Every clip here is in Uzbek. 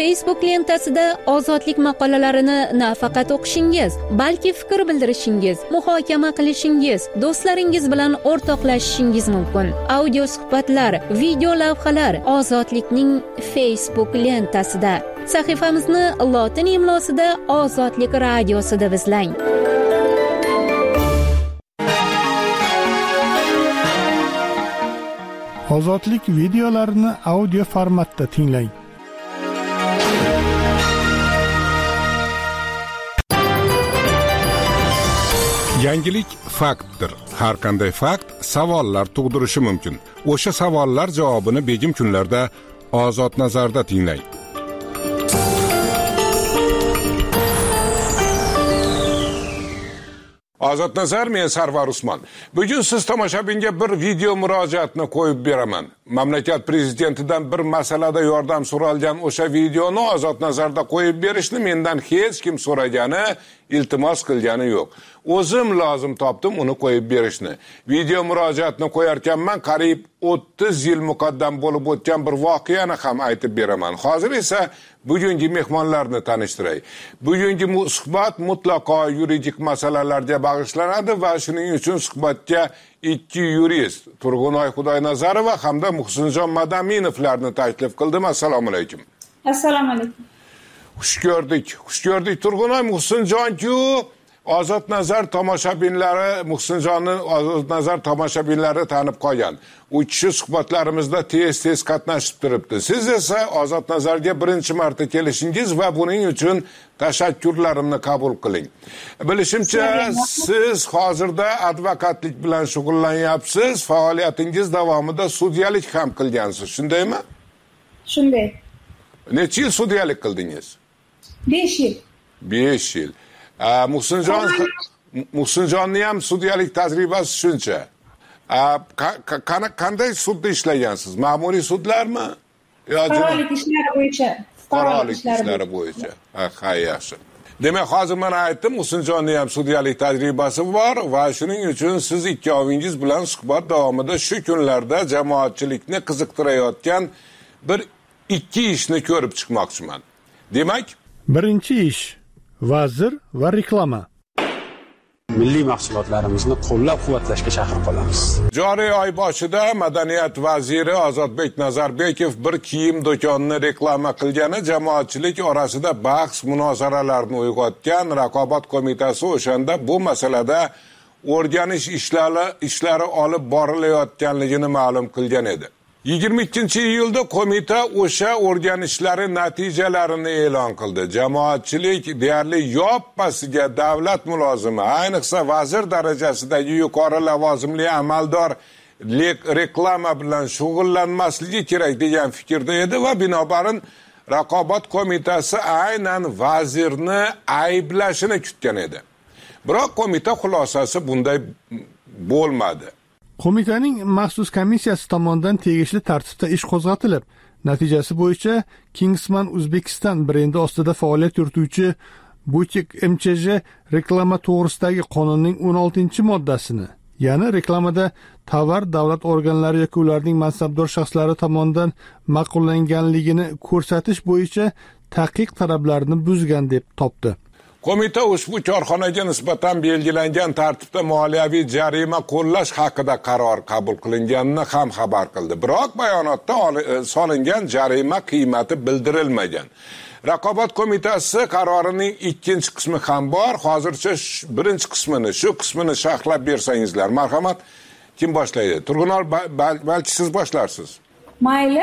Facebook lentasida ozodlik maqolalarini nafaqat o'qishingiz, balki fikr bildirishingiz, muhokama qilishingiz, do'stlaringiz bilan o'rtoqlashishingiz mumkin. Audio suhbatlar, video lavhalar Ozodlikning Facebook lentasida. Sahifamizni lotin imlosida Ozodlik radiosida izlang. Ozodlik videolarini audio formatda tinglang. Yangilik faktdir. Har qanday fakt savollar tug'dirishi mumkin. O'sha savollar javobini begim kunlarda Ozod nazarda tinglang. Ozod nazar, men Sarvar Usmon. Bugun siz tomoshabinga bir video murojaatni qo'yib beraman. Mamlakat prezidentidan bir masalada yordam so'ralgan o'sha videoni Ozod nazarda qo'yib berishni mendan hech kim so'ragani, iltimos qilgani yo'q. O'zim lozim topdim uni qo'yib berishni. Video murojaatni qo'yarkanman, qariyb 30 yil muqaddam bo'lib o'tgan bir voqeani ham aytib beraman. Hozir esa bugungi mehmonlarni tanishtiray. Bugungi suhbat mutlaqo yuridik masalalarga bag'ishlanadi va shuning uchun suhbatga ikki yurist, Turg'unoy Xudoynazarova hamda Muhsinjon Madaminovlarni taklif qildim. Assalomu alaykum. Assalomu alaykum. Xush ko'rdik. Turg'unoy, Muhsinjon-ku Ozod nazar tomoshabinlari, Muhsinjonni Ozod nazar tomoshabinlari tanib qolgan. U kishi suhbatlarimizda tez qatnashib turibdi. Siz esa Ozod nazarga birinchi marta kelishingiz va buning uchun tashakkurlarimni qabul qiling. Bilishimcha, siz hozirda advokatlik bilan shug'ullanyapsiz, faoliyatingiz davomida sudyalik ham qilgansiz, shundaymi? Shunday. Necha yil sudyalik qildingiz? 5 yil. 5 yil. Muhsinjonni ham sudyalik tajribasi shuncha. Qanday sudda ishlagansiz? Ma'muriy sudlarmi? Fuqarolik ishlari bo'yicha. Fuqarolik ishlari bo'yicha. Ha, yaxshi. Demak, hozir men aytdim, Muhsinjonni ham sudyalik tajribasi bor va shuning uchun siz ikkovingiz bilan suhbat davomida shu kunlarda jamoatchilikni qiziqtirayotgan bir ikki ishni ko'rib chiqmoqchiman. Demak, birinchi ish vazir va reklama. Milliy mahsulotlarimizni qo'llab-quvvatlashga chaqirib qolamiz. Joriy oy boshida Madaniyat vaziri Ozodbek Nazarbekov bir kiyim do'konini reklama qilgani jamoatchilik orasida bahs munozaralarni uyg'otgan. Raqobat qo'mitasi o'shanda bu masalada o'rganish ishlari olib borilayotganligini ma'lum qilgan edi. 22-iyulda qo'mita o'sha o'rganishlari natijalarini e'lon qildi. Jamoatchilik deyarli yoppasiga davlat mulozimi, ayniqsa vazir darajasidagi yuqori lavozimli amaldor reklama bilan shug'ullanmasligi kerak degan fikrda edi va binobarin Raqobat qo'mitasi aynan vazirni ayblashini kutgan edi. Biroq qo'mita xulosasi bunday bo'lmadi. Qo'mitaning maxsus komissiyasi tomonidan tegishli tartibda ish qo'zg'atilib, natijasi bo'yicha Kingsman Uzbekistan brendi ostida faoliyat yurituvchi Butik MCJ reklama to'g'risidagi qonunning 16-moddasini, ya'ni reklamada tovar davlat organlari yoki ularning mansabdor shaxslari tomonidan ma'qullanganligini ko'rsatish bo'yicha taqiq talablarini buzgan deb topdi. Qo'mita ushbu korxonaga nisbatan belgilangan tartibda moliyaviy jarima qo'llash haqida qaror qabul qilinganini ham xabar qildi. Biroq bayonotda solingan jarima qiymati bildirilmagan. Raqobat qo'mitasi qarorining ikkinchi qismi ham bor. Hozircha birinchi qismini, shu qismini sharhlab bersangizlar. Marhamat, kim boshlaydi? Turg'unor, balki siz boshlarsiz. Mayli.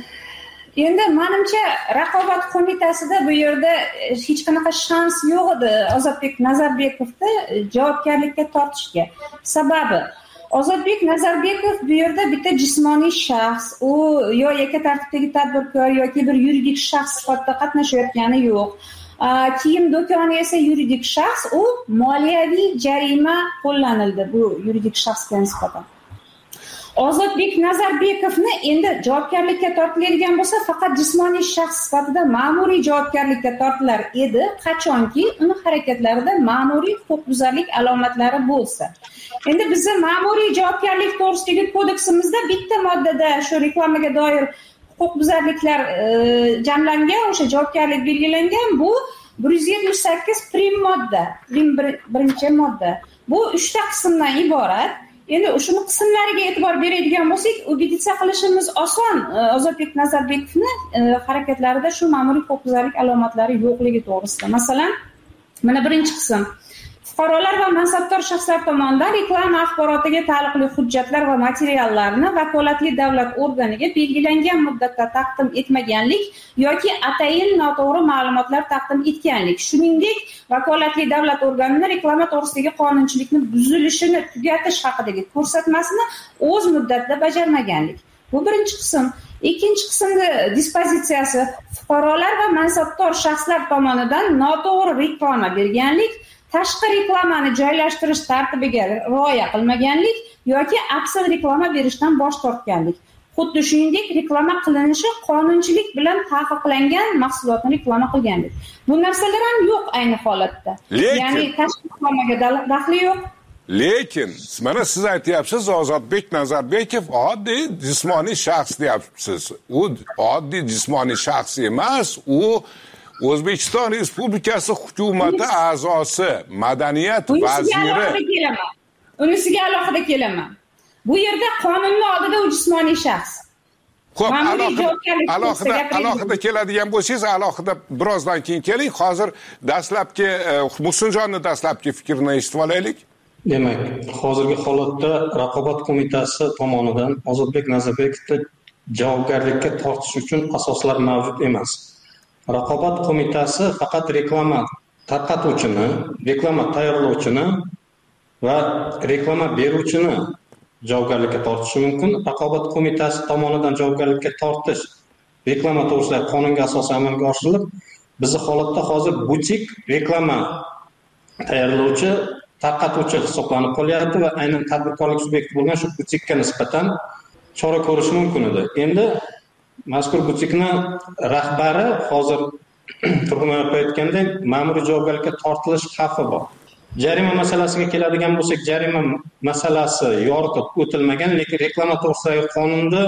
Endi menimcha Raqobat qo'mitasida bu yerda hech qanaqa shans yo'q edi Ozodbek Nazarbekovni javobgarlikka tortishga. Sababi Ozodbek Nazarbekov bu yerda bitta jismoniy shaxs, u yo yakka tartibdagi tadbirkor yoki bir yuridik shaxs sifatida qatnashayotgani yo'q. Kiyim do'koni esa yuridik shaxs, u moliyaviy jarima qo'llanildi bu yuridik shaxsga nisbatan. Ozodbek Nazarbekovni endi javobgarlikka tortiladigan bo'lsa, faqat jismoniy shaxs sifatida ma'muriy javobgarlikka tortilar edi, qachonki uni harakatlarida ma'muriy huquqbuzarlik alomatlari bo'lsa. Endi bizning ma'muriy javobgarlik to'g'risidagi kodeksimizda bitta moddada shu reklamaga doir huquqbuzarliklar jamlangan, o'sha javobgarlik belgilangan. Bu 178 prim modda, birinchi modda. Bu 3 ta qismdan iborat. Endi shuni qismlariga e'tibor beradigan bo'lsak, ubeditsiya qilishimiz oson. Ozodbek Nazarbekovni harakatlarida shu ma'muriy huquqbuzarlik alomatlari yo'qligi to'g'risida. Masalan, mana birinchi qism. Fuqarolar va mansabdor shaxslar tomonidan reklama axborotiga taalluqli hujjatlar va materiallarni vakolatli davlat organiga belgilangan muddatda taqdim etmaganlik yoki atayin noto'g'ri ma'lumotlar taqdim etganlik, shuningdek vakolatli davlat organini reklama to'g'risidagi qonunchilikni buzilishini tugatish haqidagi ko'rsatmasini o'z muddatida bajarmaganlik. Bu birinchi qism. Ikkinchi qismda dispozitsiyasi fuqarolar va mansabdor shaxslar tomonidan noto'g'ri reklama berganlik, tashqi reklamani joylashtirish tartibiga rioya qilmaganlik yoki aksiz reklama berishdan bosh tortganlik. Xuddi shuningdek, reklama qilinishi qonunchilik bilan taqiqlangan mahsulotni reklama qilganlik. Bu narsalar ham yo'q ayni holatda. Ya'ni tashqi reklamaga daxli yo'q. Lekin mana siz aytyapsiz, Ozodbek Nazarbekov oddiy jismoniy shaxs deyapsiz. U oddiy jismoniy shaxs emas, u O'zbekiston Respublikasi hukumati a'zosi, madaniyat vaziri. Unisiga alohida kelaman. Bu yerda qonunning oldida u jismoniy shaxs. Xo'p, alohida keladigan bo'lsangiz, alohida birozdan keyin keling. Hozir dastlabki Muhsinjonning dastlabki fikrini eshitib olaylik. Demak, hozirgi holatda Raqobat qo'mitasi tomonidan Ozodbek Nazarbekovni javobgarlikka tortish uchun asoslar mavjud emas. Raqobat qo'mitasi faqat reklama tarqatuvchini, reklama tayyorlovchini va reklama beruvchini javobgarlikka tortishi mumkin. Raqobat qo'mitasi tomonidan javobgarlikka tortish reklama to'g'risidagi qonunga asosan amalga oshirilib, bizning holatda hozir butik reklama tayyorlovchi, tarqatuvchi hisoblanib qolyapti va aynan tadbirkorlik subyekti bo'lgan shu butikka nisbatan chora ko'rish mumkin edi. Endi mazkur butikni rahbari hozir Turg'unov aytgandek ma'muriy javobgarlikka tortilish xavfi bor. Jarima masalasiga keladigan bo'lsak, jarima masalasi yoritib o'tilmagan, lekin reklama to'g'risidagi qonunda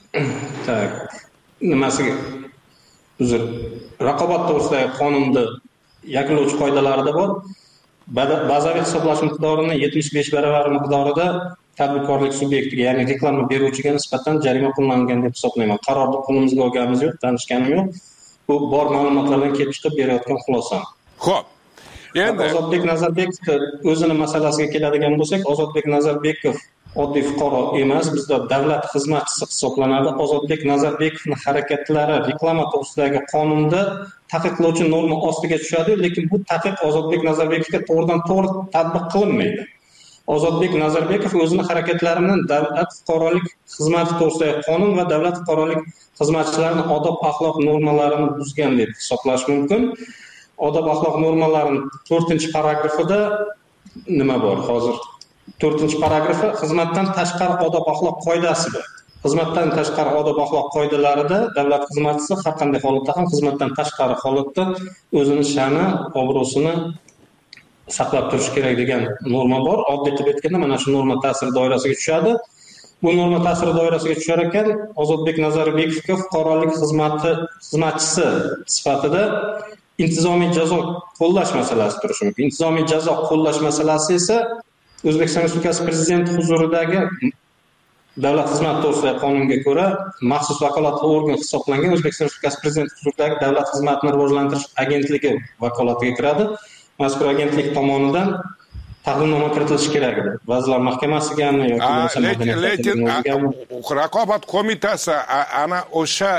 raqobat to'g'risidagi qonunda yakunlovchi qoidalarida bor. Bazaviy hisoblash miqdorini 75 baravar miqdorida tadbirkorlik subyektiga, ya'ni reklama beruvchiga nisbatan jarima qo'llangan deb hisoblayman. Qarorni qo'limizga olganimiz yo'q, tanishganim yo'q. Bu bor ma'lumotlardan kelib chiqib berayotgan xulosam. Xo'p. Endi Ozodbek Nazarbekov o'zini masalasiga keladigan bo'lsak, Ozodbek Nazarbekov oddiy fuqaro emas, bizda davlat xizmatchisi hisoblanadi. Ozodbek Nazarbekovning harakatlari reklama to'g'risidagi qonunda taqiqlovchi norma ostiga tushadi, lekin bu taqiq Ozodbek Nazarbekovga to'g'ridan-to'g'ri tatbiq qilinmaydi. Ozodbek Nazarbekov o'zining harakatlarini davlat fuqarolik xizmati to'g'risidagi qonun va davlat fuqarolik xizmatchilarining odob-axloq normalarini buzgan deb hisoblash mumkin. Odob-axloq normalarining 4-paragrafida nima bor? Hozir 4-paragrafi xizmatdan tashqari odob-axloq qoidasidir. Xizmatdan tashqari odob-axloq qoidalarida davlat xizmatchisi har qanday holatda ham xizmatdan tashqari holatda o'zini sha'ni, obro'sini saqlab turish kerak degan norma bor. Oddiy qilib aytganda mana shu norma ta'sir doirasiga tushadi. Bu norma ta'sir doirasiga tushar ekan, Ozodbek Nazarbekovga fuqarolik xizmatchisi sifatida intizomiy jazo qo'llash masalasi turishi mumkin. Intizomiy jazo qo'llash masalasi esa O'zbekiston Respublikasi Prezidenti huzuridagi davlat xizmati to'g'risidagi qonunga ko'ra maxsus vakolatli organ hisoblangan O'zbekiston Respublikasi Prezidenti huzuridagi davlat xizmatini rivojlantirish agentligi vakolatiga kiradi. Mazkur agentlik tomonidan taqdimnoma kiritilishi kerak edi. Vazirlar Mahkamasigami yoki lekin Raqobat qo'mitasi ana o'sha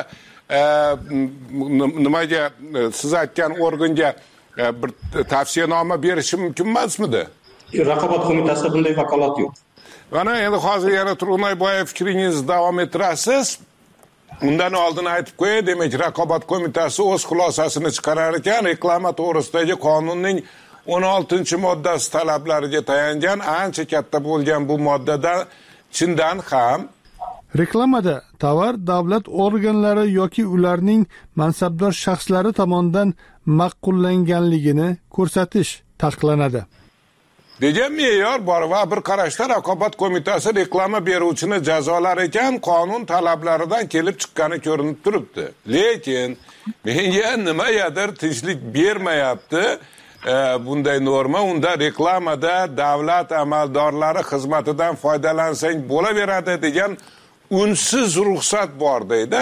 nimaga siz aytgan organga bir tavsiyanoma berishi mumkin emasmidi? Raqobat qo'mitasida bunday vakolat yo'q. Mana endi hozir yana Turg'unboyev fikringizni davom ettirasiz. Undan oldin aytib qo'yay, demak, Raqobat qo'mitasi o'z xulosasini chiqarar ekan, reklama to'g'risidagi qonunning 16-moddasi talablariga tayangan ancha katta bo'lgan bu moddada chindan ham reklamada tovar davlat organlari yoki ularning mansabdor shaxslari tomonidan ma'qullanganligini ko'rsatish taqiqlanadi. degan me'yor bor va bir qarashda raqobat qo'mitasi reklama beruvchini jazolar ekan, qonun talablaridan kelib chiqqani ko'rinib turibdi. Lekin menga nimadir tinchlik bermayapti. Bunday norma, unda reklamada davlat amaldorlari xizmatidan foydalansang bo'laveradi degan unsiz ruxsat bor deydi.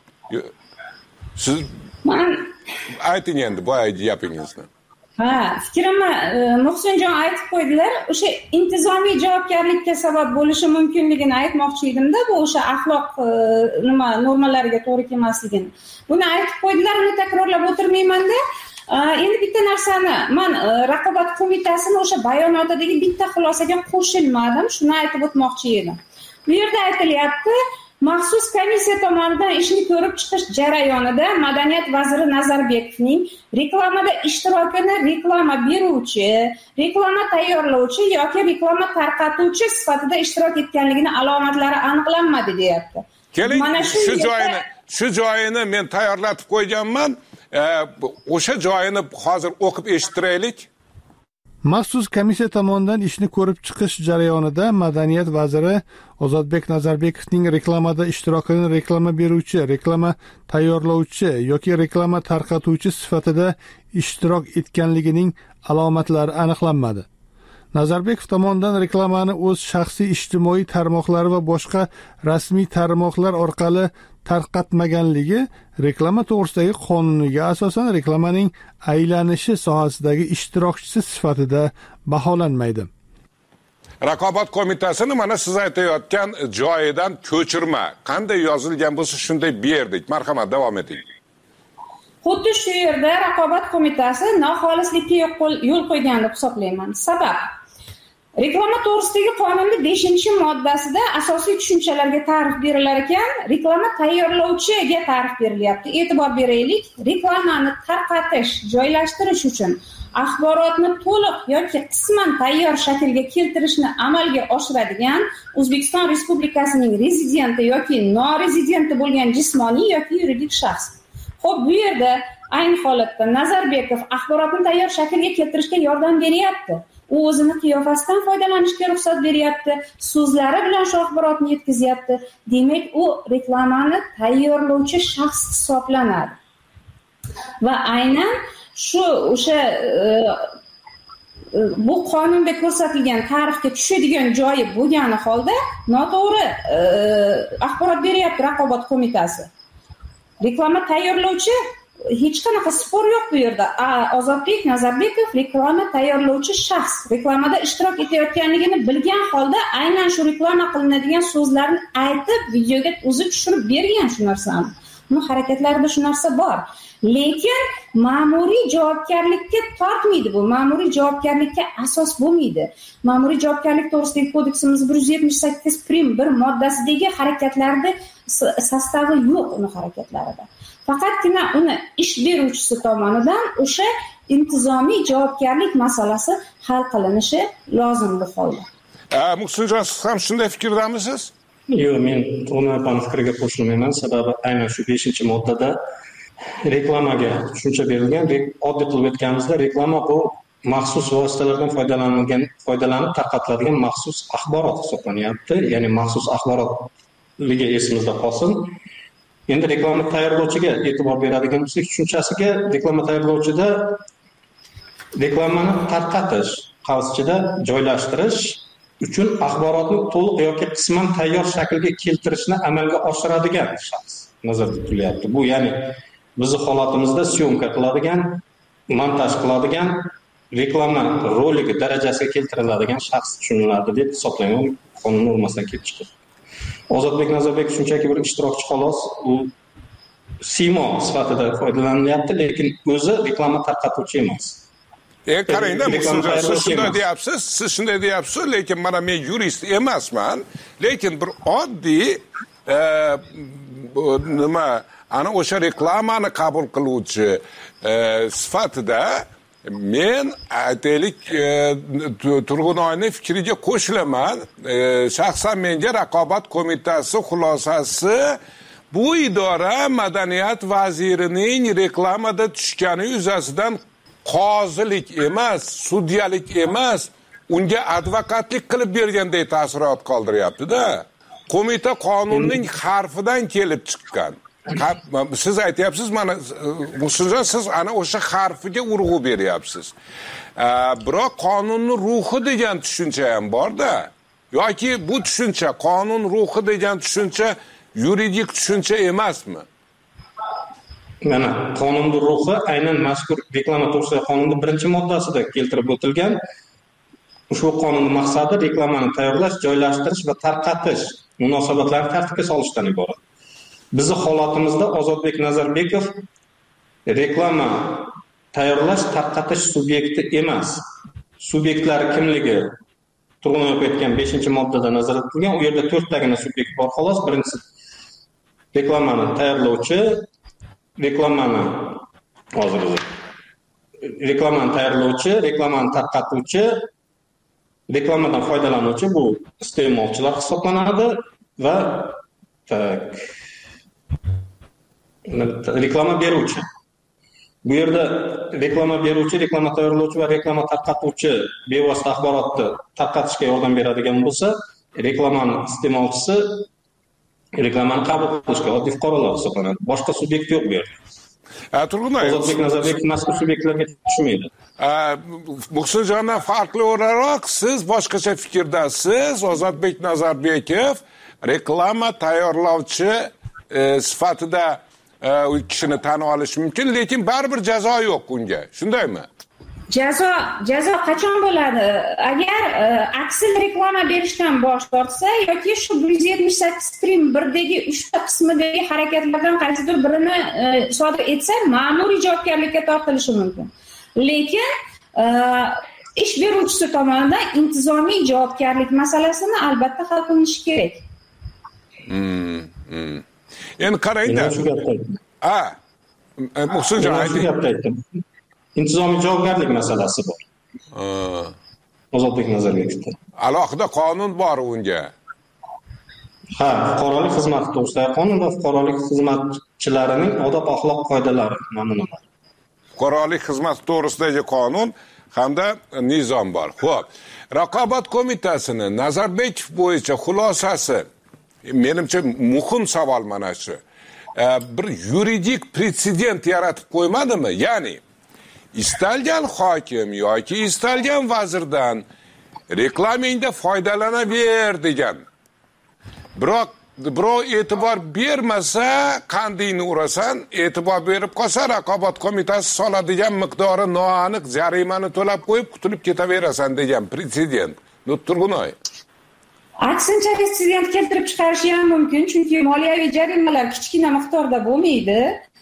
Siz ayting endi boyagi gapingizni. Fikrimni Muhsinjon aytib qo'ydilar. O'sha intizomiy javobgarlikka sabab bo'lishi mumkinligini aytmoqchi edimda, bu o'sha axloq normalariga to'g'ri kelmasligini. Buni aytib qo'ydilar, uni takrorlab o'tirmayman-da. Endi bitta narsani, men raqobat qo'mitasini o'sha bayonotidagi bitta xulosaga qo'shilmadim, shuni aytib o'tmoqchi edim. Bu yerda aytilyapti, maxsus komissiya tomonidan ishni ko'rib chiqish jarayonida Madaniyat vaziri Nazarbekovning reklamada ishtirokini reklama beruvchi, reklama tayyorlovchi yoki reklama tarqatuvchi sifatida ishtirok etganligini alomatlari aniqlanmadi deyapti. Keling, shu joyini men tayyorlatib qo'yganman. O'sha joyini hozir o'qib eshittiraylik. Maxsus komissiya tomonidan ishni ko'rib chiqish jarayonida Madaniyat vaziri Ozodbek Nazarbekovning reklamada ishtirokini reklama beruvchi, reklama tayyorlovchi yoki reklama tarqatuvchi sifatida ishtirok etganligining alomatlari aniqlanmadi. Nazarbekov tomonidan reklamani o'z shaxsiy ijtimoiy tarmoqlari va boshqa rasmiy tarmoqlar orqali tarqatmaganligi reklama to'g'risidagi qonuniga asosan reklamaning aylanishi sohasidagi ishtirokchisi sifatida baholanmaydi. Raqobat qo'mitasini mana siz aytayotgan joyidan ko'chirma qanday yozilgan bo'lsa shunday berdik. Marhamat, davom eting. Xuddi shu yerda raqobat qo'mitasi noxolislikka yo'l qo'ygan deb hisoblayman. Sabab reklama to'g'risidagi qonunning 5-moddasida asosiy tushunchalarga ta'rif berilar ekan, reklama tayyorlovchiga ta'rif berilyapti. E'tibor beraylik, reklamani tarqatish, joylashtirish uchun axborotni to'liq yoki qisman tayyor shaklga keltirishni amalga oshiradigan O'zbekiston Respublikasining rezidenti yoki norezidenti bo'lgan jismoniy yoki yuridik shaxs. Xo'p, bu yerda ayni holatda Nazarbekov axborotni tayyor shaklga keltirishga yordam beryapti. U o'zini qiyofasidan foydalanishga ruxsat beryapti, so'zlari bilan shu axborotni yetkazyapti. Demak, u reklamani tayyorlovchi shaxs hisoblanadi. Va aynan o'sha bu qonunda ko'rsatilgan ta'rifga tushadigan joyi bo'lgani holda noto'g'ri axborot beryapti raqobat qo'mitasi. Reklama tayyorlovchi hech qanaqa spor yo'q bu yerda. Ozodbek Nazarbekov reklama tayyorlovchi shaxs, reklamada ishtirok etayotganligini bilgan holda aynan shu reklama qilinadigan so'zlarni aytib, videoga o'zi tushirib bergan shu narsani. Uni harakatlarida shu narsa bor. Lekin ma'muriy javobgarlikka tortmaydi bu. Ma'muriy javobgarlikka asos bo'lmaydi. Ma'muriy javobgarlik to'g'risidagi kodeksimiz 178.1 moddasidagi harakatlarda sostavi yo'q uni harakatlarida. Faqatgina uni ish beruvchisi tomonidan o'sha intizomiy javobgarlik masalasi hal qilinishi lozim bu holda. Muhsinjon, siz ham shunday fikrdamisiz? Yo'q, men uni fikriga qo'shilmayman. Sababi aynan shu 5-moddada reklamaga tushuncha berilgan. Oddiy qilib aytganimizda, reklama bu maxsus vositalardan foydalanib tarqatiladigan maxsus axborot hisoblanyapti. Ya'ni maxsus axborotligi esimizda qolsin. Endi reklama tayyorlovchiga e'tibor beradigan bo'lsak, tushunchasiga reklama tayyorlovchida reklamani tarqatish, qavschida joylashtirish uchun axborotni to'liq yoki qisman tayyor shaklga keltirishni amalga oshiradigan shaxs nazarda tutilyapti. Bu ya'ni bizning holatimizda syomka qiladigan, montaj qiladigan, reklama roligi darajasiga keltiriladigan shaxs tushuniladi deb hisoblangan qonun normasidan kelib chiqdi. Ozodbek Nazarbekov shunchaki bir ishtirokchi xolos, u simo sifatida foydalanyapti, lekin o'zi reklama tarqatuvchi emas. Qarangda, siz shunday deyapsiz, lekin mana men yurist emasman, lekin bir oddiy ana o'sha reklamani qabul qiluvchi sifatida men aytaylik Turg'unoyning fikriga qo'shilaman. Shaxsan menga raqobat qo'mitasi xulosasi bu idora Madaniyat vazirining reklamada tushgani yuzasidan qozilik emas, sudyalik emas, unga advokatlik qilib berganday taassurot qoldiryapti-da. Qo'mita qonunning harfidan kelib chiqqan. Siz aytyapsiz, mana siz ana o'sha harfiga urg'u beryapsiz. Biroq qonunning ruhi degan tushuncha ham bor-da. Yoki bu tushuncha, qonun ruhi degan tushuncha yuridik tushuncha emasmi? Mana qonunning ruhi aynan mazkur reklama to'g'risidagi qonunning 1-moddasida keltirib o'tilgan. Ushbu qonunning maqsadi reklamani tayyorlash, joylashtirish va tarqatish munosabatlarini tartibga solishdan iborat. Bizning holatimizda Ozodbek Nazarbekov reklama tayyorlash, tarqatish subyekti emas. Subyektlari kimligi Turg'unov aytgan 5-moddada nazorat etilgan. U yerda 4 tagina subyekt bor xolos. Birinchisi reklamani tayyorlovchi, reklamani tarqatuvchi, reklamadan foydalanuvchi bu iste'molchilar hisoblanadi va reklama beruvchi. Bu yerda reklama beruvchi, reklama tayyorlovchi va reklama tarqatuvchi bevosita axborotni tarqatishga yordam beradigan bo'lsa, reklamani iste'molchisi reklamani qabul qilishga oddiy fuqarolar hisoblanadi. Boshqa subyekt yo'q bu yerda. Ozodbek Nazarbekov mazkur subyektlarga tushmaydi. Muhsinjondan farqli o'laroq siz boshqacha fikrdasiz. Ozodbek Nazarbekov reklama tayyorlovchi sifatida u kishini tan olish mumkin, lekin baribir jazo yo'q unga. Shundaymi? Jazo qachon bo'ladi? Agar aksil reklama berishdan bosh tortsa yoki shu 178.1dagi 3 ta qismidagi harakatlardan qaysidir birini sodir etsa, ma'muriy javobgarlikka tortilishi mumkin. Lekin ish beruvchisi tomonidan intizomiy javobgarlik masalasini albatta hal qilinishi kerak. Endi qarangda. Muhsinjon aytdi. Intizomiy javobgarlik masalasi bor. Ozodbek Nazarbekovda. Alohida qonun bor unga. Ha, fuqarolik xizmati to'g'risidagi qonun va fuqarolik xizmatchilarining odob axloq qoidalari namunalari. Fuqarolik xizmati to'g'risidagi qonun hamda nizom bor. Xo'p, Raqobat qo'mitasini Nazarbekov bo'yicha xulosasi menimcha muhim savol mana shu. Bir yuridik pretsedent yaratib qo'ymadimi? Ya'ni istalgan hokim yoki istalgan vazirdan reklamingda foydalanaver degan. Biroq birov e'tibor bermasa, qandingni urasan, e'tibor berib qolsa, Raqobat qo'mitasi soladigan miqdori noaniq jarimani to'lab qo'yib qutulib ketaverasan degan pretsedent. Turg'unoy. Aksincha pretsedent keltirib chiqarishi ham mumkin, chunki moliyaviy jarimalar kichkina miqdorda bo'lmaydi.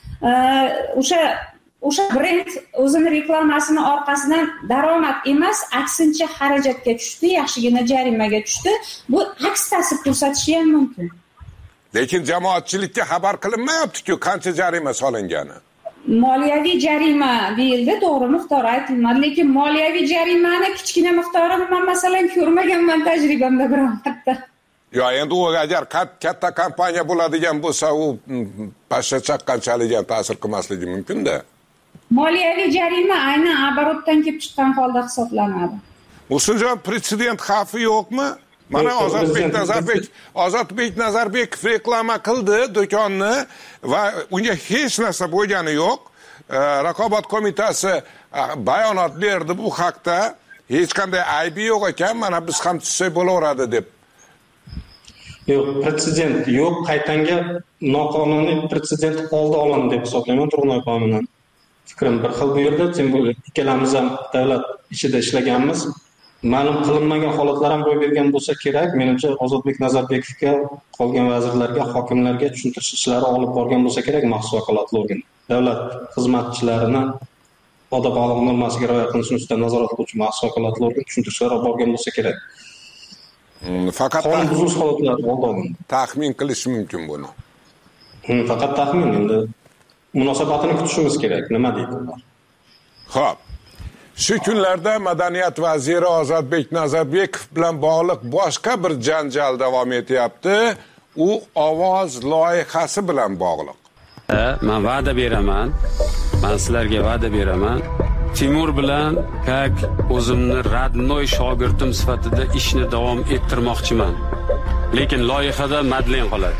O'sha brend o'zini reklamasini orqasidan daromad emas, aksincha xarajatga tushdi, yaxshigina jarimaga tushdi. Bu aks ta'sir ko'rsatishi ham mumkin. Lekin jamoatchilikka xabar qilinmayapti-ku qancha jarima solingani. Moliyaviy jarima deyildi, to'g'ri miqdori aytilmadi, lekin moliyaviy jarimani kichkina miqdorini men masalan ko'rmaganman tajribamda biron marta. Yo, endi u agar katta kompaniya bo'ladigan bo'lsa, u pashsha chaqqanchalik ham ta'sir qilmasligi mumkin-da. Moliyaviy jarima aynan оборотdan kelib chiqqan holda hisoblanadi. Muhsinjon, pretsedent xavfi yo'qmi? Mana Ozodbek Nazarbekov reklama qildi do'konni va unga hech narsa bo'lgani yo'q. Raqobat qo'mitasi bayonot berdi bu haqda. Hech qanday aybi yo'q ekan, mana biz ham tushsak bo'laveradi deb. Yo'q, pretsedent yo'q, qaytanga noqonuniy pretsedent oldi olindi deb hisoblayman Turg'unov qonunidan. Fikrim bir xil bu yerda, ikkalamiz ham davlat ichida ishlaganmiz. Ma'lum qilinmagan holatlar ham ro'y bergan bo'lsa kerak. Menimcha Ozodbek Nazarbekovga, qolgan vazirlarga, hokimlarga tushuntirish ishlari olib borgan bo'lsa kerak maxsus vakolatli organ. Davlat xizmatchilarini odob axloq normasiga rioya qilinishi ustidan nazorat qiluvchi maxsus vakolatli organ tushuntirishlar olib borgan bo'lsa kerak. Faqat qonun buzish holatlari oldin taxmin qilish mumkin buni. Faqat taxmin, endi munosabatini kutishimiz kerak. Nima deydi ular? Xo'p. Shu kunlarda Madaniyat vaziri Ozodbek Nazarbekov bilan bog'liq boshqa bir janjal davom etyapti. U ovoz loyihasi bilan bog'liq. Men va'da beraman. Men sizlarga va'da beraman. Timur bilan как o'zimni radnoy shogirdim sifatida ishni davom ettirmoqchiman. Lekin loyihada Madlen qoladi.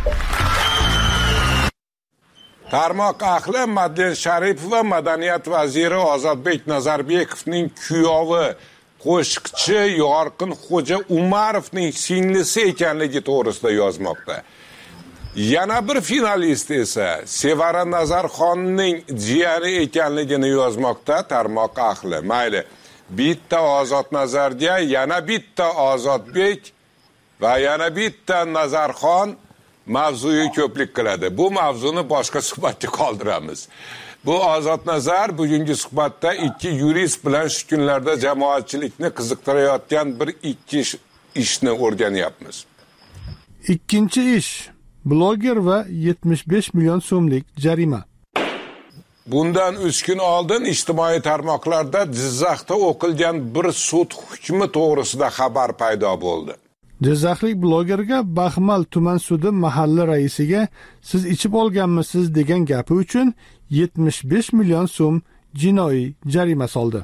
Tarmoq ahli Madlen Sharipova madaniyat vaziri Ozodbek Nazarbekovning kuyovi qo'shiqchi Yorqin Xo'ja Umarovning singlisi ekanligi to'g'risida yozmoqda. Yana bir finalist esa Sevara Nazarxonning jiyani ekanligini yozmoqda tarmoq ahli. Mayli, bitta Ozod Nazarga yana bitta Ozodbek va yana bitta Nazarxon mavzuga ko'plik qiladi. Bu mavzuni boshqa suhbatga qoldiramiz. Bu Ozod Nazar bugungi suhbatda ikki yurist bilan shu kunlarda jamoatchilikni qiziqtirayotgan bir ikki ishni o'rganyapmiz. Ikkinchi ish bloger va 75 million so'mlik jarima. Bundan 3 kun oldin ijtimoiy tarmoqlarda Jizzaxda o'qilgan bir sud hukmi to'g'risida xabar paydo bo'ldi. Jizzaxlik blogerga Baxmal tuman sudi mahalla raisiga siz ichib olganmisiz degan gapi uchun 75 million so'm jinoiy jarima soldi.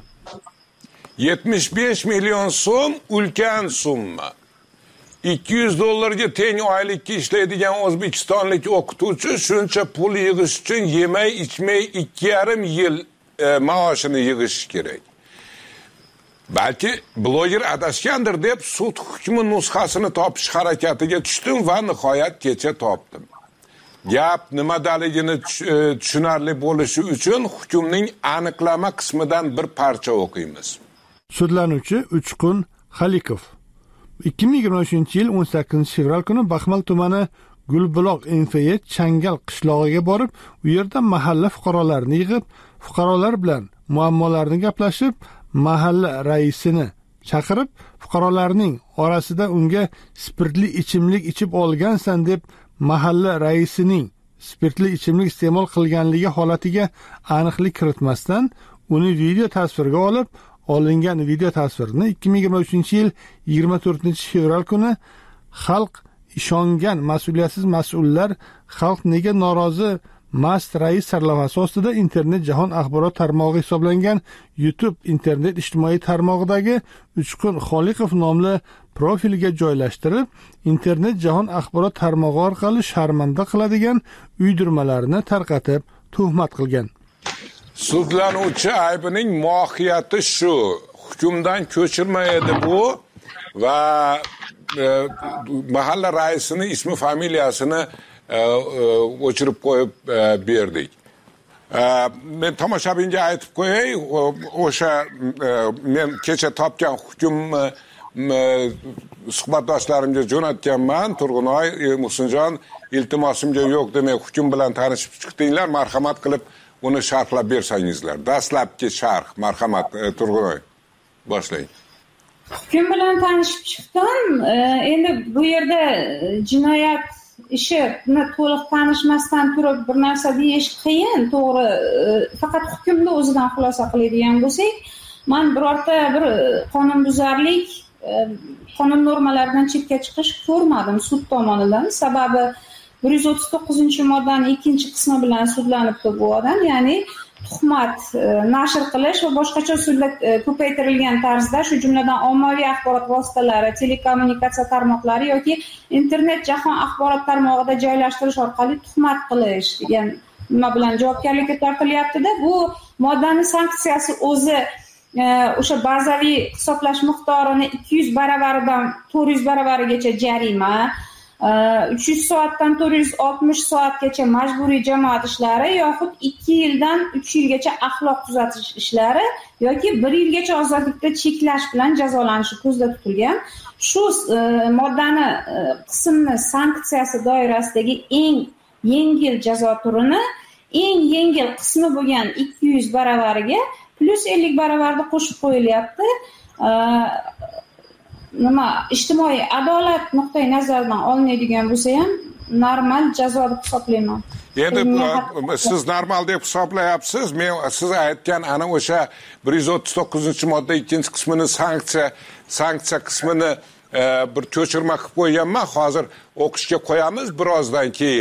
75 million so'm ulkan summa. $200 teng oylikka ishlaydigan o'zbekistonlik o'qituvchi shuncha pul yig'ish uchun yemay ichmay 2,5 yil maoshini yig'ish kerak. Balki bloger adashgandir deb sud hukmi nusxasini topish harakatiga tushdim va nihoyat kecha topdim. Gap nimadaligini tushunarli bo'lishi uchun hukmning aniqlama qismidan bir parcha o'qiymiz. Sudlanuvchi Uchqun Xalikov 2023-yil 18 fevral kuni Baxmal tumani Gulbuloq NFE Changal qishlog'iga borib, u yerda mahalla fuqarolarini yig'ib, fuqarolar bilan muammolarini gaplashib, mahalla raisini chaqirib, fuqarolarning orasida unga spirtli ichimlik ichib olgansan deb mahalla raisining spirtli ichimlik iste'mol qilganligi holatiga aniqlik kiritmasdan uni video tasvirga olib, olingan video tasvirni 2023-yil 24-fevral kuni xalq ishongan mas'uliyatsiz mas'ullar xalq nega norozi mast rais sarlavhasi ostida internet jahon axborot tarmog'i hisoblangan YouTube internet ijtimoiy tarmog'idagi Uchqun Xoliqov nomli profiliga joylashtirib, internet jahon axborot tarmog'i orqali sharmanda qiladigan uydirmalarni tarqatib tuhmat qilgan. Sudlanuvchi aybining mohiyati shu, hukmdan ko'chirma edi bu va mahalla raisini ismi familiyasini o'chirib qo'yib berdik. Men tomoshabinga aytib qo'yay, o'sha men kecha topgan hukm suhbatdoshlarimga jo'natganman. Turg'unoy, Muhsinjon, iltimosimga yo'q demay hukm bilan tanishib chiqdinglar, marhamat qilib uni sharhlab bersangizlar. Dastlabki sharh, marhamat, Turg'unoy. Boshlang. Hukm bilan tanishib chiqdim. Endi bu yerda jinoyat ishini to'liq tanishmasdan turib bir narsa deyish qiyin, to'g'ri. Faqat hukmni o'zidan xulosa qiladigan bo'lsak, men birorta bir qonunbuzarlik, qonun normalaridan chetga chiqish ko'rmadim sud tomonidan. Sababi 139-moddaning 2-qismi bilan sudlanibdi bu odam, ya'ni tuhmat nashr qilish va boshqacha usullar ko'paytirilgan tarzda, shu jumladan ommaviy axborot vositalari, telekommunikatsiya tarmoqlari yoki internet jahon axborot tarmog'ida joylashtirish orqali tuhmat qilish degan nima bilan javobgarlikka tortilyapti-da. Bu moddaning sanksiyasi o'zi o'sha bazaviy hisoblash miqdorini 200 baravaridan 400 baravarigacha jarima, 300 soatdan 460 soatgacha majburiy jamoat ishlari yoxud 2 yildan 3 yilgacha axloq tuzatish ishlari yoki 1 yilgacha ozodlikda cheklash bilan jazolanishi ko'zda tutilgan. Shu moddani qismni sanksiyasi doirasidagi eng yengil jazo turini eng yengil qismi bo'lgan 200 baravariga plus 50 baravarda qo'shib qo'yilyapti. Nima ijtimoiy adolat nuqtai nazaridan olinadigan bo'lsa ham normal jazo deb hisoblayman. Endi siz normal deb hisoblayapsiz. Men siz aytgan ana o'sha 139-modda 2-qismini sanksiya qismini bir ko'chirma qilib qo'yganman. Hozir o'qishga qo'yamiz birozdan keyin.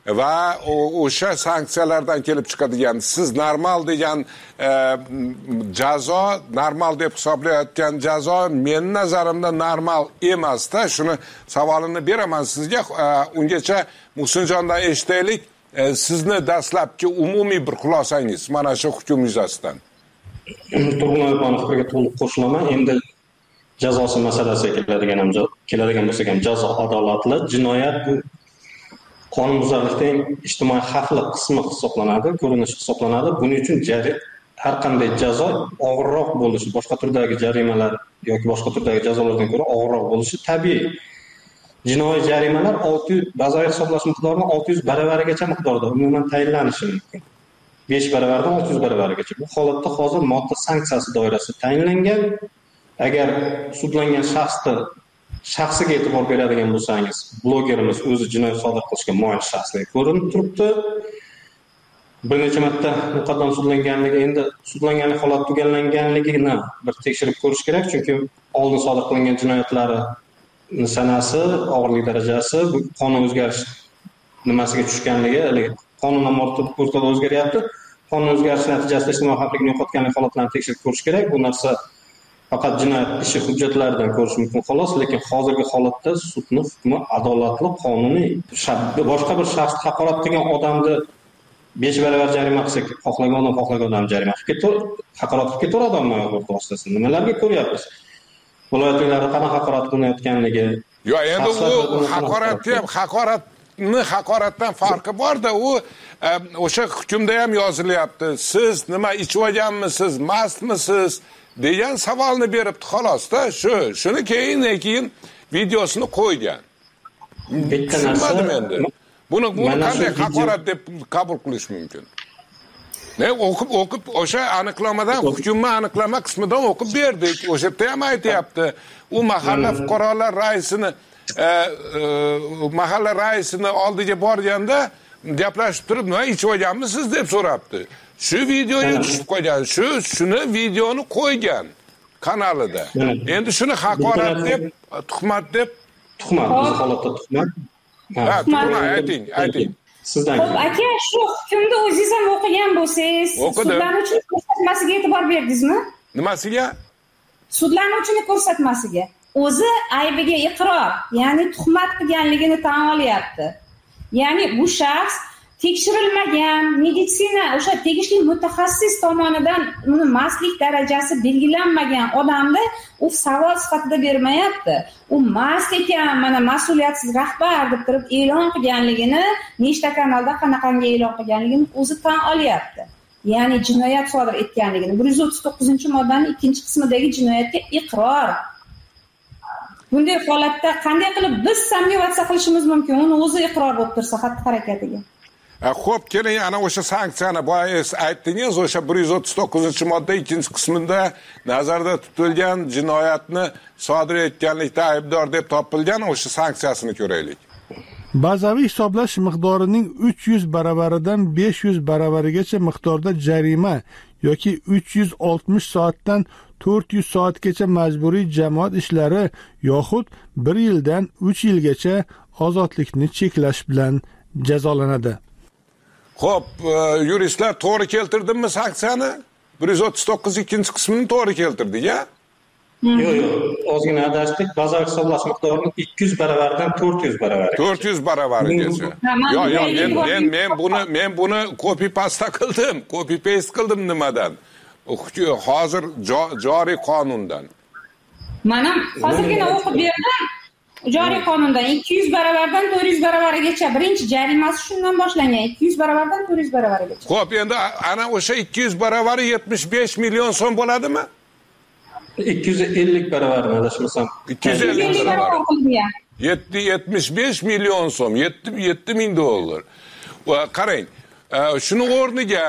va o'sha sanksiyalardan kelib chiqadigan siz normal degan jazo, normal deb hisoblayotgan jazo men nazarimda normal emasda. Shuni savolini beraman sizga. Ungacha Muhsinjondan eshitaylik. Sizni dastlabki umumiy bir xulosangiz mana shu hukm yuzasidan. Turg'unoyevning fikriga to'liq qo'shilaman. Endi jazosi masalasiga keladigan bo'lsak ham jazo adolatli, jinoyat bu qonunbuzarlikda eng ijtimoiy xavfli qismi hisoblanadi, ko'rinishi hisoblanadi. Buning uchun har qanday jazo og'irroq bo'lishi, boshqa turdagi jarimalar yoki boshqa turdagi jazolardan ko'ra og'irroq bo'lishi tabiiy. Jinoiy jarimalar bazaviy hisoblash miqdorining 600 baravarigacha miqdorda umuman tayinlanishi mumkin. 5 baravardan 600 baravarigacha. Bu holatda hozir modda sanksiyasi doirasida tayinlangan. Agar sudlangan shaxsiga e'tibor beradigan bo'lsangiz, blogerimiz o'zi jinoyat sodir qilishga moyil shaxslar ko'rinib turibdi. Bir necha marta muqaddam sudlanganligi, endi sudlanganlik holat tugallanganligini bir tekshirib ko'rish kerak, chunki oldin sodir qilingan jinoyatlari sanasi, og'irlik darajasi, bu qonun o'zgarish nimasiga tushganligi, qonun ham o'rtada o'zgaryapti. Qonun o'zgarishi natijasida ijtimoiy xavflilikni yo'qotganlik holatlarini tekshirib ko'rish kerak. Bu narsa faqat jinoyat ishi hujjatlaridan ko'rish mumkin xolos, lekin hozirgi holatda sudning hukmi adolatli, qonuniy. Boshqa bir shaxs haqorat qilgan odamni 5 baravar jarima qilsak, xohlagan odam jarima qilib ketaveradi, haqorat qilib ketaveradi ommaviy axborot vositasida. Nimalarga ko'ryapmiz? Viloyatlarda qanaqa haqorat qilinayotganligi. Yo, endi u haqoratdan farqi bor-da, u o'sha hukmda ham yozilyapti. Siz nima ichib olganmisiz, mastmisiz degan savolni beribdi xolos-da. Shuni keyin videosini qo'ygan. Bitta narsa endi. Buni qanday haqorat deb qabul qilish mumkin? O'qib o'sha aniqlamadan, hukmni aniqlama qismidan o'qib berdik. O'sha yerda ham aytayapti. U mahalla fuqarolar raisini oldiga borganda gaplashib turib, "Nima ichib olganmisiz?" deb so'rabdi. Shu videoga tushib qo'ygan, shuni videoni qo'ygan kanalida. Endi shuni haqorat deb, tuhmat deb, tuhmat, biz holatda tuhmat. Ayting. Sizdan. Xo'p, aka, shu hukmni o'zingiz ham o'qigan bo'lsangiz, sudlanuvchining ko'rsatmasiga e'tibor berdingizmi? Nimasiga? Sudlanuvchining ko'rsatmasiga. O'zi aybiga iqror, ya'ni tuhmat qilganligini tan olyapti. Ya'ni bu shaxs tekshirilmagan, meditsina o'sha tegishli mutaxassis tomonidan uni mastlik darajasi belgilanmagan odamni u savol sifatida bermayapti. U mast ekan, mana mas'uliyatsiz rahbar deb turib e'lon qilganligini, nechta kanalda qanaqangi e'lon qilganligini o'zi tan olyapti. Ya'ni jinoyat sodir etganligini. 139-moddaning 2-qismidagi jinoyatga iqror. Bunday holatda qanday qilib biz samimiyatsiya qilishimiz mumkin? Uni o'zi iqror bo'lib tursa xatti-harakatiga. Xo'p, keling, ana o'sha sanksiyani boyas aytdingiz, o'sha 139-modda 2-qismida nazarda tutilgan jinoyatni sodir etganlikda aybdor deb topilgan o'sha sanksiyasini ko'raylik. Bazaviy hisoblash miqdorining 300 baravaridan 500 baravarigacha miqdorda jarima yoki 360 soatdan 400 soatgacha majburiy jamoat ishlari yoxud 1 yildan 3 yilgacha ozodlikni cheklash bilan jazolanadi. Xo'p, yuristlar to'g'ri keltirdimmi sanksiyani? 139 2-qismini to'g'ri keltirdik-a? Yo'q, ozgina adashdik. Bazaviy hisoblash miqdorining 200 baravaridan 400 baravarigacha. 400 baravarigacha. Yo'q, men buni copy paste qildim nimadan? Hozir joriy qonundan. Mana hozirgina o'qib berdim. Joriy qonundan 200 baravardan 400 baravarigacha birinchi jarimasi shundan boshlangan. 200 baravardan 400 baravarigacha. Xo'p, endi ana o'sha 200 baravari 75 million so'm bo'ladimi? 250 baravarni adashmasam. 250 baravar. 75 million so'm, 7 ming dollar. Qarang, shuni o'rniga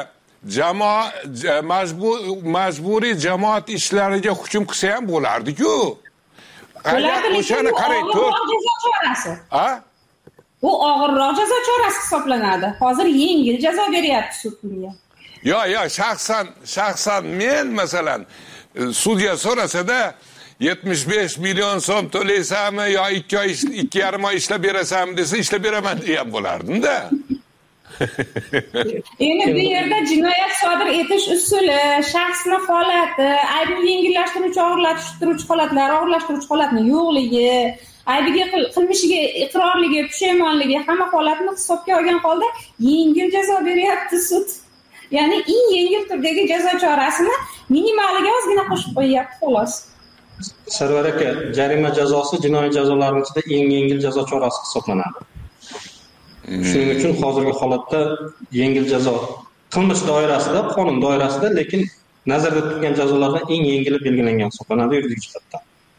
majburiy jamoat ishlariga hukm qilsa ham bo'lardi-ku. O'shani qarang, jazo chorasi. Bu og'irroq jazo chorasi hisoblanadi. Hozir yengil jazo beryapti sud bunga. Yo'q, shaxsan men masalan sudya so'rasada 75 million so'm to'laysami yo 2 oy 2,5 oy ishlab berasanmi desa ishlab beraman degan bo'lardim-da. Endi bu yerda jinoyat sodir etish usuli, shaxsning holati, aybni yengillashtiruvchi, og'irlashtiruvchi holatlar, og'irlashtiruvchi holatning yo'qligi, aybiga qilmishiga iqrorligi, pushaymonligi, hamma holatni hisobga olgan holda yengil jazo beryapti sud. Ya'ni eng yengil turdagi jazo chorasini minimaliga ozgina qo'shib qo'yyapti xolos. Sarvar aka, jarima jazosi jinoiy jazolarning ichida eng yengil jazo chorasi hisoblanadi. Shuning uchun hozirgi holatda yengil jazo qilmish doirasida, qonun doirasida, lekin nazarda tutilgan jazolardan eng yengili belgilangan hisoblanadi yuridik jihatdan.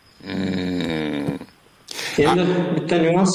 Endi bitta nyuans.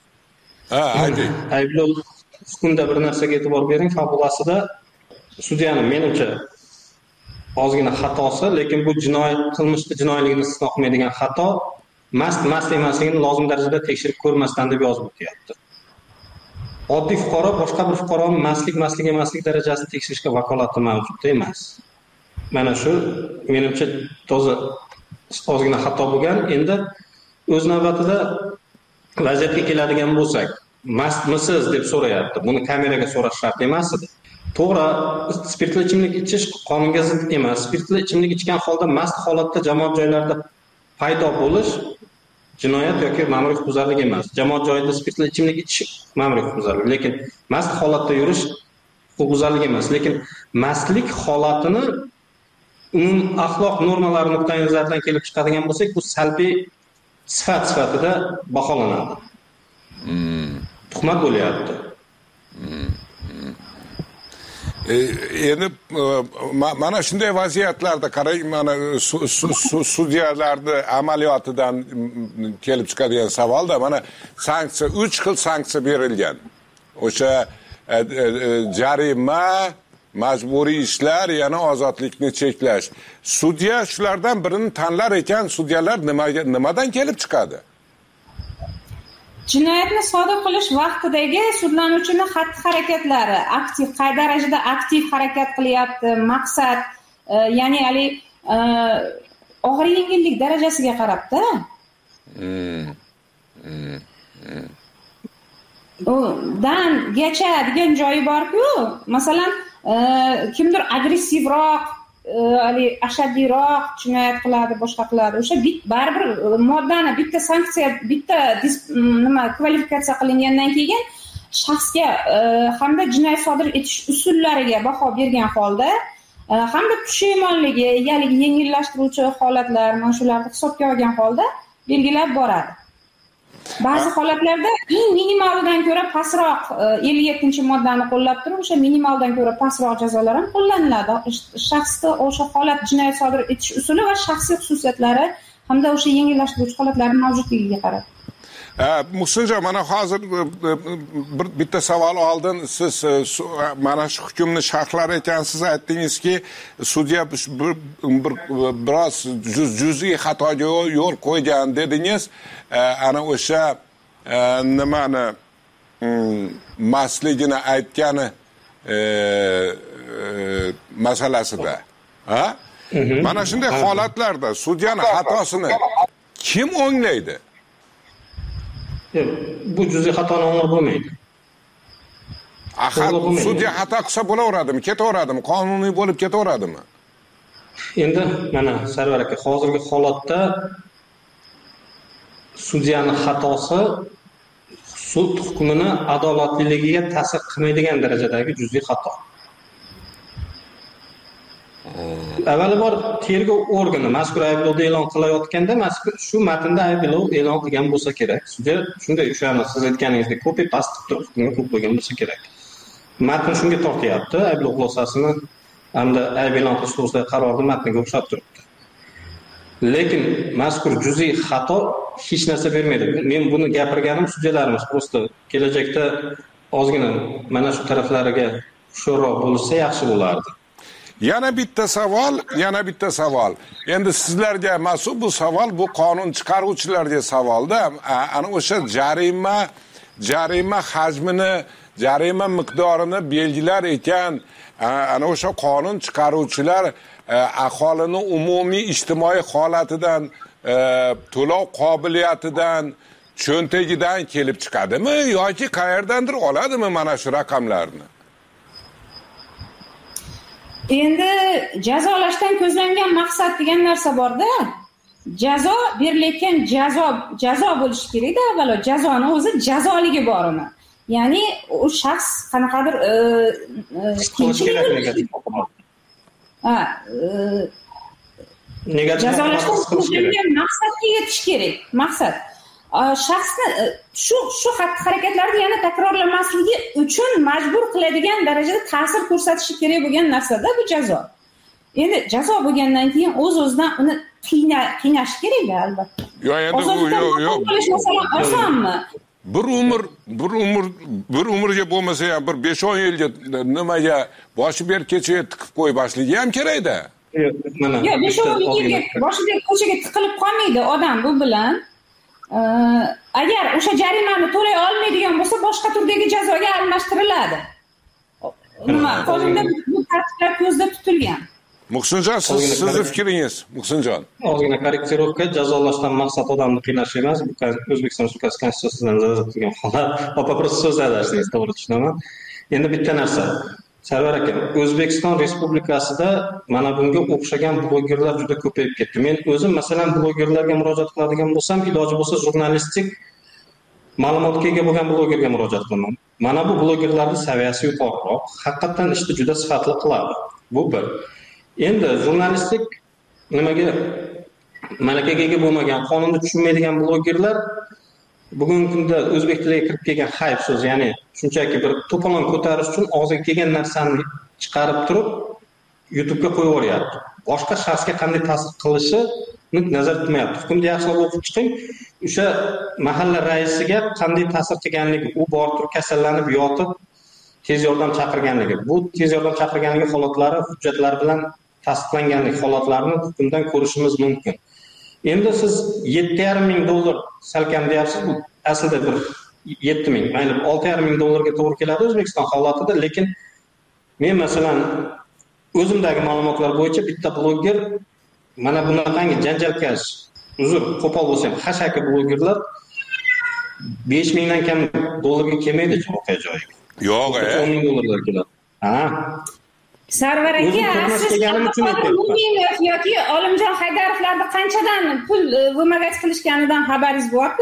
Ayblov hukmda bir narsaga e'tibor bering, fabulasida sudyaning menimcha ozgina xatosi, lekin bu qilmishni jinoiyligini istisno qilmaydigan xato, mast emasligini lozim darajada tekshirib ko'rmasdan deb yozib o'tyapti. Oddiy fuqaro boshqa bir fuqaroning mastlik emaslik darajasini tekshirishga vakolati mavjud emas. Mana shu menimcha ozgina xato bo'lgan. Endi o'z navbatida vaziyatga keladigan bo'lsak, mastmisiz deb so'rayapti. Buni kameraga so'rash shart emas edi. To'g'ri, spirtli ichimlik ichish qonunga zid emas. Spirtli ichimlik ichgan holda mast holatda jamoat joylarida paydo bo'lish jinoyat yoki ma'muriy huquqbuzarlik emas. Jamoat joyida spirtli ichimlik ichish ma'muriy huquqbuzarlik, lekin mast holatda yurish huquqbuzarlik emas. Lekin mastlik holatini axloq normalari nuqtai nazaridan kelib chiqadigan bo'lsak, bu salbiy sifat sifatida baholanadi. Tuhmat bo'lyapti. Endi mana shunday vaziyatlarda qarang, mana sudyalarni amaliyotidan kelib chiqadigan savolda mana sanksiya 3 xil sanksiya berilgan. O'sha jarima, majburiy ishlar, yana ozodlikni cheklash. Sudya shulardan birini tanlar ekan, sudyalar nimadan kelib chiqadi? Jinoyatni sodir qilish vaqtidagi sudlanuvchini xatti-harakatlari, aktiv, qay darajada aktiv harakat qilyapti, maqsad, ya'ni og'ir yengillik darajasiga qarabda. Dangacha degan joyi bor-ku, masalan, kimdir agressivroq, ashaddiyroq jinoyat qiladi, boshqa qiladi. O'sha baribir moddani bitta sanksiya, bitta kvalifikatsiya qilingandan keyin shaxsga hamda jinoyat sodir etish usullariga baho bergan holda hamda pushaymonligi, egalik yengillashtiruvchi holatlar, mana shularni hisobga olgan holda belgilab boradi. Ba'zi holatlarda eng minimalidan ko'ra pastroq 57-moddani qo'llab turib, o'sha minimaldan ko'ra pastroq jazolar ham qo'llaniladi. Shaxsda o'sha holat jinoyat sodir etish usuli va shaxsiy xususiyatlari hamda o'sha yengillashtiruvchi holatlarning mavjudligiga qarab. Muhsinjon, mana hozir bitta savol oldin siz mana shu hukmni sharhlar ekansiz, aytdingizki, sudya biroz juz'iy xatoga yo'l qo'ygan dedingiz. Ana o'sha nimani mastligini aytgani masalasida. Mana shunday holatlarda sudyani xatosini kim o'nglaydi? Bu juz'iy xatoni o'nglab bo'lmaydi. Sudya xato qilsa bo'laveradimi, ketaveradimi, qonuniy bo'lib ketaveradimi? Endi mana Sarvar aka, hozirgi holatda sudyaning xatosi sud hukmini adolatliligiga ta'sir qilmaydigan darajadagi juz'iy xato. Avvalambor tergov organi mazkur ayblovni e'lon qilayotganda shu matnda ayblov e'lon qilgan bo'lsa kerak. Sudya shunday o'shani siz aytganingizdek copy paste qilib hukmga qo'yib qo'ygan bo'lsa kerak. Matn shunga tortyapti, ayblov xulosasini hamda ayb e'lon qilish to'g'risidagi qarorni matniga o'xshab turibdi. Lekin mazkur juz'iy xato hech narsa bermaydi. Men buni gapirganim sudyalarimiz prosta kelajakda ozgina mana shu taraflariga hushyorroq bo'lsa yaxshi bo'lardi. Yana bitta savol. Endi sizlarga mas'ul bu savol, bu qonun chiqaruvchilarga savolda. Ana o'sha jarima hajmini, jarima miqdorini belgilar ekan, ana o'sha qonun chiqaruvchilar aholini umumiy ijtimoiy holatidan, to'lov qobiliyatidan, cho'ntagidan kelib chiqadimi yoki qayerdandir oladimi mana shu raqamlarni? Endi jazolashdan ko'zlangan maqsad degan narsa borda. Jazo berilayotgan jazo bo'lishi kerak-da, avvalo jazoni o'zi jazoligi bor uni. Ya'ni u shaxs qanaqadir jazolashdan ko'zlangan maqsadga yetish kerak. Maqsad shaxsni shu xatti-harakatlarni yana takrorlamasligi uchun majbur qiladigan darajada ta'sir ko'rsatishi kerak bo'lgan narsa-da bu jazo. Endi jazo bo'lgandan keyin o'z-o'zidan uni qiynash kerak albatta. Yo'q, endi yo'q. Masalan, osonmi? Bir umrga bo'lmasa ham bir 5-10 yilga nimaga boshi ber kechaga tiqib qo'ymashligi ham kerak-da. Yo'q, 5-10 yilga boshi ber ko'chaga tiqilib qolmaydi odam bu bilan. Agar o'sha jarimani to'lay olmaydigan bo'lsa, boshqa turdagi jazoga almashtiriladi. Nima? Qonunda bu tartiblar ko'zda tutilgan. Muhsinjon, sizning fikringiz, Muhsinjon. Ozgina korrektirovka, jazolashdan maqsad odamni qiynash emas, bu O'zbekiston Respublikasi Konstitutsiyasidan nazarda tutilgan holat. Просто so'z adashdingiz, to'g'ri tushunaman. Endi bitta narsa. Sarvar aka, O'zbekiston Respublikasida mana bunga o'xshagan blogerlar juda ko'payib ketdi. Men o'zim masalan blogerlarga murojaat qiladigan bo'lsam, iloji bo'lsa jurnalistik ma'lumotga ega bo'lgan blogerga murojaat qilaman. Mana bu blogerlarning saviyasi yuqoriroq, haqiqatan ishni juda sifatli qiladi. Bu bir. Endi jurnalistik nimaga malakaga ega bo'lmagan, qonunni tushunmaydigan blogerlar bugungi kunda o'zbek tiliga kirib kelgan hype so'z, ya'ni shunchaki bir to'polon ko'tarish uchun og'ziga kelgan narsani chiqarib turib YouTube'ga qo'yib yuboryapti. Boshqa shaxsga qanday ta'sir qilishini nazarda tutmayapti. Hukmni yaxshilab o'qib chiqing, o'sha mahalla raisiga qanday ta'sir qilganligi, u borib turib kasallanib yotib tez yordam chaqirganligi, bu tez yordam chaqirganligi holatlari hujjatlar bilan tasdiqlanganlik holatlarini hukmdan ko'rishimiz mumkin. Endi siz $7,500 salkam deyapsiz, bu aslida bir 7,000, mayli $6,500 to'g'ri keladi O'zbekiston holatida, lekin men masalan o'zimdagi ma'lumotlar bo'yicha bitta bloger mana bunaqangi janjalkash, uzr, qo'pol bo'lsa ham hashaki blogerlar 5,000 dan kam dollarga kelmaydi voqea joyiga. Yo'q, $10,000 keladi. Ha. Sarvar aka, siz Muminov yoki Olimjon Haydarovlarni qanchadan pul va'magat qilishganidan xabaringiz bormi?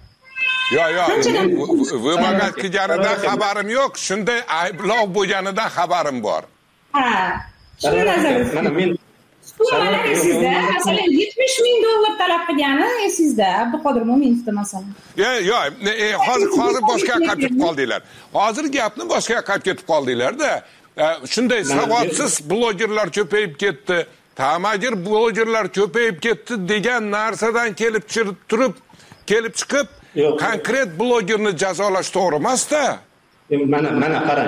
Yo'q, va'magat qilganidan xabarim yo'q, shunday ayblov bo'lganidan xabarim bor. Ha. Shuni nazaringizda. Mana men sizda masalan $70,000 talab qilgani esingizda, Abduqodir Mo'minovda masalan. Yo'q, hozir boshqa qilib ketib qoldinglar. Hozir gapni boshqa qilib ketib qoldinglar-da. Shunday savodsiz blogerlar ko'payib ketdi, tamagir blogerlar ko'payib ketdi degan narsadan kelib chiqib, konkret blogerni jazolash to'g'ri emas-da. Mana qarang.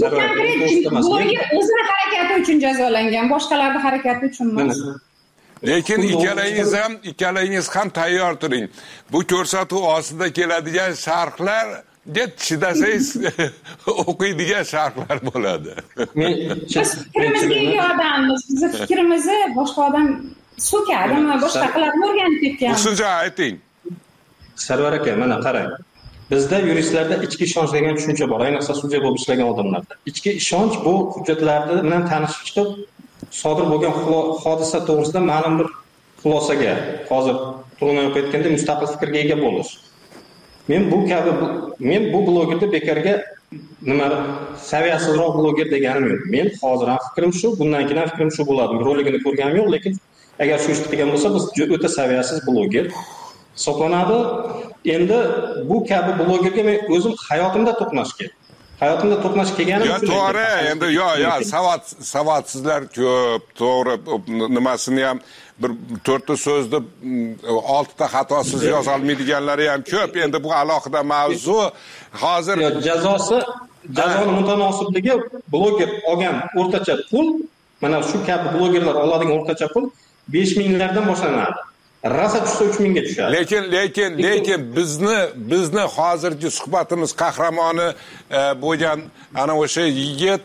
Bloger o'zini harakati uchun jazolangan, boshqalarning harakati uchun emas. Lekin ikkalangiz ham tayyor turing. Bu ko'rsatuv ostida keladigan sharhlar chidasangiz o'qiydigan sharhlar bo'ladi. Biz fikrimizga ega odammiz, bizni fikrimizni boshqa odam so'kadimi, boshqa qilib o'rganib ketgan. Muhsinjon, ayting. Sarvar aka, mana qarang. Bizda yuristlarda ichki ishonch degan tushuncha bor, ayniqsa sudya bo'lib ishlagan odamlarda. Ichki ishonch bu hujjatlar bilan tanishib chiqib, sodir bo'lgan hodisa to'g'risida ma'lum bir xulosaga, hozir Turg'unov aytganda mustaqil fikrga ega bo'lish. Men bu blogerni bekarga nima saviyasizroq bloger deganim yo'q. Men hozir ham fikrim shu, bundan keyin ham fikrim shu bo'ladi. Roligini ko'rganim yo'q, lekin agar shu ishni qilgan bo'lsa, biz o'ta saviyasiz bloger hisoblanadi. Endi bu kabi blogerga men o'zim hayotimda to'qnash kelganim uchun. To'g'ri, endi savodsizlar ko'p, to'g'ri, nimasini ham bir 4 ta so'zni 6 ta xatosiz yoza olmaydiganlari ham ko'p. Endi bu alohida mavzu. Hozir jazoni mutanosiblig'i bloger olgan o'rtacha pul, mana shu kabi blogerlar oladigan o'rtacha pul 5,000 lardan boshlanadi. Rasa tushsa 3,000 ga tushadi. Lekin bizni hozirgi suhbatimiz qahramoni bo'lgan ana o'sha yigit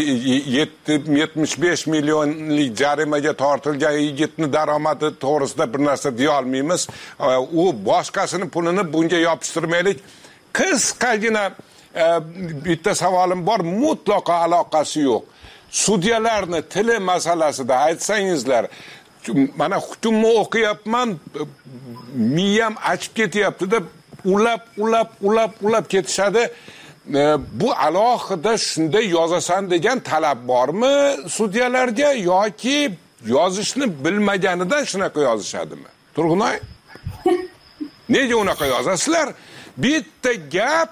75 millionlik jarimaga tortilgan yigitni daromadi to'g'risida bir narsa deya olmaymiz. U boshqasini pulini bunga yopishtirmaylik. Qisqagina bitta savolim bor, mutlaqo aloqasi yo'q. Sudyalarni tili masalasida aytsangizlar, mana hukmni o'qiyapman, miyam achib ketyapti-da, ulab ketishadi. Bu alohida shunday yozasan degan talab bormi sudyalarga yoki yozishni bilmaganidan shunaqa yozishadimi? Turg'unay? Nega unaqa yozasizlar? Bitta gap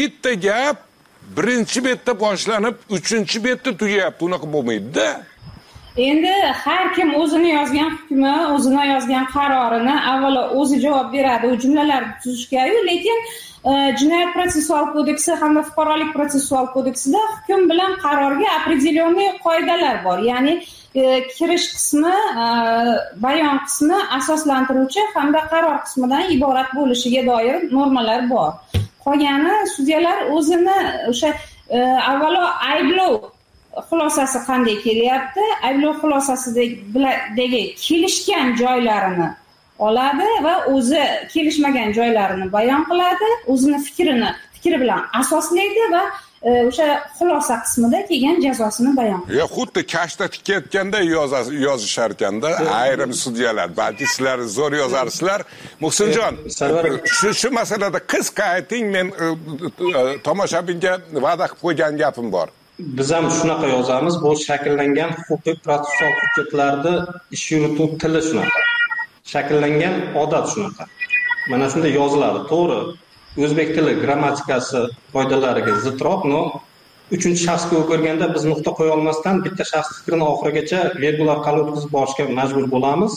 birinchi betda boshlanib, 3-betda tugayapti, unaqa bo'lmaydi-da. Endi har kim o'zini yozgan hukmi, o'zini yozgan qarorini avvalo o'zi javob beradi, u jumlalarni tuzishga-yu, lekin Jinoyat protsessual kodeksi hamda Fuqarolik protsessual kodeksida hukm bilan qarorga определенный qoidalar bor. Ya'ni kirish qismi, bayon qismi asoslantiruvchi hamda qaror qismidan iborat bo'lishiga doir normalar bor. Qolgani sudyalar o'zini o'sha avvalo ayblov xulosasi qanday kelyapti, ayblov xulosasidagi kelishgan joylarini oladi va o'zi kelishmagan joylarini bayon qiladi, o'zini fikri bilan asoslaydi va o'sha xulosa qismida kelgan jazosini bayon qiladi. Xuddi kashta tikayotganda yozishar ekanda ayrim sudyalar. Balki sizlar zo'r yozarsizlar. Muhsinjon, shu masalada qisqa ayting, men tomoshabinga va'da qilib qo'ygan gapim bor. Biz ham shunaqa yozamiz, bu shakllangan huquqiy protsessual hujjatlarda ish yurituv tili shunaqa. Shakllangan odat shunaqa. Mana shunday yoziladi, to'g'ri. O'zbek tili grammatikasi qoidalariga zidroq, no 3-shaxsga o'girganda biz nuqta qo'ya olmasdan bitta shaxs fikrini oxirigacha virgula orqali o'tkazib borishga majbur bo'lamiz.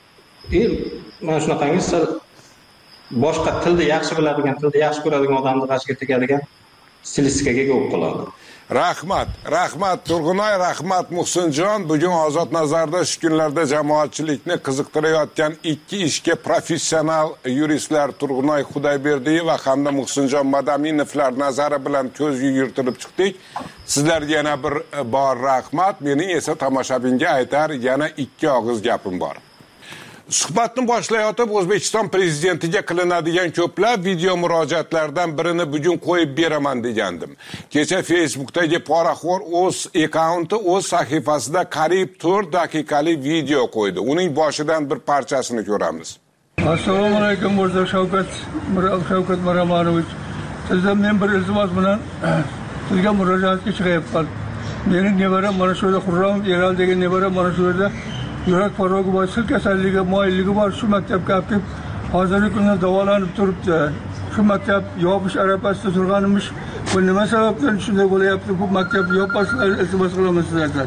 Mana shunaqangi boshqa tilni yaxshi biladigan, tilni yaxshi ko'radigan odamni g'ashiga tegadigan stilistikaga ega bo'lib qoladi. Rahmat Turg'unay, rahmat Muhsinjon. Bugun Ozod nazarda shu kunlarda jamoatchilikni qiziqtirayotgan ikki ishga professional yuristlar Turg'unay Xudoyberdiyeva hamda Muhsinjon Madaminovlar nazari bilan ko'z yugurtirib chiqdik. Sizlarga yana bir bor rahmat. Mening esa tomoshabinga aytar yana ikki og'iz gapim bor. Suhbatni boshlayotib O'zbekiston prezidentiga qilinadigan ko'plab video murojaatlardan birini bugun qo'yib beraman degandim. Kecha Facebookdagi poraxo'r o'z akkaunti, o'z sahifasida qariyb 4 daqiqalik video qo'ydi. Uning boshidan bir parchasini ko'ramiz. Assalomu alaykum, Mirzo Shavkat Miromonovich. Sizdan men bir iltimos bilan sizga murojaatga chiqyapman. Mening nevaram mana shu yerda Xurram Eral degan nevaram mana shu yerda yurak farogi bor, sil kasalligi, moyilligi bor, shu maktabga olib hozirgi kunda davolanib turibdi. Shu maktab yopish arafasida turganimiz, bu nima sababdan shunday bo'layapti? Bu maktabni yopmaslar, iltimos qilaman sizlardan.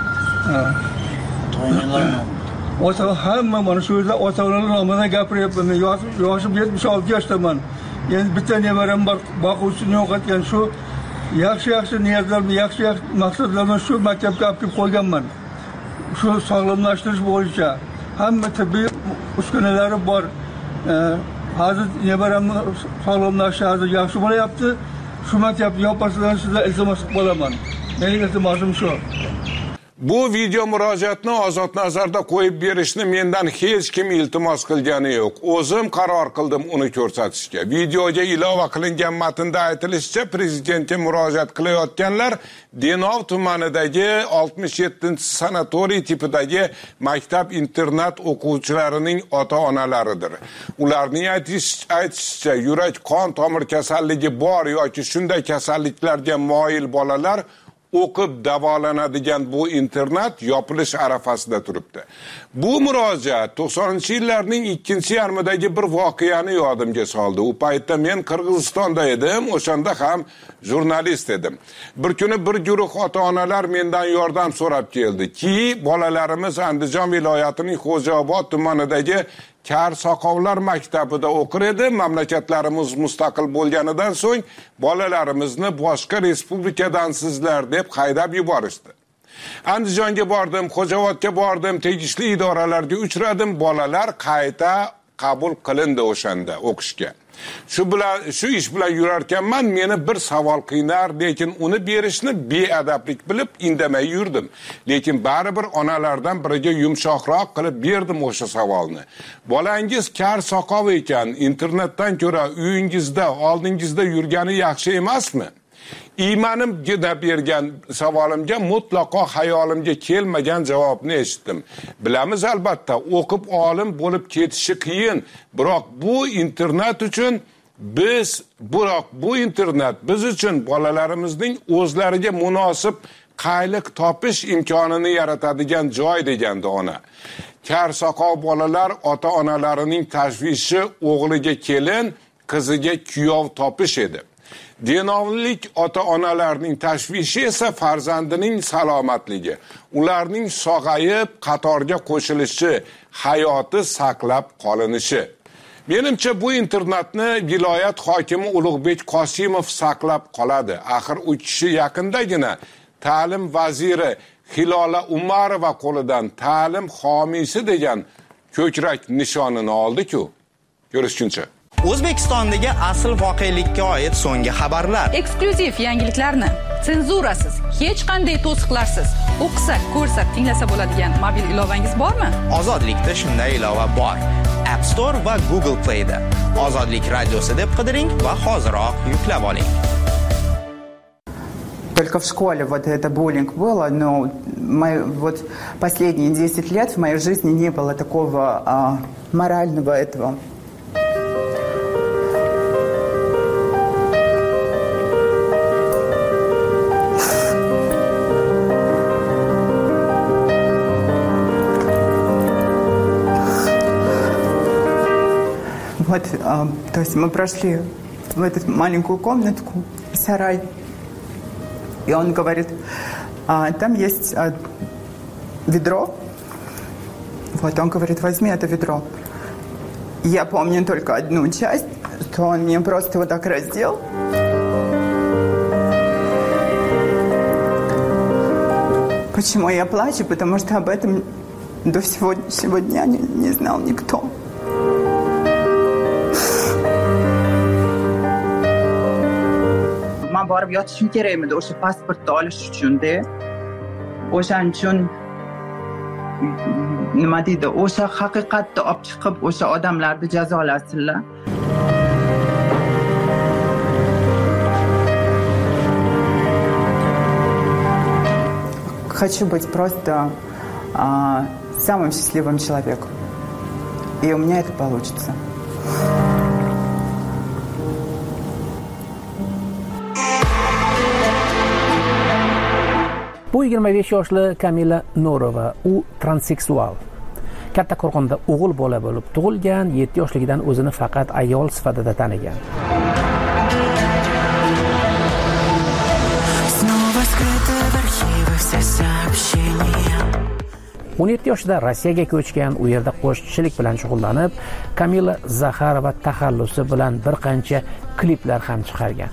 Ota hamma mana shu yerda ota-onalar nomidan gapiryapman. Men yoshim 76 yoshdaman. Endi bitta nevaram bor, boquvchini yo'qotgan shu yaxshi niyatlar, yaxshi maqsadlardan shu maktabga olib qo'yganman. Shu sog'lomlashtirish bo'yicha hamma tibbiy uskunalari bor. Hozir nevaramni sog'lomlashishi hozir yaxshi bo'lyapti. Shu maktabni yopasizlar, sizlar iltimos qilib qolaman. Mening iltimosim shu. Bu video murojaatni Ozod nazarda qo'yib berishni mendan hech kim iltimos qilgani yo'q. O'zim qaror qildim uni ko'rsatishga. Videoga ilova qilingan matnda aytilishicha, prezidentga murojaat qilayotganlar Denov tumanidagi 67-sanatoriy tipidagi maktab-internat o'quvchilarining ota-onalaridir. Ularning aytishicha, yurak qon tomir kasalligi bor yoki shunday kasalliklarga moyil bolalar o'qib davolanadigan bu internat yopilish arafasida turibdi. Bu murojaat 90-yillarning ikkinchi yarmidagi bir voqeani yodimga soldi. U paytda men Qirg'izistonda edim, o'shanda ham jurnalist edim. Bir kuni bir guruh ota-onalar mendan yordam so'rab keldi ki, bolalarimiz Andijon viloyatining Xo'jaobod tumanidagi Kar soqovlar maktabida o'qir edi. Mamlakatlarimiz mustaqil bo'lganidan so'ng bolalarimizni boshqa respublikadansizlar deb haydab yuborishdi. Andijonga bordim, Xo'jaobodga bordim, tegishli idoralarga uchradim. Bolalar qayta qabul qilindi o'shanda o'qishga. Shu ish bilan yurarkanman, meni bir savol qiynar, lekin uni berishni beadablik bilib indamay yurdim. Lekin baribir onalardan biriga yumshoqroq qilib berdim o'sha savolni. Bolangiz kar soqov ekan, internetdan ko'ra uyingizda, oldingizda yurgani yaxshi emasmi? Imanim bergan savolimga mutlaqo hayolimga kelmagan javobni eshitdim. Bilamiz albatta, o'qib olim bo'lib ketishi qiyin, biroq bu internet uchun bu internet biz uchun bolalarimizning o'zlariga munosib qayliq topish imkonini yaratadigan joy degandi ona. Kar-soqov bolalar ota-onalarining tashvishi o'g'liga kelin, qiziga kuyov topish edi. Denovlik ota-onalarning tashvishi esa farzandining salomatligi, ularning sog'ayib qatorga qo'shilishi, hayoti saqlab qolinishi. Menimcha bu internetni viloyat hokimi Ulug'bek Qosimov saqlab qoladi. Axir u kishi yaqindagina ta'lim vaziri Hilola Umarova qo'lidan ta'lim homiysi degan ko'krak nishonini oldi-ku. Ko'rishguncha. O'zbekistondagi asl voqelikka oid so'nggi xabarlar. Eksklyuziv yangiliklarni senzurasiz, hech qanday to'siqlarsiz o'qisak, ko'rsak, tinglasa bo'ladigan mobil ilovangiz bormi? Ozodlikda shunday ilova bor. App Store va Google Play da. Ozodlik radiosi deb qidiring va hoziroq yuklab oling. Только в школе вот это буллинг было, но вот последние 10 лет в моей жизни не было такого морального этого. Вот, то есть мы прошли в эту маленькую комнатку, сарай, и он говорит, там есть ведро. Вот он говорит, возьми это ведро. Я помню только одну часть, что он мне просто вот так раздел. Почему я плачу? Потому что об этом до сегодняшнего дня не знал никто. Men borib yotishim kerak edi o'sha pasportni olish uchun-da. O'shaning uchun nima deydi, o'sha haqiqatni olib chiqib, o'sha odamlarni jazolasinlar. Хочу быть просто самым счастливым человеком. И у меня это получится. Bu 25 yoshli Kamila Norova, u transseksual. Kattaqo'rg'onda o'g'il bola bo'lib tug'ilgan, 7 yoshligidan o'zini faqat ayol sifatida tanigan. 17 yoshida Rossiyaga ko'chgan, u yerda qo'shiqchilik bilan shug'ullanib, Kamila Zaxarova taxallusi bilan bir qancha kliplar ham chiqargan.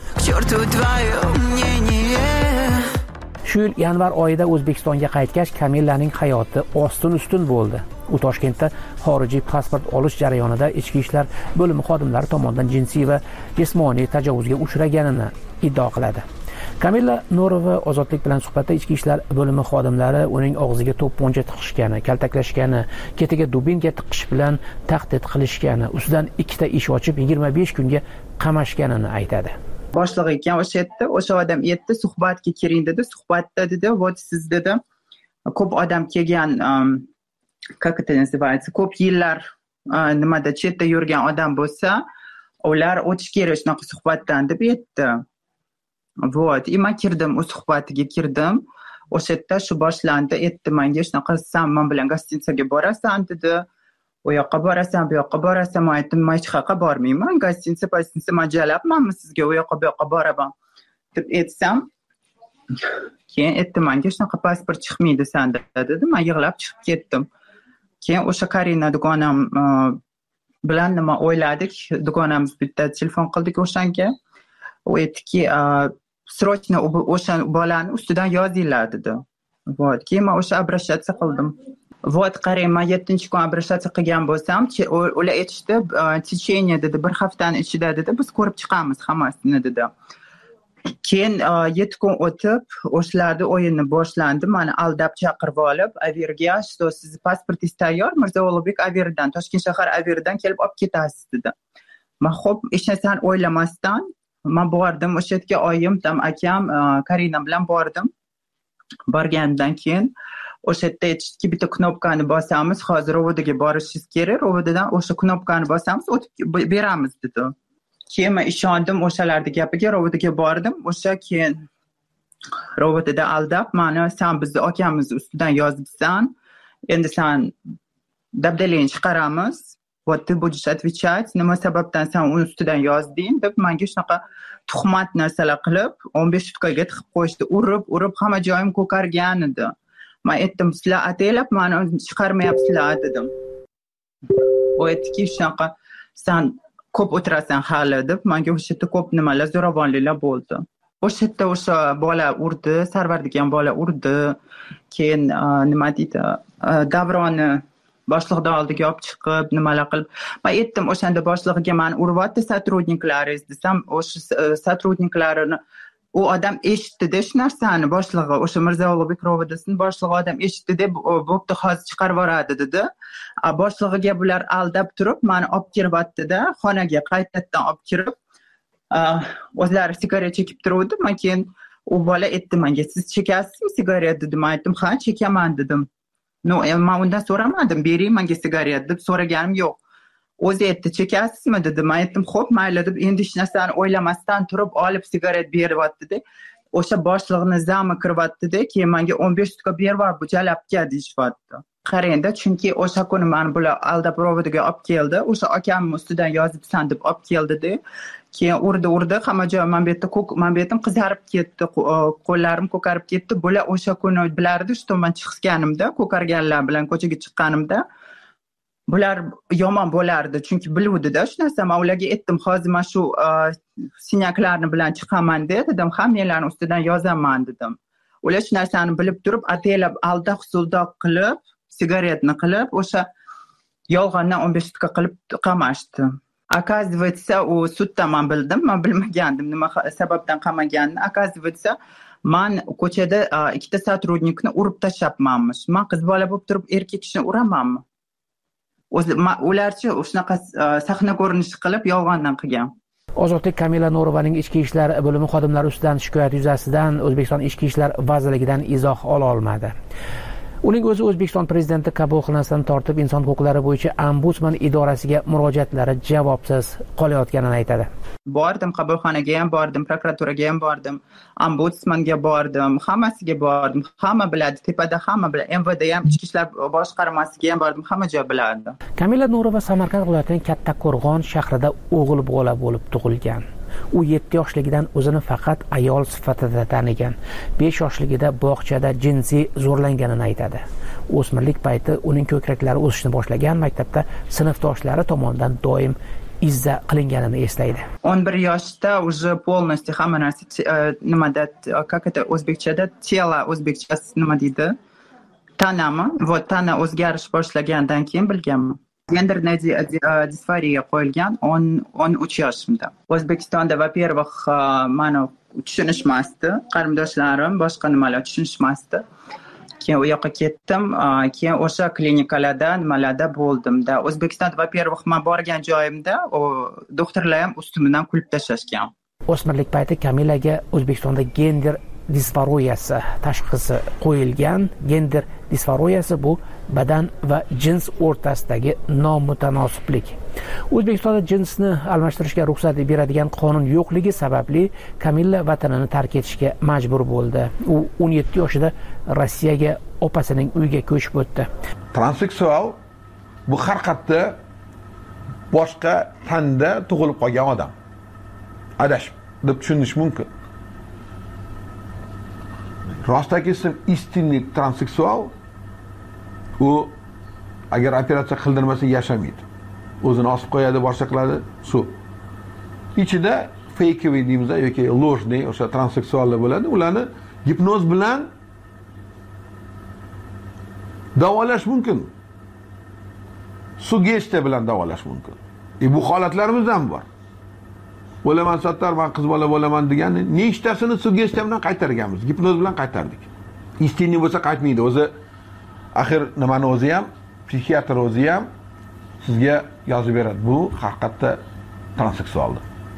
Shu yil yanvar oyida O'zbekistonga qaytgach, Kamilaning hayoti ostin-ustun bo'ldi. U Toshkentda xorijiy pasport olish jarayonida ichki ishlar bo'limi xodimlari tomonidan jinsiy va jismoniy tajovuzga uchraganini iddao qiladi. Kamila Norova Ozodlik bilan suhbatda ichki ishlar bo'limi xodimlari uning og'ziga to'pponcha tiqishgani, kaltaklashgani, ketiga dubinka tiqish bilan tahdid qilishgani, ustidan 2 ta ish ochib 25 kunga qamashganini aytadi. Boshlig'i ekan o'sha yerda, o'sha odam yerda suhbatga kiring dedi. Suhbatda dedi, "Вот siz dedi, ko'p odam kelgan, как это называется, ko'p yillar nimada chetda yurgan odam bo'lsa, ular o'tish kerak shunaqa suhbatdan" deb aytdi. Вот, и men kirdim, u suhbatiga kirdim. O'sha yerda shu boshlandi, aytdi menga shunaqa, "Sen men bilan gostinitsaga borasan" dedi. "U yoqqa borasan, bu yoqqa borasan." Men aytdim, "Men hech qayerga bormayman. Gostinitsa mo'ljalabmanmi sizga, u yoqqa bu yoqqa boraman" deb aytsam, keyin aytdi menga, "Shunaqa pasport chiqmaydi senda" dedi. Men yig'lab chiqib ketdim. Keyin o'sha Karina dugonam bilan nima o'yladik, dugonamiz bitta telefon qildik o'shanga. U aytdiki, "Срочно o'sha bolani ustidan yozinglar" dedi. Вот, keyin men o'sha обращаться qildim. Вот, qarang, men 7-kun обращаться qilgan bo'lsam, ular aytishdi, "Течение" dedi, 1 haftani ichida dedi, "Biz ko'rib chiqamiz hammasini" dedi. Keyin 7 kun o'tib, o'shalarni o'yini boshlandi. Meni aldab chaqirib olib, "Averga, что siz pasportingiz tayyor, Mirzo Ulug'bek Averdan, Toshkent shahar Averdan kelib olib ketasiz" dedi. Men xo'p, hech narsani o'ylamasdan Men bordim o'sha yerga, oyim, tam akam, Karina bilan bordim. Borgandan keyin o'sha yerda aytishdiki, bitta knopkani bosamiz, hozir rovodaga borishingiz kerak, rovodadan o'sha knopkani bosamiz, o'tib beramiz dedi. Keyin men ishondim o'shalarning gapiga, rovodaga bordim. O'sha keyin robotida aldab, meni sen bizni akamiz ustidan yozibsan, endi sen dabdalangni chiqaramiz. Вот ты будешь отвечать, nima sababdan sen uni ustidan yozding deb menga shunaqa tuhmat narsalar qilib 15 sutkaga tiqib qo'yishdi. Urib hamma joyim ko'kargan edi. Men aytdim, sizlar ataylab meni chiqarmayapsizlar dedim. U aytdiki, shunaqa sen ko'p o'tirasan hali deb menga o'sha yerda ko'p nimalar, zo'ravonliklar bo'ldi. O'sha yerda o'sha bola urdi, Sarvar degan bola urdi. Keyin nima deydi, Davronni boshliqdan oldiga olib chiqib, nimalar qilib. Men aytdim, o'shanda boshlig'iga meni uryapti sotrudniklaringiz desam, o'sha sotrudniklarini u odam eshitdi-da shu narsani, boshlig'i, o'sha Mirzo Ulug'bek rovodasini boshlig'i odam eshitdi-da, bo'pti, hozir chiqarib yuboradi dedi. Boshlig'iga bular aldab turib, meni olib kiryapti-da, xonaga qaytadan olib kirib, o'zlari sigaret chekib turuvdi. Men keyin u bola aytdi menga, siz chekasizmi sigaret dedim. Men aytdim, ha, chekaman dedim. No, men undan so'ramadim, bering menga sigaret deb so'raganim yo'q. O'zi aytdi, chekasizmi dedi. Men aytdim, xo'p, mayli deb, endi hech narsani o'ylamasdan turib olib sigaret beryapti-da. O'sha boshlig'ini zami kiryapti-da, keyin menga 15 sutka berib bu jalabga deyishyapti. Qarangda, chunki o'sha kuni meni bular aldab rovodaga olib keldi. O'sha akamning ustidan yozibsan deb olib keldi-da. Keyin urdi, hamma joy men bu yerda qizarib ketdi, qo'llarim ko'karib ketdi. Bular o'sha kuni bilardi, shu tomondan chiqganimda, ko'karganlar bilan ko'chaga chiqqanimda, bular yomon bo'lardi, chunki biluvdi-da shu narsa. Men ularga aytdim, hozir men shu sinyaklarni bilan chiqaman dedim, hammalarning ustidan yozaman dedim. Ular shu narsani bilib turib, ataylab aldoq-suldoq qilib, sigaretni qilib, o'sha yolg'ondan 15 sutka qilib qamashdi. Оказывается, u sudda men bildim, men bilmagandim nima sababdan qamaganini. Оказывается, men ko'chada ikkita sotrudnikni urib tashlabmanmish. Men qiz bola bo'lib turib erkak kishini uramanmi? Ularchi shunaqa sahna ko'rinishi qilib yolg'ondan qilgan. Ozodbek Kamila No'rovaning ichki ishlar bo'limi xodimlari ustidan shikoyat yuzasidan O'zbekiston Ichki ishlar vazirligidan izoh ola olmadi. Uning o'zi O'zbekiston prezidenti qabulxonasidan tortib inson huquqlari bo'yicha ombudsman idorasiga murojaatlari javobsiz qolayotganini aytadi. Bordim, qabulxonaga ham bordim, prokuraturaga ham bordim, ombudsmanga bordim, hammasiga bordim. Hamma biladi, tepada hamma biladi. MVD ham, ichki ishlar boshqarmasiga ham bordim, hamma joy biladi. Kamila No'rova Samarqand viloyatining Kattaqo'rg'on shahrida o'g'il bola bo'lib tug'ilgan. U 7 yoshligidan o'zini faqat ayol sifatida tanigan. 5 yoshligida bog'chada jinsiy zo'rlanganini aytadi. O'smirlik payti uning ko'kraklari o'sishni boshlagan, maktabda sinfdoshlari tomonidan doim izza qilinganini eslaydi. 11 yoshda уже полностью hamma narsa nimada, как это o'zbekchada, tela o'zbekchasi nima deydi? Tanami, вот tana o'zgarish boshlagandan keyin bilganman. Genderная disforiya qo'yilgan 13 yoshimda. O'zbekistonda во-первых, meni tushunishmasdi, qarindoshlarim boshqa nimalar tushunishmasdi. Keyin u yoqqa ketdim, keyin o'sha klinikalarda, nimalarda bo'ldimda. O'zbekistonda во-первых, men borgan joyimda doktorlar ham ustimdan kulib tashlashgan. O'smirlik payti Kamilaga O'zbekistonda gender disforiyasi tashxisi qo'yilgan. Gender disforiyasi bu badan va jins o'rtasidagi nomutanosiblik. O'zbekistonda jinsni almashtirishga ruxsat beradigan qonun yo'qligi sababli Kamila vatanini tark etishga majbur bo'ldi. U 17 yoshida Rossiyaga opasining uyiga ko'chib o'tdi. Transseksual bu har qayerda boshqa tanda tug'ilib qolgan odam. Adashib deb tushunish mumkin. Rostaki istinlik transseksual u agar operatsiya qildirmasa yashamaydi. O'zini osib qo'yadi, boshqa qiladi, shu. Ichida fakeviy deymiz yoki ложный o'sha transseksuallar bo'ladi. Ularni gipnoz bilan davolash mumkin. Sugestiya bilan davolash mumkin. Bu holatlarimiz ham bor. Bo'laman sattar, men qiz bola bo'laman deganni nechtasini sugestiya bilan qaytarganmiz, gipnoz bilan qaytardik. Istinlik bo'lsa qaytmaydi. O'zi axir nimani o'zi ham, psixiatr o'zi ham sizga yozib beradi. Bu haqiqatda transseksualdir.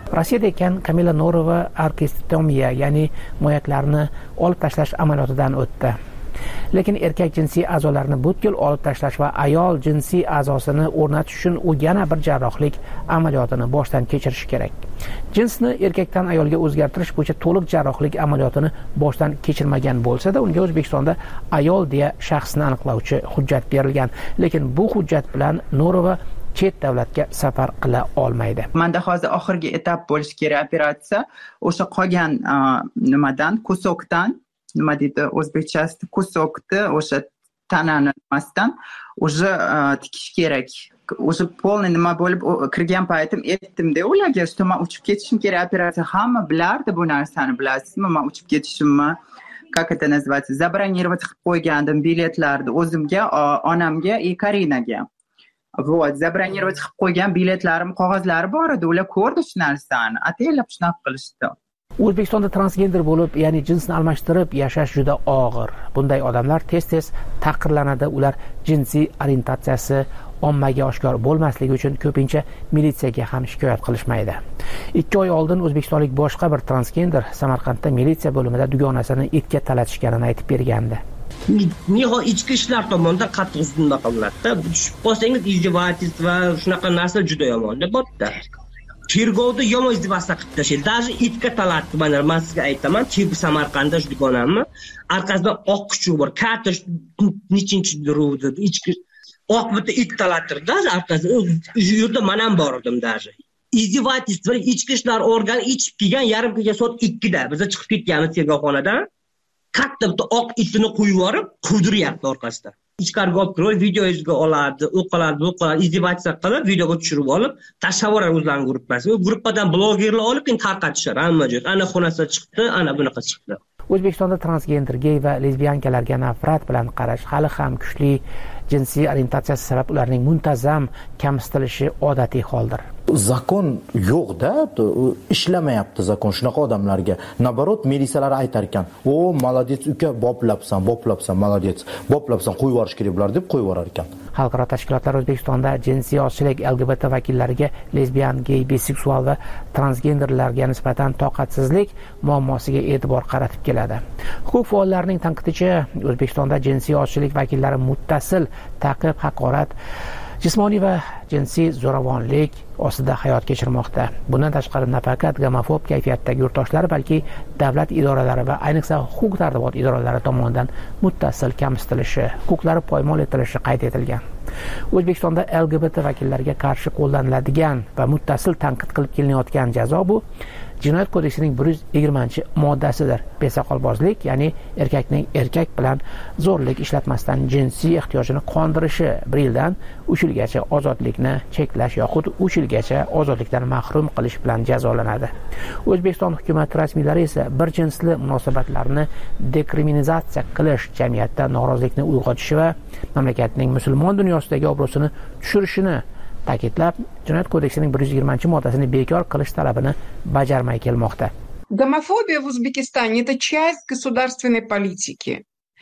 Rossiyada ekan Kamila Norova arkistomiya, ya'ni moyaklarni olib tashlash amaliyotidan o'tdi. Lekin erkak jinsiy a'zolarini butkul olib tashlash va ayol jinsiy a'zosini o'rnatish uchun u yana bir jarrohlik amaliyotini boshdan kechirishi kerak. Jinsni erkakdan ayolga o'zgartirish bo'yicha to'liq jarrohlik amaliyotini boshdan kechirmagan bo'lsa-da, unga O'zbekistonda ayol deya shaxsni aniqlovchi hujjat berilgan. Lekin bu hujjat bilan Norova chet davlatga safar qila olmaydi. Menda hozir oxirgi etap bo'lishi kerak operatsiya. O'sha qolgan nimadan, kusokdan, nima deydi o'zbekchasi, kusokni o'sha tanani nimasidan o'sha tikish kerak. O'sha polniy nima bo'lib kirgan paytim aytdim-da ularga, что men uchib ketishim kerak operatsiya. Hamma bilardi bu narsani, bilasizmi? Men uchib ketishimni, как это называется, забронировать qilib qo'ygandim biletlarni o'zimga, onamga, Karinaga. Вот, забронировать qilib qo'ygan biletlarim, qog'ozlari bor edi. Ular ko'rdi shu narsani. Ataylab shunaqa qilishdi. O'zbekistonda transgender bo'lib, ya'ni jinsni almashtirib yashash juda og'ir. Bunday odamlar tez-tez taqirlanadi. Ular jinsiy orientatsiyasi ommaga oshkor bo'lmasligi uchun ko'pincha militsiyaga ham shikoyat qilishmaydi. 2 oy oldin o'zbekistonlik boshqa bir transgender Samarqandda militsiya bo'limida dugonasini itga talatishganini aytib bergandi. Nihoyat ichki ishlar tomonidan qattiq hujum qilinadi-da. Tushib qolsangiz izdevательство va shunaqa narsa juda yomon-da bo'pti. Tergovda yomon izdevательство qilib tashlaydi. Даже itga talatdi. Men sizga aytaman, Samarqandda shu dugonamni orqasidan oq kuchuk bor. Katta nechinchi ruvda ichki oq bitta it talattirdi, orqasidan shu yerda men ham bor edim даже. Izdevательство ichki ishlar organi ichib kelgan 1:30 soat 2da biz chiqib ketganmiz tergovxonadan. Katta bitta oq itini qo'yib yorib, quvdiryapti orqasidan. Ichkariga olib kirib, videoga oladi, o'qiladi, izdevательство qilib, videoga tushirib olib, tashlab o'zlarining gruppasiga. Gruppadan blogerlar olib, keyin tarqatishar hamma joy. Ana xonasida chiqdi, ana bunaqa chiqdi. O'zbekistonda transgender, gey va lesbiyankalarga nafrat bilan qarash hali ham kuchli. Jinsiy orientatsiyasi sabab ularning muntazam kamsitilishi odatiy holdir. Zakon yo'q-da, ishlamayapti zakon shunaqa odamlarga. Nabarot militsiyalar aytar ekan, "O, молодец uka, boplabsan, молодец. Boplabsan, qo'yib yuborish kerak bular" deb qo'yib yuborar ekan. Xalqaro tashkilotlar O'zbekistonda jinsiy ozchilik, LGBT vakillariga lesbiyan, gey, biseksual va transgenderlarga nisbatan toqatsizlik muammosiga e'tibor qaratib keladi. Huquq faollarining tanqidicha, O'zbekistonda jinsiy ozchilik vakillari muttasil ta'qib, haqorat, jismoniy va jinsiy zo'ravonlik ostida hayot kechirmoqda. Bundan tashqari nafaqat gomofob kayfiyatdagi yurtdoshlar, balki davlat idoralari va ayniqsa huquq-tartibot idoralari tomonidan muttasil kamsitilishi, huquqlari poymol etilishi qayd etilgan. O'zbekistonda LGBT vakillariga qarshi qo'llaniladigan va muttasil tanqid qilib kelinayotgan jazo bu Jinoyat kodeksining 120-moddasidir. Besoqolbozlik, ya'ni erkakning erkak bilan zo'rlik ishlatmasdan jinsiy ehtiyojini qondirishi 1 yildan 3 yilgacha ozodlikni cheklash yoxud 3 yilgacha ozodlikdan mahrum qilish bilan jazolanadi. O'zbekiston hukumat rasmiylari esa bir jinsli munosabatlarni dekriminalizatsiya qilish, jamiyatda norozilikni uyg'otishi va mamlakatning musulmon dunyosidagi obro'sini tushirishini ta'kidlab, Jinoyat kodeksining 120-moddasini bekor qilish talabini bajarmay kelmoqda. Гомофобия в Узбекистане – это часть государственной политики.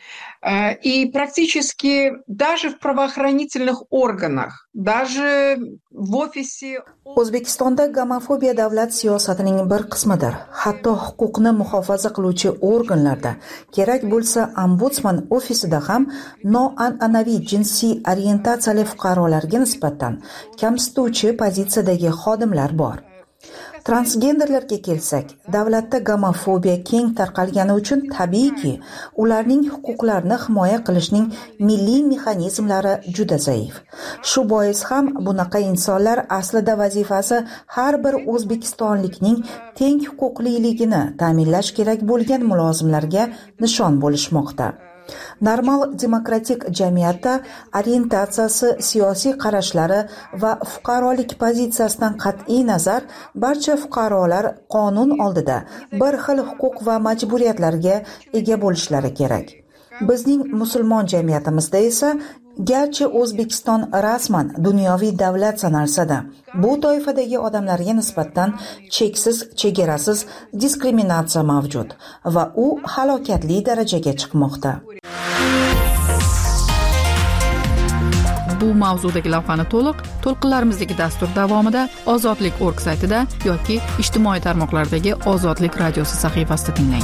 И практически даже в правоохранительных органах, даже в офисе... O'zbekistonda gomofobiya davlat siyosatining bir qismidir. Hatto huquqni muhofaza qiluvchi organlarda, kerak bo'lsa ombudsman ofisida ham noan'anaviy jinsiy orientatsiyali fuqarolarga nisbatan kamsituvchi pozitsiyadagi xodimlar bor. Transgenderlarga kelsak, davlatda gomofobiya keng tarqalgani uchun tabiiyki, ularning huquqlarini himoya qilishning milliy mexanizmlari juda zaif. Shu bois ham bunaqa insonlar aslida vazifasi har bir o'zbekistonlikning teng huquqliligini ta'minlash kerak bo'lgan mulozimlarga nishon bo'lishmoqda. Normal demokratik jamiyatda orientatsiyasi, siyosiy qarashlari va fuqarolik pozitsiyasidan qat'iy nazar barcha fuqarolar qonun oldida bir xil huquq va majburiyatlarga ega bo'lishlari kerak. Bizning musulmon jamiyatimizda esa garchi O'zbekiston rasman dunyoviy davlat sanalsa-da, bu toifadagi odamlarga nisbatan cheksiz, chegarasiz diskriminatsiya mavjud va u halokatli darajaga chiqmoqda. bu mavzudagi lavhani to'lqinlarimizdagi dastur davomida Ozodlik.org saytida yoki ijtimoiy tarmoqlardagi Ozodlik radiosi sahifasida tinglang.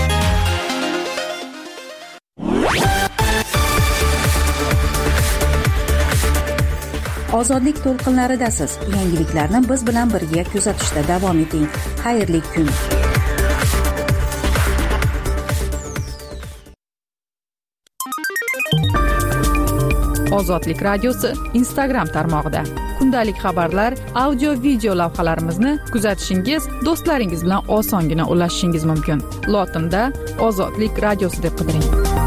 Ozodlik to'lqinlaridasiz. Yangiliklarni biz bilan birga kuzatishda davom eting. Xayrli kun. Ozodlik radiosi Instagram tarmog'ida kundalik xabarlar, audio, video lavhalarimizni kuzatishingiz, do'stlaringiz bilan osongina ulashishingiz mumkin. Lotinda Ozodlik radiosi deb qidiring.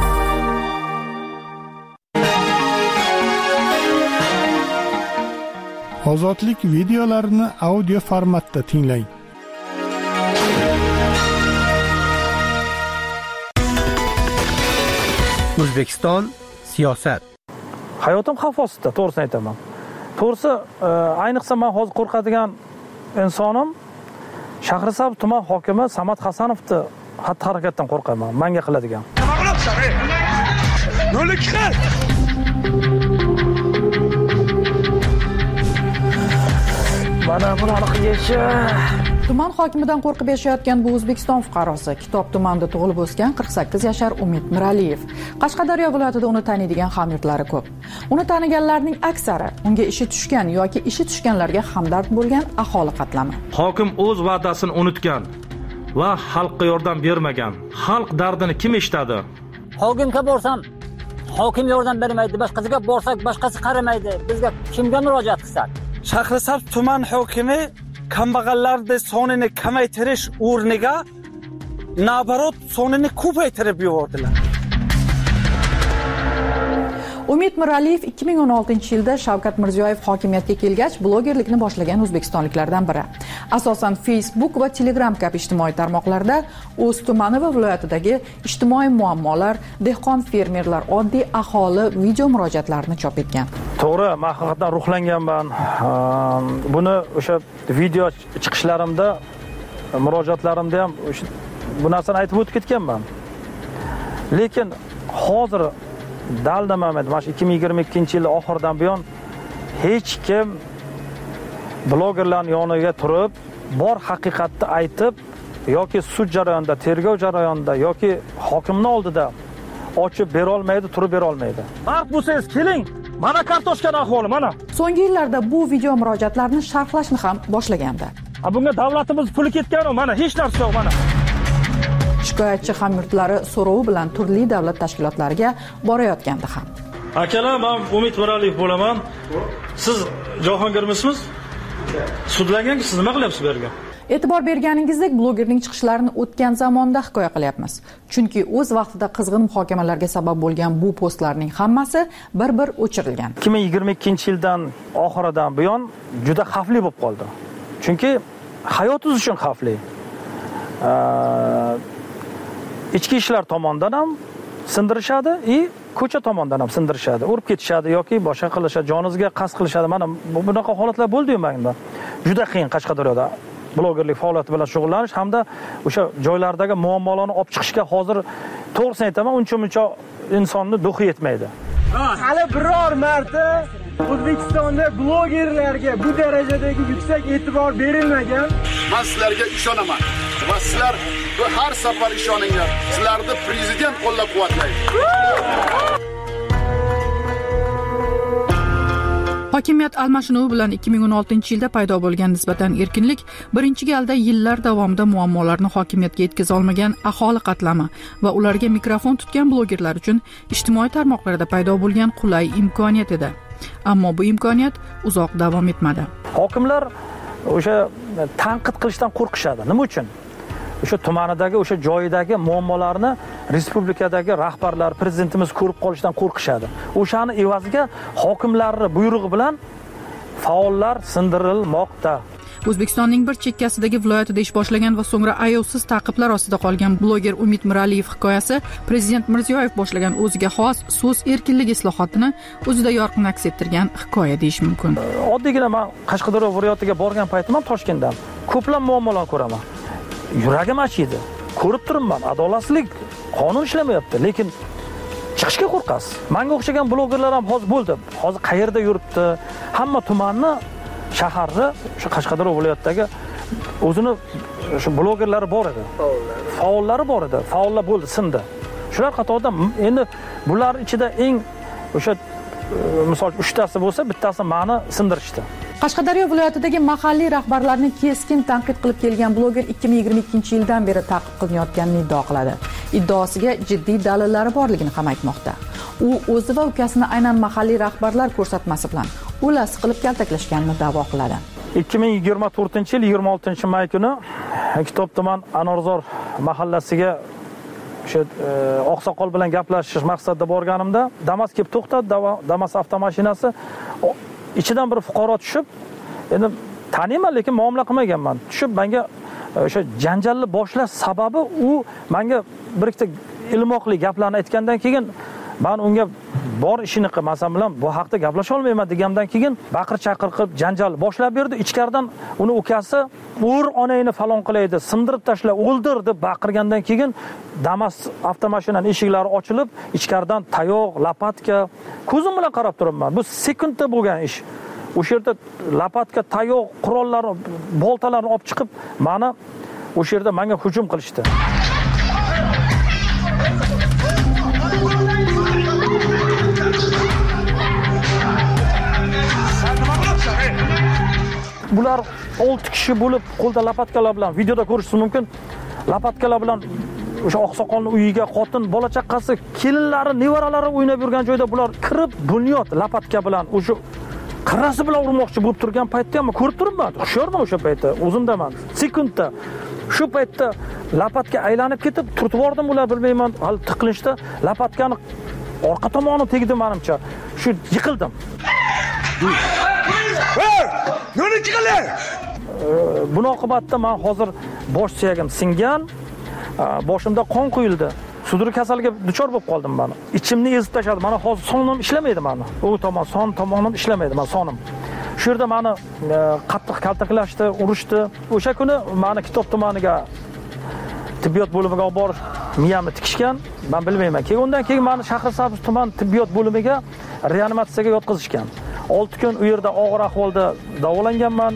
Ozodlik videolarini audio formatda tinglang. O'zbekiston siyosat. Hayotim xavf ostida, to'g'risini aytaman. To'g'risi, ayniqsa men hozir qo'rqadigan insonim Shahrisabz tuman hokimi Samad Hasanovni xatti-harakatdan qo'rqaman. Menga qiladigan. Mana bunaqa qilgach, Tuman hokimidan qo'rqib yashayotgan bu O'zbekiston fuqarosi, Kitob tumanida tug'ilib o'sgan 48 yashar Umid Miraliyev. Qashqadaryo viloyatida uni taniydigan hamyurtlari ko'p. Uni taniganlarning aksari unga ishi tushgan yoki ishi tushganlarga hamdard bo'lgan aholi qatlami. Hokim o'z va'dasini unutgan va xalqqa yordam bermagan. Xalq dardini kim eshitadi? Hokimga borsam, hokim yordam bermaydi, boshqasiga borsak, boshqasi qaramaydi. Bizga kimga murojaat qilsak? Shahrisabz tuman hokimi kambag'allarning sonini kamaytirish o'rniga nabarot sonini ko'paytirib yubordilar. Umid Miraliyev 2016-yilda Shavkat Mirziyoyev hokimiyatga kelgach, blogerlikni boshlagan o'zbekistonliklardan biri. Asosan Facebook va Telegram kabi ijtimoiy tarmoqlarda o'z tumani va viloyatidagi ijtimoiy muammolar, dehqon fermerlar, oddiy aholi video murojaatlarini chop etgan. To'g'ri, men haqiqatan ruhlanganman. Buni o'sha video chiqishlarimda, murojaatlarimda ham bu narsani aytib o'tib ketganman. Lekin hozir daldamaman, mana 2022-yil oxiridan buyon hech kim blogerlarning yoniga turib, bor haqiqatni aytib yoki sud jarayonida, tergov jarayonida yoki hokimning oldida ochib bera olmaydi, turib bera olmaydi. Vaqt bo'lsangiz keling, mana kartoshkani ahvoli mana. So'nggi yillarda bu video murojaatlarni sharhlashni ham boshlagandi. Bunga davlatimiz puli ketgan-ku, mana hech narsa yo'q mana. Shikoyatchi hamyurtlari so'rovi bilan turli davlat tashkilotlariga borayotgandi ham. Akalar, men Umid Miraliyev bo'laman. Siz Jahongirmisiniz? Sudlanganki, siz nima qilyapsiz bu yerga? E'tibor berganingizdek, blogerning chiqishlarini o'tgan zamonda hikoya qilyapmiz. Chunki o'z vaqtida qizg'in muhokamalarga sabab bo'lgan bu postlarning hammasi bir-bir o'chirilgan. 2022-yildan oxiridan buyon juda xavfli bo'lib qoldi. Chunki hayotingiz uchun xavfli. Ichki ishlar tomonidan ham sindirishadi, ko'cha tomonidan ham sindirishadi, urib ketishadi yoki boshqa qilishadi, joningizga qasd qilishadi. Mana bunaqa holatlar bo'ldi-yu menda. Juda qiyin Qashqadaryoda blogerlik faoliyati bilan shug'ullanish hamda o'sha joylardagi muammolarni olib chiqishga hozir to'g'risini aytaman, uncha insonni duxi yetmaydi. Hali biror marta O'zbekistonda blogerlarga bu darajadagi yuksak e'tibor berilmagan. Men sizlarga ishonaman va sizlar har safar ishoninglar. Sizlarni prezident qo'llab-quvvatlaydi. Hokimiyat almashinuvi bilan 2016-yilda paydo bo'lgan nisbatan erkinlik birinchi galda yillar davomida muammolarni hokimiyatga yetkaza olmagan aholi qatlami va ularga mikrofon tutgan blogerlar uchun ijtimoiy tarmoqlarda paydo bo'lgan qulay imkoniyat edi. Ammo bu imkoniyat uzoq davom etmadi. Hokimlar o'sha tanqid qilishdan qo'rqishadi. Nima uchun? O'sha tumanidagi, o'sha joyidagi muammolarni respublikadagi rahbarlar, prezidentimiz ko'rib qolishdan qo'rqishadi. O'shani evaziga hokimlarning buyrug'i bilan faollar sindirilmoqda. O'zbekistonning bir chekkasidagi viloyatida ish boshlagan va so'ngra ayovsiz ta'qiblar ostida qolgan bloger Umid Miraliyev hikoyasi Prezident Mirziyoyev boshlagan o'ziga xos so'z erkinligi islohotini o'zida yorqin aks ettirgan hikoya deyish mumkin. Oddiygina men Qashqadaryo viloyatiga borgan paytim ham Toshkentdan ko'plab muammolar ko'raman. Yuragim achiydi. Ko'rib turibman, adolatsizlik, qonun ishlamayapti, lekin chiqishga qo'rqasiz. Menga o'xshagan blogerlar ham hozir bo'ldi. Hozir qayerda yuribdi? Hamma tumanni, shaharni, o'sha Qashqadaryo viloyatidagi o'zini shu blogerlari bor edi. Faollari bor edi. Faollar bo'ldi, sindi. Shular qatorida endi bular ichida eng o'sha misol 3 tasi bo'lsa, bittasi meni sindirishdi. Qashqadaryo viloyatidagi mahalliy rahbarlarni keskin tanqid qilib kelgan bloger 2022-yildan beri ta'qib qilinayotganini iddao qiladi. Iddaosiga jiddiy dalillari borligini ham aytmoqda. U o'zi va ukasini aynan mahalliy rahbarlar ko'rsatmasi bilan o'lasi qilib kaltaklashganini da'vo qiladi. 2024-yil 26-may kuni Kitob tuman Anorzor mahallasiga o'sha oqsoqol bilan gaplashish maqsadida borganimda Damas kelib to'xtadi. Damas avtomashinasi ichidan bir fuqaro tushib, endi taniyman, lekin muomala qilmaganman. Tushib menga o'sha janjalni boshlash sababi u menga bir ikkita ilmoqli gaplarni aytgandan keyin men unga bor ishini qilmasam bilan bu haqda gaplasha olmayman degandan keyin baqir-chaqir qilib janjal boshlab berdi. Ichkaridan uni ukasi "Ur onangni falon qilaydi, sindirib tashla, o'ldir" deb baqirgandan keyin Damas avtomashinaning eshiklari ochilib, ichkaridan tayoq, lapatka, ko'zim bilan qarab turibman. Bu sekundda bo'lgan ish. O'sha yerda lapatka, tayoq, qurollarni, boltalarni olib chiqib, meni o'sha yerda menga hujum qilishdi. Bular 6 kishi bo'lib qo'lda lapatkalar bilan videoda ko'rishingiz mumkin. Lapatkalar bilan o'sha oqsoqolning uyiga xotin, bola chaqasi, kelinlari, nevaralari o'ynab yurgan joyda bular kirib, bunyod lapatka bilan o'sha qirrasi bilan urmoqchi bo'lib turgan paytda ham ko'rib turibman. Hushyorman o'sha paytda, o'zimdaman. Sekundda shu paytda lapatka aylanib ketib, turtvordim ular bilmayman, hali tiqilishda lapatkani orqa tomoni tegdi menimcha. Shu yiqildim. Yo'li chiqinglar. Buni oqibatda men hozir bosh suyagim singan, boshimda qon quyildi. Sudur kasaliga duchor bo'lib qoldim men. Ichimni ezib tashladi. Mana hozir sonim ishlamaydi meni. U tomon son tomonim ishlamaydi, men sonim. Shu yerda meni qattiq kaltaklashdi, urishdi. O'sha kuni meni Kitob tumaniga tibbiyot bo'limiga olib borib miyamni tikishgan. Men bilmayman. Undan keyin meni Shahrisabz tuman tibbiyot bo'limiga reanimatsiyaga yotqizishgan. 6 kun u yerda og'ir ahvolda davolanganman.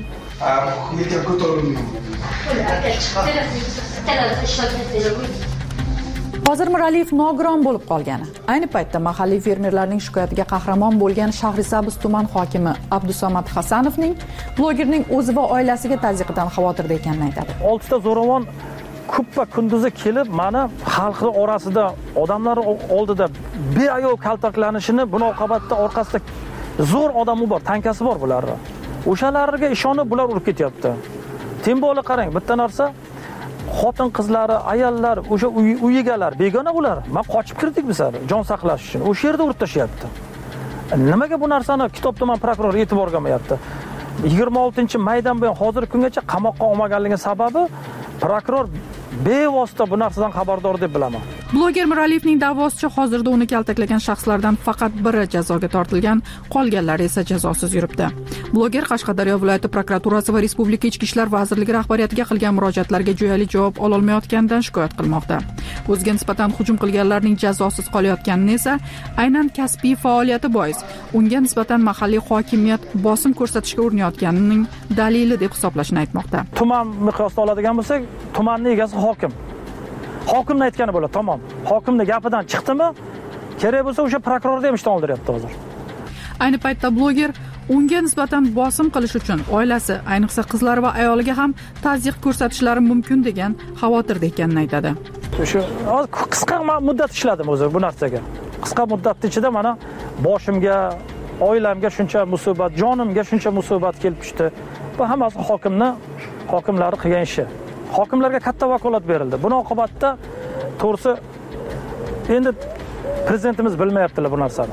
Hozir Miraliyev nogiron bo'lib qolgani. Ayni paytda mahalliy fermerlarning shikoyatiga qahramon bo'lgan Shahrisabz tuman hokimi Abdusamad Hasanovning blogerning o'zi va oilasiga tazyiqidan xavotirda ekanini aytadi. 6 ta zo'ravon kuppa kunduzi kelib, meni xalqning orasida, odamlar oldida beayov kaltaklanishini, buni oqibatda orqasida zo'r odami bor, tankasi bor bularning. O'shalarga ishonib bular urib ketyapti. Temboli qarang, bitta narsa, xotin qizlari, ayollar, o'sha uy egalari, begona ular. Men qochib kirdik bizlar, jon saqlash uchun. O'sha yerda urib tashyapti. Nimaga bu narsani Kitob tuman prokurori e'tiborga olmayapti? 26-maydan buyon hozirgi kungacha qamoqqa olmaganligi sababi prokuror bevosita bu narsadan xabardor deb bilaman. Bloger Miraliyevning da'vosicha hozirda uni kaltaklagan shaxslardan faqat biri jazoga tortilgan, qolganlari esa jazosiz yuribdi. Bloger Qashqadaryo viloyati prokuraturasi va Respublika Ichki ishlar vazirligi rahbariyatiga qilgan murojaatlarga jo'yali javob ola olmayotganidan shikoyat qilmoqda. O'ziga nisbatan hujum qilganlarning jazosiz qolayotganini esa aynan kasbiy faoliyati bois unga nisbatan mahalliy hokimiyat bosim ko'rsatishga urinayotganining dalili deb hisoblashini aytmoqda. Tuman miqyosida oladigan bo'lsak, tumanning egasi hokim. Hokimni aytgani bo'ladi, tamom. Hokimning gapidan chiqdimi, kerak bo'lsa o'sha prokurorni ham ishdan oldiryapti hozir. Ayni paytda bloger unga nisbatan bosim qilish uchun oilasi, ayniqsa qizlari va ayoliga ham tazyiq ko'rsatishlari mumkin degan xavotirda ekanini aytadi. Shu qisqa muddat ishladim o'zi bu narsaga. Qisqa muddat ichida mana boshimga, oilamga shuncha musibat, jonimga shuncha musibat kelib tushdi. Bu hammasi hokimlari qilgan ishi. Hokimlarga katta vakolat berildi. Buni oqibatda to'g'risi endi prezidentimiz bilmayaptilar bu narsani.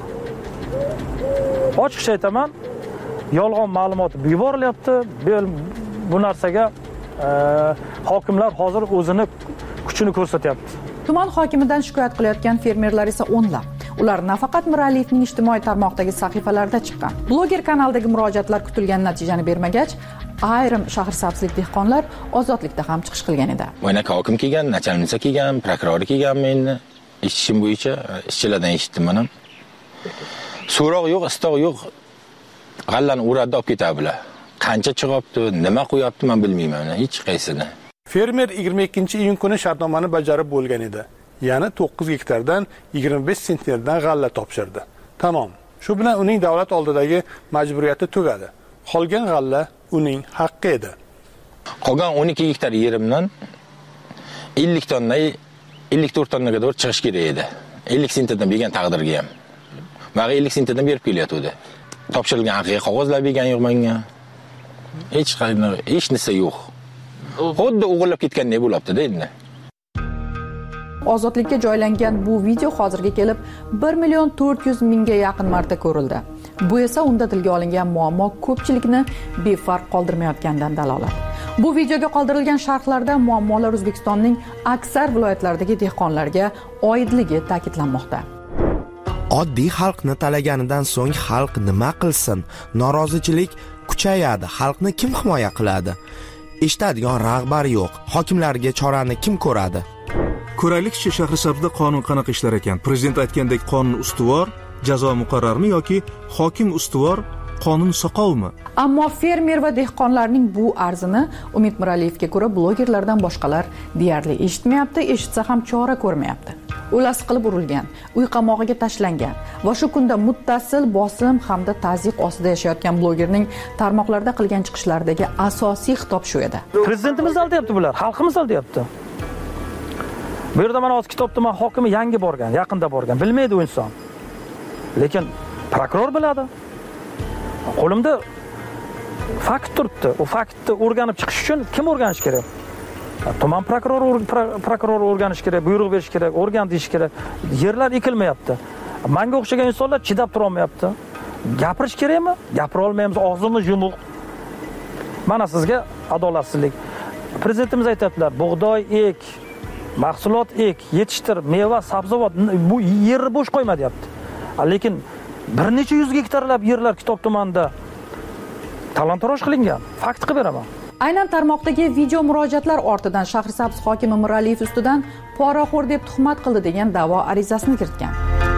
Ochiqcha aytaman, yolg'on ma'lumot yuborilyapti. Bu narsaga hokimlar hozir o'zini kuchini ko'rsatyapti. Tuman hokimidan shikoyat qilayotgan fermerlar esa o'nlab. Ular nafaqat Miraliyevning ijtimoiy tarmoqdagi sahifalarida chiqqan. Bloger kanaldagi murojaatlar kutilgan natijani bermagach, ayrim Shahrisabzlik dehqonlar ozodlikda ham chiqish qilgan edi. Voynaka hokim kelgan, nachalnica kelgan, prokuror kelgan meni. eshitishim bo'yicha ishchilardan eshitdim men ham. So'roq yo'q, istoq yo'q. G'allani uradda olib ketadilar. Qancha chiqyapti, nima qo'yapti men bilmayman, hech qaysini. Fermer 22-iyun kuni shartnomani bajarib bo'lgan edi. Ya'ni 9 gektardan 25 sentnerdan g'alla topshirdi. Tamom. Shu bilan uning davlat oldidagi majburiyati tugadi. Qolgan g'alla uning haqqi edi. Qolgan 12 gektar yerimdan 50 tonna 54 tonnaga doğru chiqish kerak edi. 50 sentnerdan bergan taqdirga ham. Menga 50 sentnerdan berib kelyapti. Topshirilgan haqiqiy qog'ozlar bergan yo'q menga. Hech narsa yo'q. Xuddi o'g'irlab ketgandek bo'libdi-da endi. Ozodlikka joylangan bu video hozirga kelib 1.400.000 ga yaqin marta ko'rildi. Bu esa unda tilga olingan muammo ko'pchilikni befarq qoldirmayotganidan dalolat. Bu videoga qoldirilgan sharhlarda muammolar O'zbekistonning aksar viloyatlaridagi dehqonlarga oidligi ta'kidlanmoqda. Oddiy xalqni talaganidan so'ng xalq nima qilsin? Norozichilik kuchayadi. Xalqni kim himoya qiladi? Eshitadigan rahbar yo'q. Hokimlarga chorani kim ko'radi? Ko'raylikchi Shahrisabzda qonun qanaqa ishlar ekan? Prezident aytgandek qonun ustuvor, jazo muqarrarmi yoki hokim ustuvor, qonun soqovmi? Ammo fermer va dehqonlarning bu arzini Umid Miraliyevga ko'ra blogerlardan boshqalar deyarli eshitmayapti, eshitsa ham chora ko'rmayapti. O'lasi qilib urilgan, uy qamog'iga tashlangan va shu kunda muttasil bosim hamda ta'ziq ostida yashayotgan blogerning tarmoqlarda qilgan chiqishlaridagi asosiy xitob shu edi. Prezidentimiz aldayapti bular, xalqimiz aldayapti. Bu yerda mana hozir kitobda men hokimi yangi borgan, yaqinda borgan, bilmaydi u inson. Lekin prokuror biladi. Qo'limda fakt turibdi. U faktni o'rganib chiqish uchun kim o'rganish kerak? Tuman prokuror o'rganish kerak, buyruq berish kerak, o'rgan deyish kerak. Yerlar ekilmayapti. Menga o'xshagan insonlar chidab tura olmayapti. Gapirish kerakmi? Gapira olmaymiz, og'zimiz yumuq. Mana sizga adolatsizlik. Prezidentimiz aytadilar, bug'doy ek, mahsulot ek, yetishtir, meva, sabzavot, bu yerni bo'sh qo'yma deyapti. Lekin bir necha yuz gektarlab yerlar Kitob tumanida talon-taroj qilingan. Fakt qilib beraman. Aynan tarmoqdagi video murojaatlar ortidan Shahrisabz hokimi Miraliyev ustidan poraxo'r deb tuhmat qildi degan da'vo arizasini kiritgan.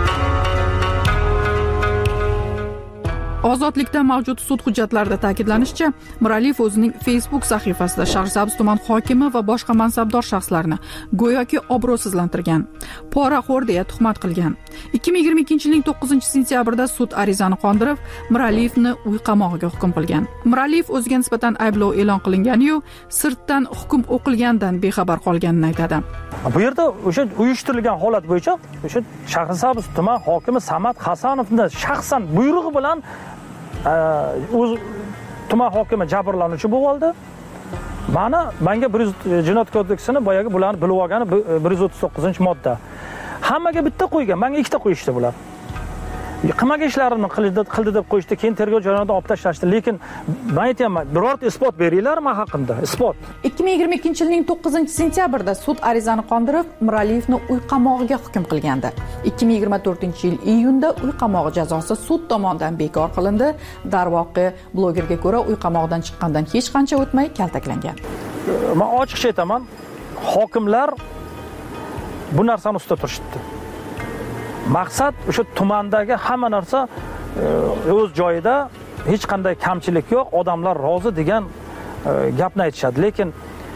Ozodlikda mavjud sud hujjatlarida ta'kidlanishicha, Miraliyev o'zining Facebook sahifasida Shahrisabz tuman hokimi va boshqa mansabdor shaxslarni go'yoki obro'sizlantirgan, poraxo'r deya tuhmat qilgan. 2022-yilning 9-sentyabrda sud arizani qondirib, Miraliyevni uy qamog'iga hukm qilgan. Miraliyev o'ziga nisbatan ayblov e'lon qilingan-yu, sirtdan hukm o'qilgandan bexabar qolganini aytadi. Bu yerda o'sha uyushtirilgan holat bo'yicha o'sha Shahrisabz tuman hokimi Samad Hasanovning shaxsan buyrug'i bilan o'z tuman hokimi jabrlanuvchi bo'ldi. Menga Jinoyat kodeksining boyagi bularni bilib olgani 139-modda. Hammaga bitta qo'ygan, menga ikkita qo'yishdi bular. Qilmagan ishlarimni qildi deb qo'yishdi, keyin tergov jarayonidan olib tashlashdi. Lekin men aytayapman, birorta isbot beringlar men haqimda, isbot. 2022-yilning 9-sentyabrda sud arizani qondirib, Miraliyevni uy qamog'iga hukm qilgandi. 2024-yil iyunda uy qamog'i jazosi sud tomonidan bekor qilindi. Darvoqe, blogerga ko'ra uy qamog'idan chiqqandan hech qancha o'tmay kaltaklangan. Men ochiqcha aytaman, hokimlar bu narsani ustida turishdi. Maqsad o'sha tumandagi hamma narsa o'z joyida, hech qanday kamchilik yo'q, odamlar rozi degan gapni aytishadi. Lekin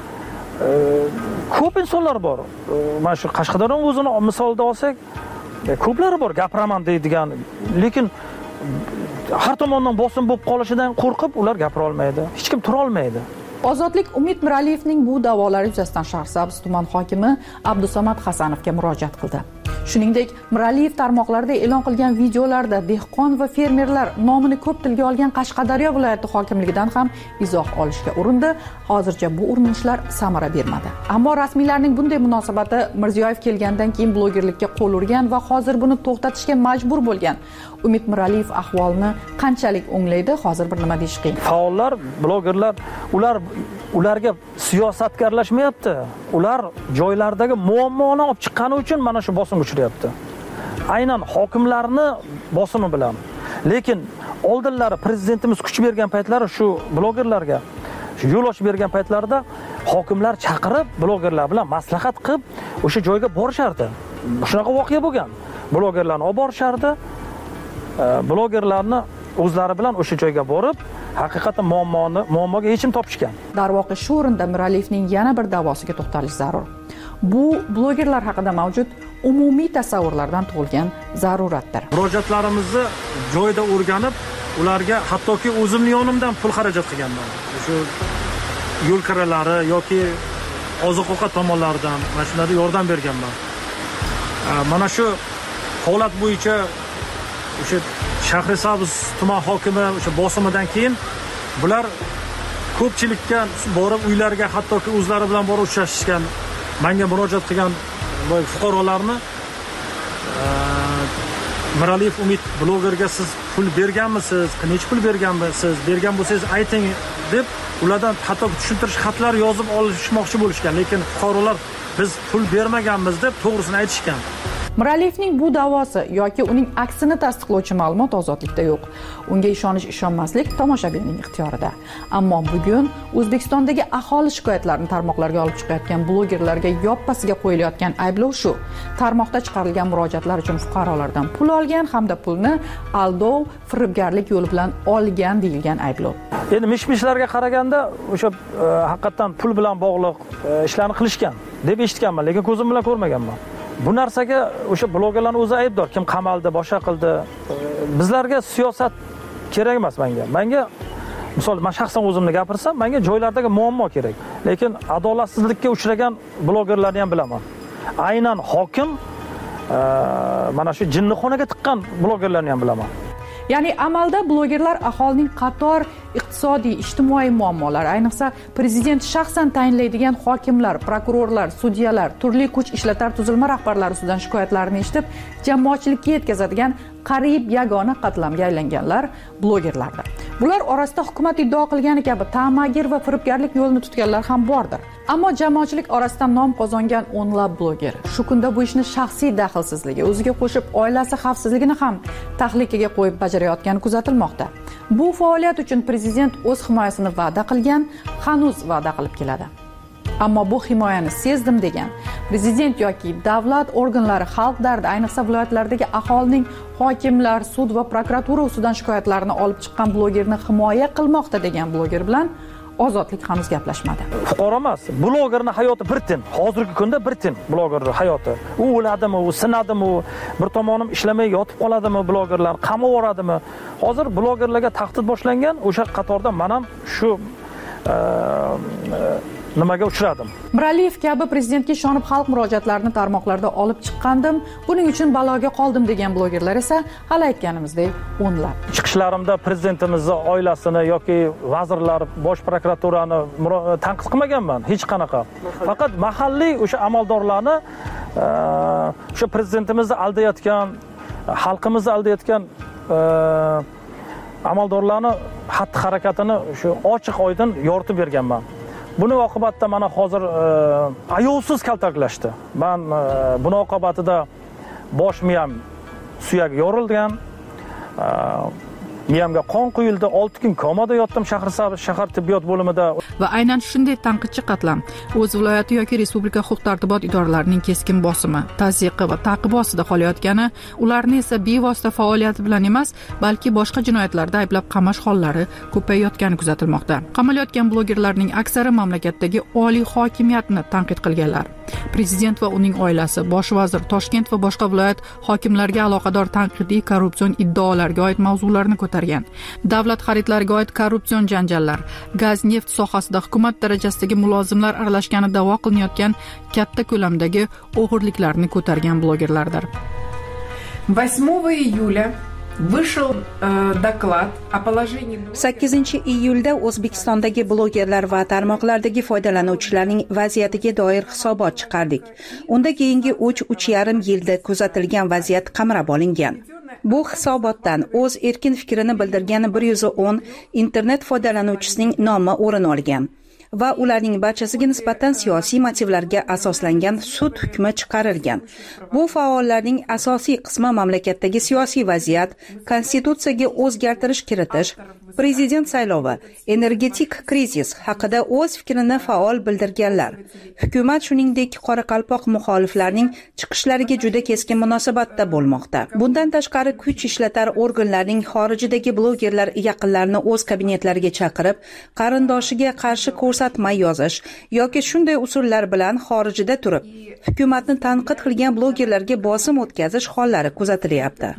ko'p insonlar bor. Mana shu Qashqadaryo o'zini misolda olsak, ko'plari bor gapiraman deydigan, lekin har tomondan bosim bo'lib qolishidan qo'rqib ular gapira olmaydi. Hech kim tura olmaydi. Ozodlik Umid Miraliyevning bu da'volari yuzasidan Shahrisabz tuman hokimi Abdusamad Hasanovga murojaat qildi. Shuningdek, Miraliyev tarmoqlarida e'lon qilgan videolarda dehqon va fermerlar nomini ko'p tilga olgan Qashqadaryo viloyati hokimligidan ham izoh olishga urindi. Hozircha bu urinishlar samara bermadi. Ammo rasmiylarning bunday munosabati Mirziyoyev kelgandan keyin blogerlikka qo'l urgan va hozir buni to'xtatishga majbur bo'lgan Umid Miraliyev ahvolni qanchalik o'nglaydi, hozir bir nima deyish qiyin. Faollar, blogerlar, ularga siyosatgarlashmayapti. Ular joylardagi muammoni olib chiqqani uchun mana shu bosim uchrayapti. Aynan hokimlarni bosimi bilan. Lekin oldinlari prezidentimiz kuch bergan paytlari shu blogerlarga yo'l ochib bergan paytlarida hokimlar chaqirib blogerlar bilan maslahat qilib o'sha joyga borishardi. shunaqa voqea bo'lgan. Blogerlarni olib borishardi. Blogerlarni o'zlari bilan o'sha joyga borib, haqiqatan muammoga yechim topishgan. Darvoqe shu o'rinda Miraliyevning yana bir da'vosiga to'xtalish zarur. Bu blogerlar haqida mavjud umumiy tasavvurlardan tug'ilgan zaruratdir. Murojaatlarimizni joyida o'rganib, ularga hattoki o'zimning yonimdan pul xarajat qilganman. Shu yo'l kiralari yoki oziq-ovqat tomonlaridan mana shularga yordam berganman. Mana shu holat bo'yicha o'sha Shahrisabz tuman hokimi o'sha bosimidan keyin bular ko'pchilikka borib uylariga hattoki o'zlari bilan borib uchrashishgan, menga murojaat qilgan fuqarolarni Miraliyev Umid blogerga siz pul berganmisiz, necha pul berganmisiz, bergan bo'lsangiz ayting deb ulardan hatto tushuntirish xatlar yozib olishmoqchi bo'lishgan, lekin fuqarolar biz pul bermaganmiz deb to'g'risini aytishgan. Miraliyevning bu da'vosi yoki uning aksini tasdiqlovchi ma'lumot ozodlikda yo'q. Unga ishonish-ishonmaslik tomoshabinning ixtiyorida. Ammo bugun O'zbekistondagi aholi shikoyatlarini tarmoqlarga olib chiqayotgan blogerlarga yoppasiga qo'yilayotgan ayblov shu: tarmoqda chiqarilgan murojaatlar uchun fuqarolardan pul olgan hamda pulni aldov, firibgarlik yo'li bilan olgan deyilgan ayblov. Endi mish-mishlarga qaraganda o'sha haqiqatan pul bilan bog'liq ishlarni qilishgan deb eshitganman, lekin ko'zim bilan ko'rmaganman. Bu narsaga o'sha blogerlarning o'zi aybdor. Kim qamaldi, boshqa qildi. Bizlarga siyosat kerak emas menga. Menga misol men shaxsan o'zimni gapirsam, menga joylardagi muammo kerak. Lekin adolatsizlikka uchragan blogerlarni ham bilaman. Aynan hokim mana shu jinnixonaga tiqqan blogerlarni ham bilaman. Ya'ni amalda blogerlar aholining qator iqtisodiy, ijtimoiy muammolari, ayniqsa prezident shaxsan tayinlaydigan hokimlar, prokurorlar, sudyalar, turli kuch ishlatar tuzilma rahbarlari ustidan shikoyatlarini eshitib, jamoatchilikka yetkazadigan qariyb yagona qatlamga aylanganlar blogerlardir. Bular orasida hukumat iddao qilgani kabi ta'magir va firibgarlik yo'lini tutganlar ham bordir. Ammo jamoatchilik orasida nom qozongan o'nlab bloger shu kunda bu ishni shaxsiy daxlsizligi, o'ziga qo'shib oilasi xavfsizligini ham tahlikaga qo'yib bajarayotgani kuzatilmoqda. Bu faoliyat uchun prezident o'z himoyasini va'da qilgan, hanuz va'da qilib keladi. Ammo bu himoyani sezdim degan prezident yoki davlat organlari xalq dardi, ayniqsa viloyatlardagi aholining hokimlar, sud va prokuratura ustidan shikoyatlarini olib chiqqan blogerni himoya qilmoqda degan bloger bilan ozodlik hanuz gaplashmadi. Fuqaro emas, blogerning hayoti bir tin. Hozirgi kunda bir tin blogerning hayoti. U o'ladimi, u sinadimi, bir tomonim ishlamay yotib qoladimi, blogerlar qamab yuradimi? Hozir blogerlarga tahdid boshlangan, o'sha qatorda men ham shu nimaga uchradim. Miraliyev kabi prezidentga ishonib xalq murojaatlarini tarmoqlarda olib chiqqandim, buning uchun baloga qoldim degan blogerlar esa hali aytganimizdek o'nlab. Chiqishlarimda prezidentimizning oilasini yoki vazirlar, bosh prokuraturani tanqid qilmaganman, hech qanaqa. Faqat mahalliy o'sha amaldorlarni o'sha prezidentimizni aldayotgan, xalqimizni aldayotgan amaldorlarni xatti-harakatini shu ochiq-oydin yoritib berganman. Buni oqibatda mana hozir ayovsiz kaltaklashdi. Men buni oqibatida bosh miyam suyak yorilgan, miyamga qon quyildi, 6 kun komada yotdim Shahrisabz shahar tibbiyot bo'limida. Va aynan shunday tanqidchi qatlam o'z viloyati yoki respublika huquq-tartibot idoralarining keskin bosimi, tazyiqi va ta'qibi ostida qolayotgani, ularni esa bevosita faoliyati bilan emas, balki boshqa jinoyatlarda ayblab qamash hollari ko'payayotgani kuzatilmoqda. Qamalayotgan blogerlarning aksari mamlakatdagi oliy hokimiyatni tanqid qilganlar. Prezident va uning oilasi, bosh vazir, Toshkent va boshqa viloyat hokimlariga aloqador tanqidiy korrupsion iddaolarga oid mavzularni ko'targan. Davlat xaridlariga oid korrupsion janjallar, gaz, neft sohasida hukumat darajasidagi mulozimlar aralashgani da'vo qilinayotgan katta ko'lamdagi o'g'irliklarni ko'targan blogerlardir. 8 июля Вышел доклад о положении 8-iyulda O'zbekistondagi blogerlar va tarmoqlardagi foydalanuvchilarning vaziyatiga doir hisobot chiqardik. Unda keyingi 3.5 yilda kuzatilgan vaziyat qamrab olingan. Bu hisobotdan o'z erkin fikrini bildirgan 110 internet foydalanuvchisining nomi o'rin olgan. va ularning barchasiga nisbatan siyosiy motivlarga asoslangan sud hukmi chiqarilgan. Bu faollarning asosiy qismi mamlakatdagi siyosiy vaziyat, konstitutsiyaga o'zgartirish kiritish, prezident saylovi, energetik krizis haqida o'z fikrini faol bildirganlar. Hukumat shuningdek Qoraqalpoq muxoliflarining chiqishlariga juda keskin munosabatda bo'lmoqda. Bundan tashqari kuch ishlatar organlarning xorijdagi blogerlar yaqinlarini o'z kabinetlariga chaqirib, qarindoshiga qarshi ko'rsatma yozish yoki shunday usullar bilan xorijda turib, hukumatni tanqid qilgan blogerlarga bosim o'tkazish hollari kuzatilyapti.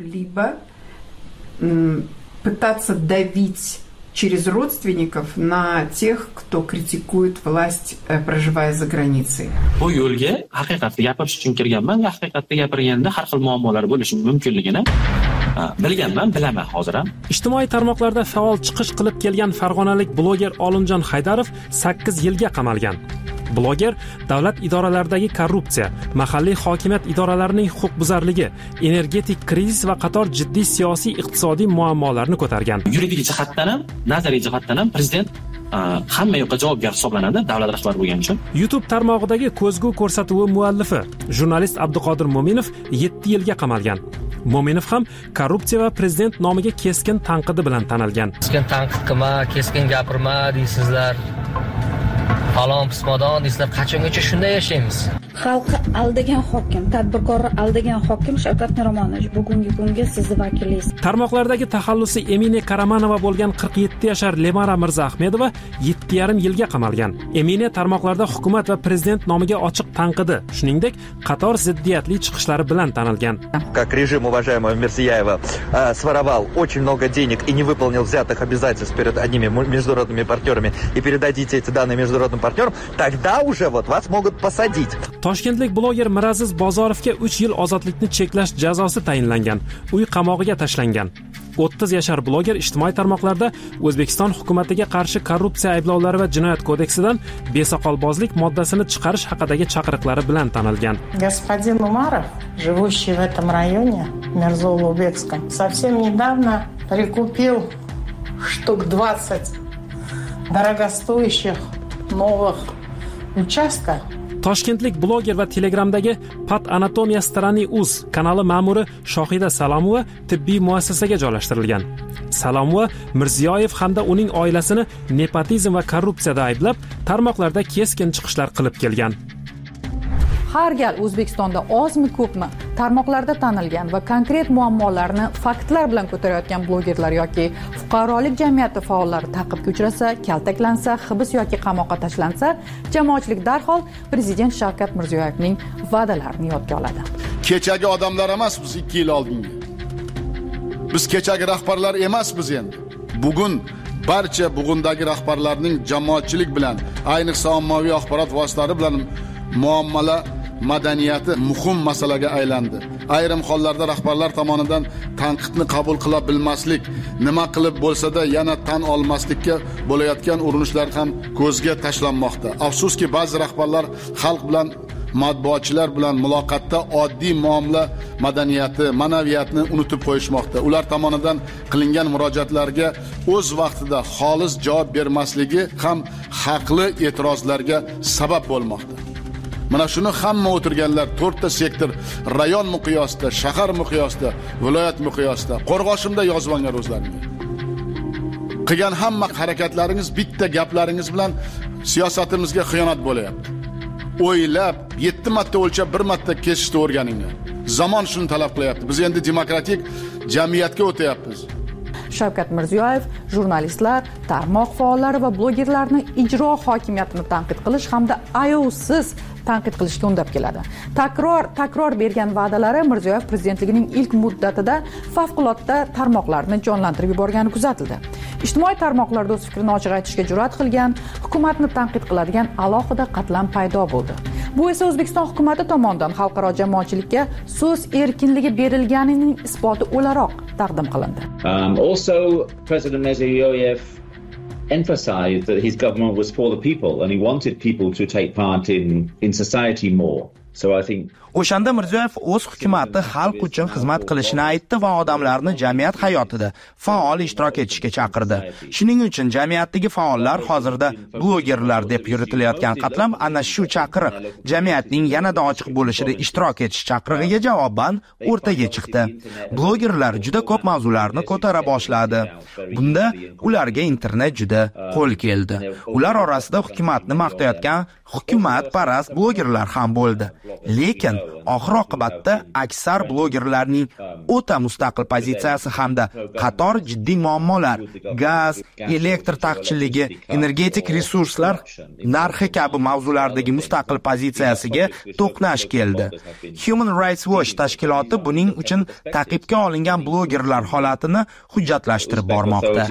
Пытаться давить через родственников на тех, кто критикует власть, проживая за границей. Bu yo'lga haqiqatni gapirish uchun kirganman va haqiqatni gapirganda har xil muammolar bo'lishi mumkinligini bilganman, bilaman hozir ham. Ijtimoiy tarmoqlarda faol chiqish qilib kelgan farg'onalik bloger Olimjon Haydarov 8 yilga qamalgan. Bloger davlat idoralaridagi korrupsiya, mahalliy hokimiyat idoralarining huquqbuzarligi, energetik krizis va qator jiddiy siyosiy iqtisodiy muammolarni ko'targan. Yuridik jihatdan ham, nazariy jihatdan ham prezident hamma yoqqa javobgar hisoblanadi davlat rahbari bo'lgani uchun. YouTube tarmog'idagi ko'zgu ko'rsatuvi muallifi jurnalist Abduqodir Mo'minov 7 yilga qamalgan. Mo'minov ham korrupsiya va prezident nomiga keskin tanqidi bilan tanilgan. Keskin tanqid qilma, keskin gapirma deysizlar. Falon pismodon deysizlar, qachongacha shunday yashaymiz? Xalqi aldagan hokim, tadbirkorni aldagan hokim Shavkat Miromonovich bugungi kunga sizni vakilingiz. Tarmoqlardagi taxallusi Emine Karamanova bo'lgan 47 yashar Lemara Mirzaahmedova 7,5 yilga qamalgan. Emine tarmoqlarda hukumat va prezident nomiga ochiq tanqidi, shuningdek, qator ziddiyatli chiqishlari bilan tanilgan. Как режим уважаемого Мирзияева своровал очень много денег и не выполнил взятых обязательств перед одними международными партнерами и передадите эти данные международным партнерам, тогда уже вот вас могут посадить. Toshkentlik bloger Miraziz Bozorovga 3 yil ozodlikni cheklash jazosi tayinlangan. Uy qamog'iga tashlangan. 30 yashar bloger ijtimoiy tarmoqlarda O'zbekiston hukumatiga qarshi korrupsiya ayblovlari va jinoyat kodeksidan besoqolbozlik moddasini chiqarish haqidagi chaqiriqlari bilan tanilgan. Господин Умаров, живущий в этом районе, Мирзоулубекском, совсем недавно прикупил штук 20 дорогостоящих новых участков. Toshkentlik bloger va Telegramdagi Pat Anatomiya Strani Uz kanali ma'muri Shohida Salomova tibbiy muassasaga joylashtirilgan. Salomova Mirziyoyev hamda uning oilasini nepotizm va korrupsiyada ayblab, tarmoqlarda keskin chiqishlar qilib kelgan. Har gal O'zbekistonda ozmi ko'pmi tarmoqlarda tanilgan va konkret muammolarni faktlar bilan ko'tarayotgan blogerlar yoki fuqarolik jamiyati faollari ta'qibga uchrasa, kaltaklansa, hibs yoki qamoqqa tashlansa, jamoatchilik darhol prezident Shavkat Mirziyoyevning va'dalarini yodga oladi. Kechagi odamlar emas biz 2 yil oldingi. Biz kechagi rahbarlar emasmiz endi. Bugun barcha bugundagi rahbarlarning jamoatchilik bilan, ayniqsa ommaviy axborot vositalari bilan muomala madaniyati muhim masalaga aylandi. Ayrim hollarda rahbarlar tomonidan tanqidni qabul qila bilmaslik, nima qilib bo'lsa-da yana tan olmaslikka bo'layotgan urinishlar ham ko'zga tashlanmoqda. Afsuski ba'zi rahbarlar xalq bilan, matbuotchilar bilan muloqotda oddiy muomala madaniyati, ma'naviyatni unutib qo'yishmoqda. Ular tomonidan qilingan murojaatlarga o'z vaqtida xolis javob bermasligi ham haqli e'tirozlarga sabab bo'lmoqda. Mana shuni hamma o'tirganlar 4 ta sektor, rayon miqyosida, shahar miqyosida, viloyat miqyosida, Qo'rg'oshimda yozib olgan o'zlaringiz. Qilgan hamma harakatlaringiz bitta gaplaringiz bilan siyosatimizga xiyonat bo'layapti. O'ylab 7 marta o'lchab 1 marta kesishni o'rganinglar. Zamon shuni talab qilyapti. Biz endi demokratik jamiyatga o'tyapmiz. Shavkat Mirziyoyev jurnalistlar, tarmoq faollari va blogerlarni ijro hokimiyatini tanqid qilish hamda ayovsiz tanqid qilishga undab keladi. Takror bergan va'dalari Mirziyoyev prezidentligining ilk muddatida favqulodda tarmoqlarni jonlantirib yuborgani kuzatildi. Ijtimoiy tarmoqlarda o'z fikrini ochiq aytishga jur'at qilgan, hukumatni tanqid qiladigan alohida qatlam paydo bo'ldi. Bu esa O'zbekiston hukumati tomonidan xalqaro jamoatchilikka so'z erkinligi berilganining isboti o'laroq taqdim qilindi. Also, President Mirziyoyev emphasized that his government was for the people and he wanted people to take part in society more. So I think O'shanda Mirziyoyev o'z hukumati xalq uchun xizmat qilishini aytdi va odamlarni jamiyat hayotida faol ishtirok etishga chaqirdi. Shuning uchun jamiyatdagi faollar hozirda blogerlar deb yuritilayotgan qatlam ana shu chaqiriq jamiyatning yanada ochiq bo'lishida ishtirok etish chaqirig'iga javoban o'rtaga chiqdi. Blogerlar juda ko'p mavzularni ko'tara boshladi. Bunda ularga internet juda qo'l keldi. Ular orasida hukumatni maqtayotgan hukumatparast blogerlar ham bo'ldi. Lekin oxir oqibatda aksar blogerlarning o'ta mustaqil pozitsiyasi hamda qator jiddiy muammolar, gaz, elektr taqchilligi, energetik resurslar narxi kabi mavzulardagi mustaqil pozitsiyasiga to'qnash keldi. Human Rights Watch tashkiloti buning uchun ta'qibga olingan blogerlar holatini hujjatlashtirib bormoqda.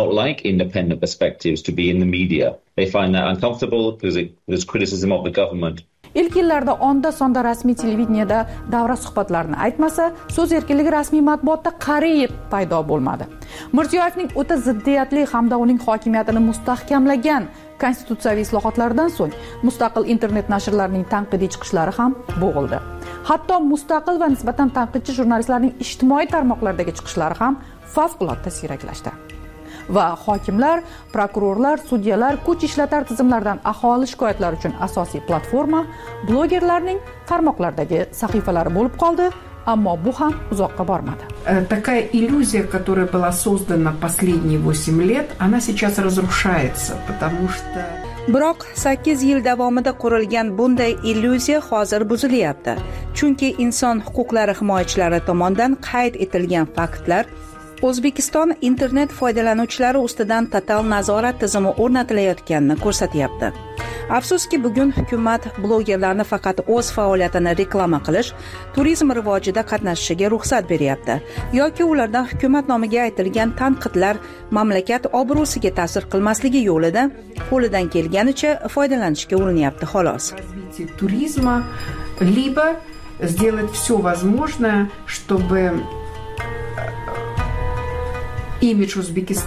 They find that uncomfortable because there's criticism of the government. Ilk yillarda onda sonda rasmiy televideniyada davra suhbatlarini aytmasa, so'z erkinligi rasmiy matbuotda qariyib paydo bo'lmadi. Mirziyoyevning o'ta ziddiyatli hamda uning hokimiyatini mustahkamlagan konstitutsiyaviy islohotlardan so'ng mustaqil internet nashrlarining tanqidiy chiqishlari ham bo'g'ildi. Hatto mustaqil va nisbatan tanqidchi jurnalistlarning ijtimoiy tarmoqlardagi chiqishlari ham favqulodda siyraklashdi. Va hokimlar, prokurorlar, sudyalar, kuch ishlatar tizimlaridan aholi shikoyatlari uchun asosiy platforma blogerlarning tarmoqlardagi sahifalari bo'lib qoldi, ammo bu ham uzoqqa bormadi. Такая иллюзия, которая была создана последние 8 лет, она сейчас разрушается, потому что Biroq 8 yil davomida qurilgan bunday illyuziya hozir buzilyapti. Chunki inson huquqlari himoyachilari tomonidan qayd etilgan faktlar O'zbekiston internet foydalanuvchilari ustidan total nazorat tizimi o'rnatilayotganini ko'rsatyapti. Afsuski, bugun hukumat blogerlarni faqat o'z faoliyatini reklama qilish, turizm rivojida qatnashishiga ruxsat beryapti yoki ulardan hukumat nomiga aytilgan tanqidlar mamlakat obro'siga ta'sir qilmasligi yo'lida qo'lidan kelganicha foydalanishga urinyapti xolos. Туризма либо сделать все возможное, чтобы на имидж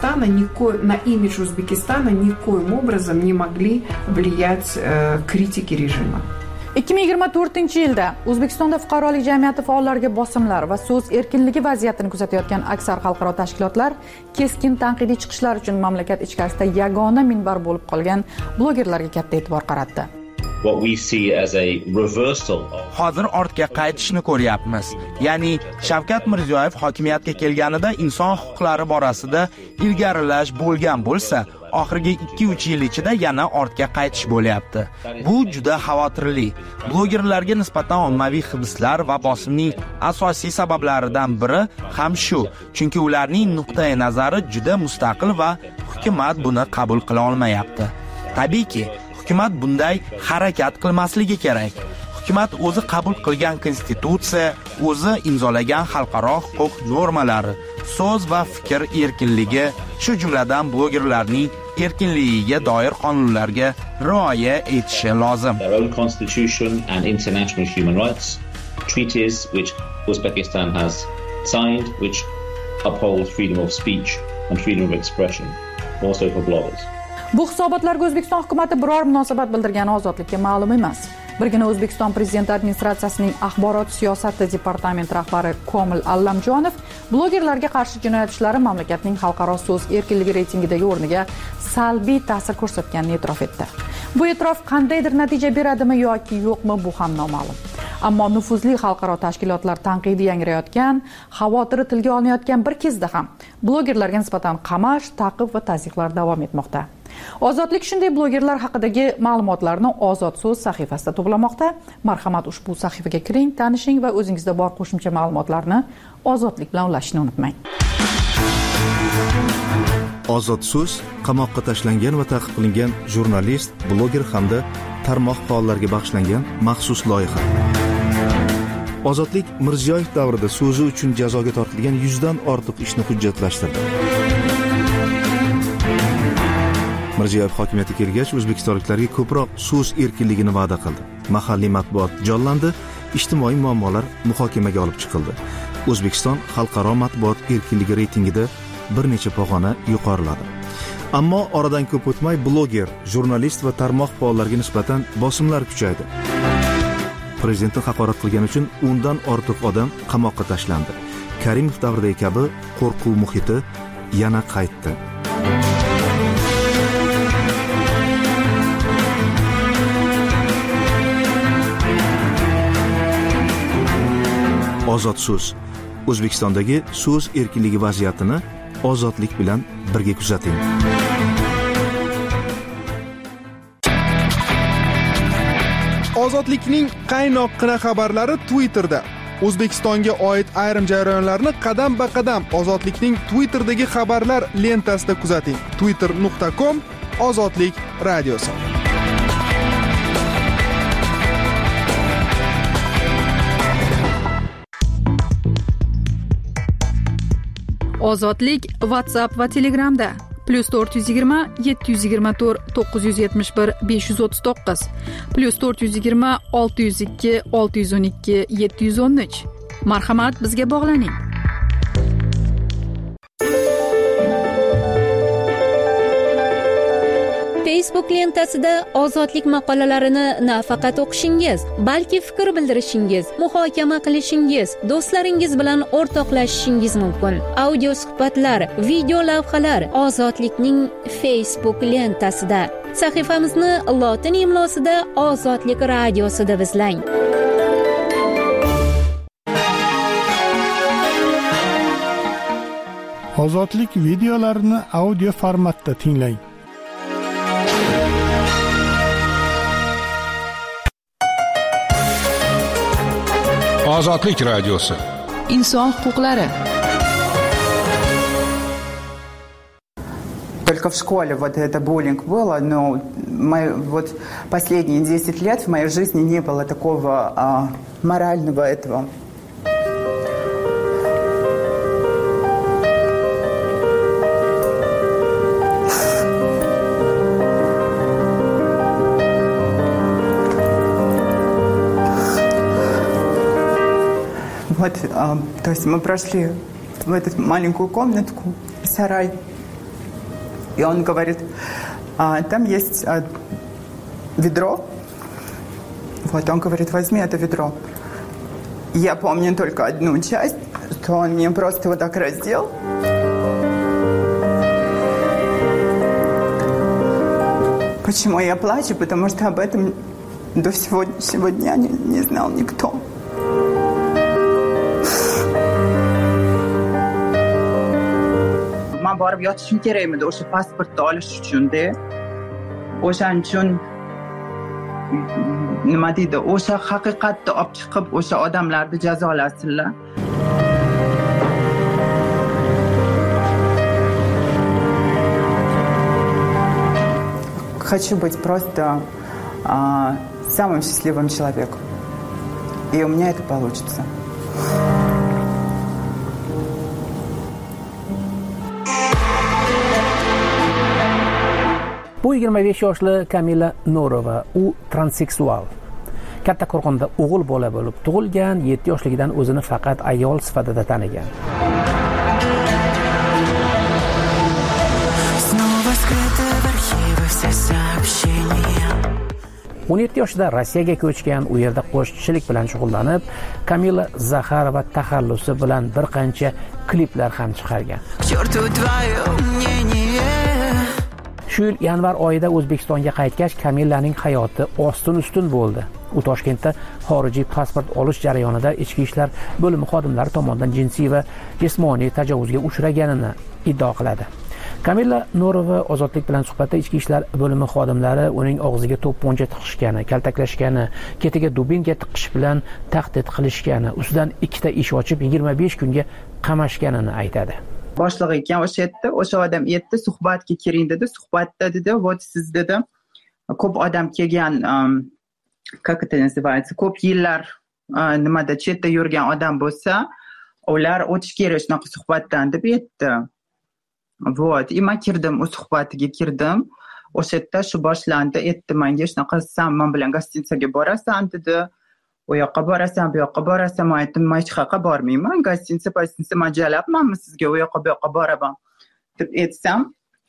Узбекистана никоим образом не могли влиять критики режима. 2024-yilda O'zbekistonda fuqarolik jamiyati faollariga bosimlar va so'z erkinligi vaziyatini kuzatayotgan aksar xalqaro tashkilotlar keskin tanqidiy chiqishlar uchun mamlakat ichkarisida yagona minbar bo'lib qolgan blogerlarga katta e'tibor qaratdi. What we see as a reversal. Hozir ortga qaytishni ko'ryapmiz. Ya'ni Shavkat Mirziyoyev hokimiyatga kelganida inson huquqlari borasida ilgarilash bo'lgan bo'lsa, oxirgi 2-3 yil ichida yana ortga qaytish bo'lyapti. Bu juda xavotirli. Blogerlarga nisbatan ommaviy hibslar va bosimning asosiy sabablaridan biri ham shu, chunki ularning nuqtai nazari juda mustaqil va hukumat buni qabul qila olmayapti. Tabiiyki, hukumat bunday harakat qilmasligi kerak. Hukumat o'zi qabul qilgan konstitutsiya, o'zi imzolagan xalqaro huquq normalari, so'z va fikr erkinligi, shu jumladan blogerlarning erkinligiga doir qonunlarga rioya etishi lozim. Their own constitution and international human rights treaties which Uzbekistan has signed, which uphold freedom of speech and freedom of expression, also for bloggers. Bu hisobotlarga O'zbekiston hukumatı biror munosabat bildirgani ozodlikka ma'lum emas. Birgina O'zbekiston prezidenti administratsiyasining axborot siyosati departamenti rahbari Komil Allamjonov blogerlarga qarshi jinoyat ishlari mamlakatning xalqaro so'z erkinligi reytingidagi o'rniga salbiy ta'sir ko'rsatganini e'tirof etdi. Bu e'tirof qandaydir natija beradimi yoki yo'qmi, bu ham noma'lum. Ammo nufuzli xalqaro tashkilotlar tanqidi yangrayotgan, xavotiri tilga olinayotgan bir kezda ham blogerlarga nisbatan qamash, ta'qib va tazyiqlar davom etmoqda. Ozodlik shunday blogerlar haqidagi ma'lumotlarni Ozod so'z sahifasida to'plamoqda. Marhamat, ushbu sahifaga kiring, tanishing va o'zingizda bor qo'shimcha ma'lumotlarni Ozodlik bilan ulashishni unutmang. Ozod so'z qamoqqa tashlangan va ta'qib qilingan jurnalist, bloger hamda tarmoq faollariga bag'ishlangan maxsus loyiha. Ozodlik Mirziyoyev davrida so'zi uchun jazoga tortilgan 100 dan ortiq ishni hujjatlashtirdi. Mirziyoyev hokimiyatga kelgach, o'zbekistonliklarga ko'proq so'z erkinligini va'da qildi. Mahalliy matbuot jonlandi, ijtimoiy muammolar muhokamaga olib chiqildi. O'zbekiston xalqaro matbuot erkinligi reytingida bir necha pog'ona yuqoriladi. Ammo oradan ko'p o'tmay bloger, jurnalist va tarmoq faollariga nisbatan bosimlar kuchaydi. prezidentni haqorat qilgani uchun 10 dan ortiq odam qamoqqa tashlandi. Karimov davridagi kabi qo'rquv muhiti yana qaytdi. Ozod so'z. O'zbekistondagi so'z erkinligi vaziyatini ozodlik bilan birga kuzating. Ozodlikning qaynoqqina xabarlari Twitterda. O'zbekistonga oid ayrim jarayonlarni qadam-ba-qadam Ozodlikning Twitterdagi xabarlar lentasida kuzating. twitter.com/ozodlik radiosi. Ozodlik WhatsApp va Telegramda +420 724 971 539 +420 602 612 713. Marhamat, bizga bog'laning. Facebook lentasida ozodlik maqolalarini nafaqat o'qishingiz, balki fikr bildirishingiz, muhokama qilishingiz, do'stlaringiz bilan o'rtoqlashishingiz mumkin. Audio suhbatlar, video lavhalar ozodlikning Facebook lentasida. Sahifamizni lotin imlosida Ozodlik radiosida izlang. Ozodlik videolarini audio formatda tinglang. Ozodlik radiosi. Inson huquqlari. Только в школе вот это буллинг было, но вот последние 10 лет в моей жизни не было такого морального этого. Вот, то есть мы прошли в эту маленькую комнатку, сарай, и он говорит, там есть ведро, вот, он говорит, возьми это ведро. Я помню только одну часть, что он мне просто вот так раздел. Почему я плачу? Потому что об этом до сегодняшнего дня не знал никто. Men borib yotishim kerak edi o'sha pasportni olish uchun-da. O'shaning uchun nima deydi, o'sha haqiqatni olib chiqib o'sha odamlarni jazolasinlar. Хочу быть просто самым счастливым человеком. И у меня это получится. Bu 25 yoshli Kamila Norova, u transseksual. Kattaqo'rg'onda o'g'il bola bo'lib tug'ilgan, 7 yoshligidan o'zini faqat ayol sifatida tanigan. 17 yoshida Rossiyaga ko'chgan, u yerda qo'shiqchilik bilan shug'ullanib, Kamila Zaxarova taxallusi bilan bir qancha kliplar ham chiqargan. Shu yil yanvar oyida O'zbekistonga qaytgach, Kamilaning hayoti ostin-ustun bo'ldi. U Toshkentda xorijiy pasport olish jarayonida ichki ishlar bo'limi xodimlari tomonidan jinsiy va jismoniy tajovuzga uchraganini iddao qiladi. Kamila Norova Ozodlik bilan suhbatda ichki ishlar bo'limi xodimlari uning og'ziga to'pponcha tiqishgani, kaltaklashgani, ketiga dubinka tiqish bilan tahdid qilishgani, ustidan 2 ta ish ochib 25 kunga qamashganini aytadi. Boshlig'i ekan o'sha odam aytdi, suhbatga kiring dedi. Suhbatda dedi, "Вот siz dedi, ko'p odam kelgan, как это называется, ko'p yillar nimada chetda yurgan odam bo'lsa, ular o'tish kerak shunaqa suhbatdan" deb aytdi. Вот, и men kirdim, u suhbatiga kirdim. O'sha yerda shu boshlandi, aytdi menga shunaqa, "Sen men bilan gostinitsaga borasan" dedi. "U yoqqa borasan, bu yoqqa borasan." Men aytdim, "Men hech qayerga bormayman. Gostinitsa mo'ljalabmanmi sizga, u yoqqa bu yoqqa boraman" deb aytsam,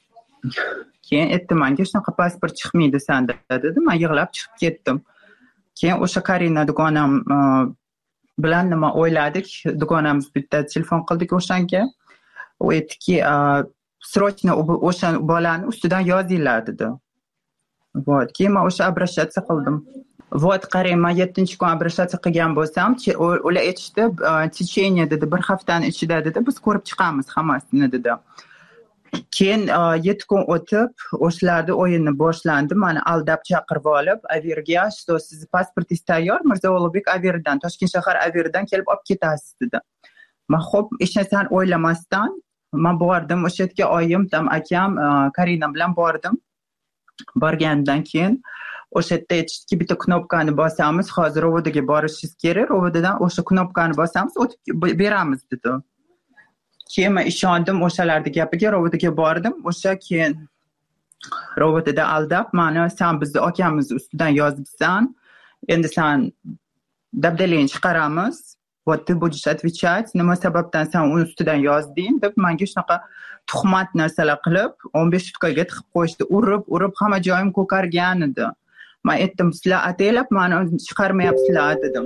keyin aytdi menga, "Shunaqa pasport chiqmaydi senda" dedi. Men yig'lab chiqib ketdim. keyin o'sha Karina dugonam bilan nima o'yladik, dugonamiz bitta telefon qildik o'shanga. U aytdiki, srochno o'sha bolani ustidan yozinglar dedi. Вот, keyin men o'sha обращаться qildim. Вот, qarang, men 7-kun обращаться qilgan bo'lsam, ular aytishdi, tечение dedi, bir haftani ichida dedi, biz ko'rib chiqamiz hammasini dedi. Keyin 7 kun o'tib, o'shalarda o'yinni boshlandi. Meni aldab chaqirib olib, averga, что siz pasportingiz tayyor, Mirzo Ulug'bek averdan, Toshkent shahar averdan kelib olib ketasiz dedi. Men xo'p, hech narsani o'ylamasdan men bordim, o'sha yerga oyim, akam, Karina bilan bordim. Borgandan keyin o'sha yerda aytishdiki, bitta knopkani bosamiz, hozir rovodaga borishingiz kerak, rovodadan o'sha knopkani bosamiz, o'tib beramiz dedi. Keyin men ishondim o'shalarning gapiga, rovodaga bordim. O'sha keyin rovodada aldab, meni sen bizni akamiz ustidan yozibsan, endi sen dabdalangni chiqaramiz. Вот ты будешь отвечать, nima sababdan sen uni ustidan yozding deb menga shunaqa tuhmat narsalar qilib 15 sutkaga tiqib qo'yishdi. Urib hamma joyim ko'kargan edi. Men aytdim, sizlar ataylab meni chiqarmayapsizlar dedim.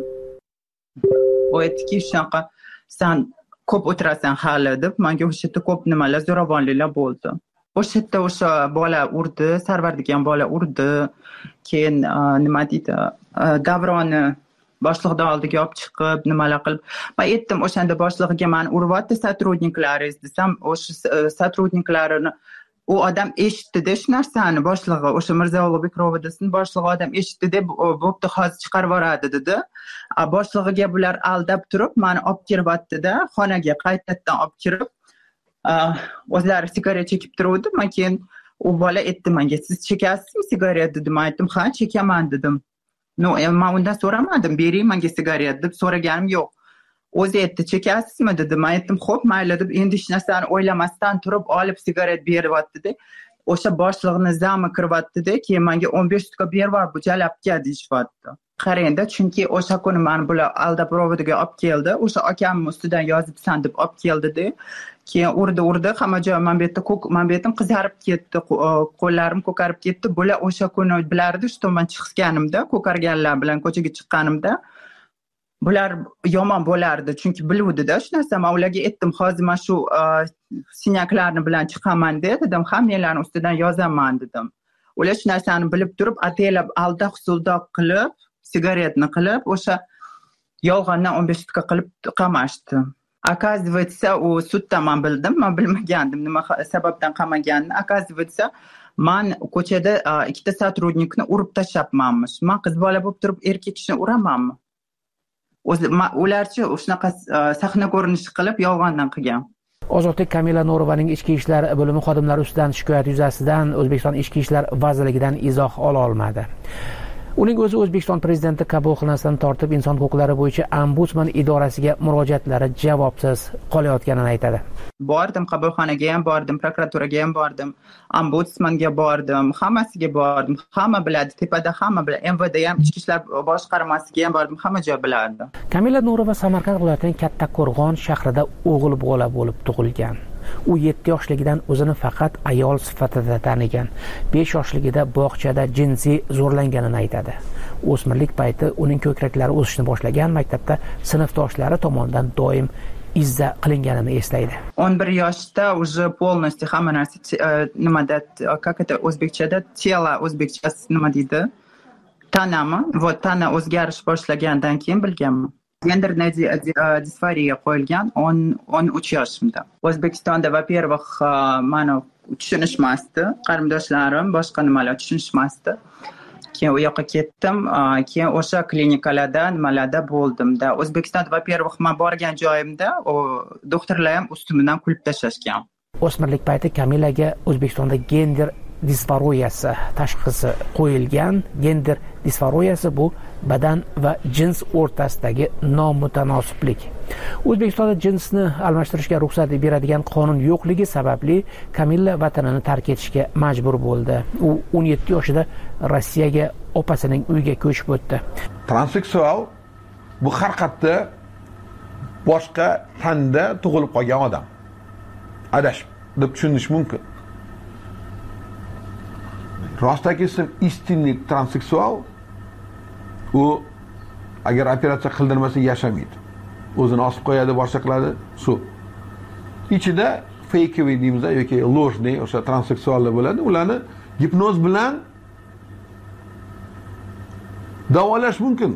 U aytdiki, shunaqa sen ko'p o'tirasan hali deb menga o'sha yerda ko'p nimalar, zo'ravonliklar bo'ldi. O'sha yerda o'sha bola urdi, Sarvar degan bola urdi. Keyin nima deydi, Davronni boshliqdan oldiga olib chiqib, nimalar qilib. Men aytdim, o'shanda boshlig'iga meni uryapti sotrudniklaringiz desam, o'sha sotrudniklarini u odam eshitdi-da shu narsani, boshlig'i, o'sha Mirzo Ulug'bek rovodasini boshlig'i odam eshitdi-da, bo'pti, hozir chiqarib yuboradi dedi. Boshlig'iga bular aldab turib, meni olib kiryapti-da, xonaga qaytadan olib kirib, o'zlari sigaret chekib turuvdi. Men keyin u bola aytdi menga, siz chekasizmi sigaret dedi. Men aytdim, ha, chekaman dedim. No, men undan so'ramadim, bering menga sigaret deb so'raganim yo'q. O'zi aytdi, chekasizmi dedi. Men aytdim, xo'p, mayli deb, endi hech narsani o'ylamasdan turib olib sigaret beryapti-da. O'sha boshlig'ini zami kiryapti-da, keyin menga 15 sutka beryapti, bu jalabga deyishyapti. Qarangda, chunki o'sha kuni meni bular aldab rovodaga olib keldi. O'sha akamni ustidan yozibsan deb olib keldi-da. Keyin urdi, hamma joy men betim qizarib ketdi, qo'llarim ko'karib ketdi. Bular o'sha kuni bilardi, shu men chiqganimda, ko'karganlar bilan ko'chaga chiqqanimda, bular yomon bo'lardi, chunki biluvdi-da shu narsa. Men ularga aytdim, hozir men shu sinyaklarni bilan chiqaman dedim, hammalarni ustidan yozaman dedim. Ular shu narsani bilib turib, ataylab aldoq-suldoq qilib, sigaretni qilib, o'sha yolg'ondan 15 sutka qilib qamashdi. Оказывается, u sudda men bildim, men bilmagandim nima sababdan qamaganini. Оказывается, men ko'chada ikkita sotrudnikni urib tashlabmanmish. Men qiz bola bo'lib turib erkak kishini uramanmi? Ularchi shunaqa sahna ko'rinishi qilib yolg'ondan qilgan. Ozodbek Kamila No'rovaning ichki ishlar bo'limi xodimlari ustidan shikoyat yuzasidan O'zbekiston ichki ishlar vazirligidan izoh ola olmadi. Uning o'zi O'zbekiston prezidenti qabul qilinasidan tortib inson huquqlari bo'yicha ombudsman idorasiga murojaatlari javobsiz qolayotganini aytadi. Bordim, qabulxonaga ham bordim, prokuraturaga ham bordim, ombudsmanga bordim, hammasiga bordim. Hamma biladi, tepada hamma biladi. MVD ham, ichki ishlar boshqarmasiga ham bordim, hamma joy bilardi. Kamila No'rova Samarqand viloyatining Kattaqo'rg'on shahrida o'g'il bola bo'lib tug'ilgan. U 7 yoshligidan o'zini faqat ayol sifatida tanigan. 5 yoshligida bog'chada jinsiy zo'rlanganini aytadi. O'smirlik payti uning ko'kraklari o'sishni boshlagan, maktabda sinfdoshlari tomonidan doim izza qilinganini eslaydi. 11 yoshda уже полностью hamma narsa nimada, как это o'zbekchada, tela o'zbekchasi nima deydi? Tanami, вот tana o'zgarish boshlagandan keyin bilganman. Genderная disforiya qo'yilgan 13 yoshimda. O'zbekistonda, во-первых, meni tushunishmasdi, qarindoshlarim, boshqa nimalar tushunishmasdi. Keyin u yoqqa ketdim, keyin o'sha klinikalarda, nimalarda bo'ldimda. O'zbekistonda, во-первых, men borgan joyimda, doktorlar ham ustimdan kulib tashlashgan. O'smirlik payti Kamilaga O'zbekistonda gender disforiyasi tashxisi qo'yilgan. Gender disforiyasi bu badan va jins o'rtasidagi nomutanosiblik. O'zbekistonda jinsni almashtirishga ruxsat beradigan qonun yo'qligi sababli Kamilla vatanini tark etishga majbur bo'ldi. U 17 yoshida Rossiyaga opasining uyiga ko'chib o'tdi. Transseksual bu har qayerda boshqa tanda tug'ilib qolgan odam. Adashib deb tushunish mumkin. Rostaki ism истинный transseksual u agar operatsiya qildirmasa yashamaydi. O'zini osib qo'yadi, boshqa qiladi, shu. Ichida fakeviy deymiz yoki ложный o'sha transseksuallar bo'ladi. Ularni gipnoz bilan davolash mumkin.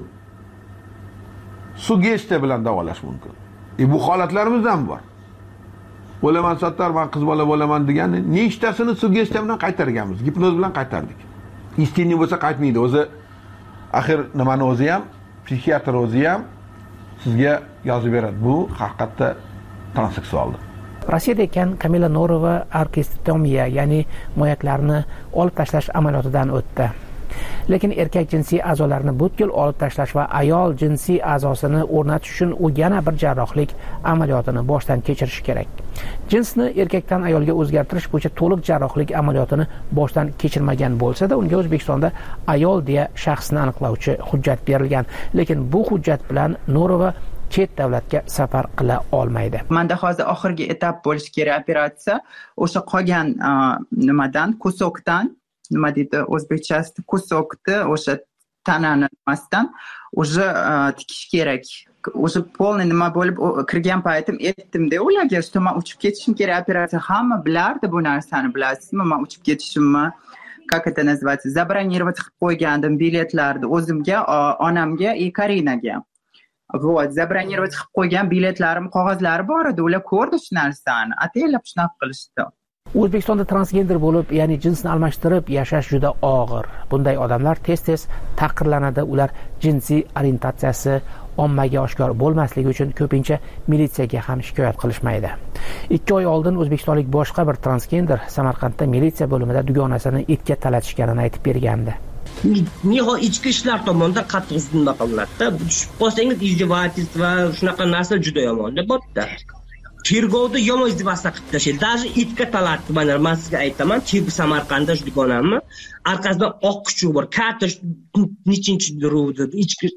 Sugestiya bilan davolash mumkin. Bu holatlarimiz ham bor. Bo'laman Sattor, men qiz bola bo'laman degan nechtasini sugestiya bilan qaytarganmiz, gipnoz bilan qaytardik. Istinni bo'lsa qaytmaydi. O'zi axir nimani o'zi ham, psixiatr o'zi ham sizga yozib beradi. Bu haqiqatda transseksualdir. Rossiyada ekan Kamila Norova arkistomiya, ya'ni moyaklarni olib tashlash amaliyotidan o'tdi. Lekin erkak jinsiy a'zolarini butkul olib tashlash va ayol jinsiy a'zosini o'rnatish uchun u yana bir jarrohlik amaliyotini boshdan kechirishi kerak. Jinsni erkakdan ayolga o'zgartirish bo'yicha to'liq jarrohlik amaliyotini boshdan kechirmagan bo'lsa-da, unga O'zbekistonda ayol deya shaxsni aniqlovchi hujjat berilgan. Lekin bu hujjat bilan Norova chet davlatga safar qila olmaydi. Menda hozir oxirgi etap bo'lishi kerak operatsiya. O'sha qolgan nimadan, kusokdan, nima deydi o'zbekchasi, kusokni o'sha tanani nimasdan уже tikish kerak. O'sha полный nima bo'lib kirgan paytim aytdim-da ularga, что men uchib ketishim kerak operatsiya. Hamma bilardi bu narsani, bilasizmi? Men uchib ketishimni, как это называется, забронировать qilib qo'ygandim biletlarni o'zimga, onamga и Karinaga. Вот, забронировать qilib qo'ygan biletlarim, qog'ozlari bor edi. Ular ko'rdi shu narsani. Ataylab shunaqa qilishdi. O'zbekistonda transgender bo'lib, ya'ni jinsni almashtirib yashash juda og'ir. Bunday odamlar tez-tez taqdirlanadi. Ular jinsiy orientatsiyasi ommaga oshkor bo'lmasligi uchun ko'pincha militsiyaga ham shikoyat qilishmaydi. 2 oy oldin o'zbekistonlik boshqa bir transgender Samarqandda militsiya bo'limida dugonasini itga talatishganini aytib bergandi. Nihoyat ichki ishlar tomonidan qattiq nima qilinadi-da. Tushib qolsangiz izdevательство, shunaqa narsa juda yomon-da bo'pti. Tergovda yomon izdevательство qilib tashlaydi. Даже itga talatdi. Men sizga aytaman, Samarqandda dugonamni orqasidan oq kuchuk bor. Katta nechinchi ruvda ichki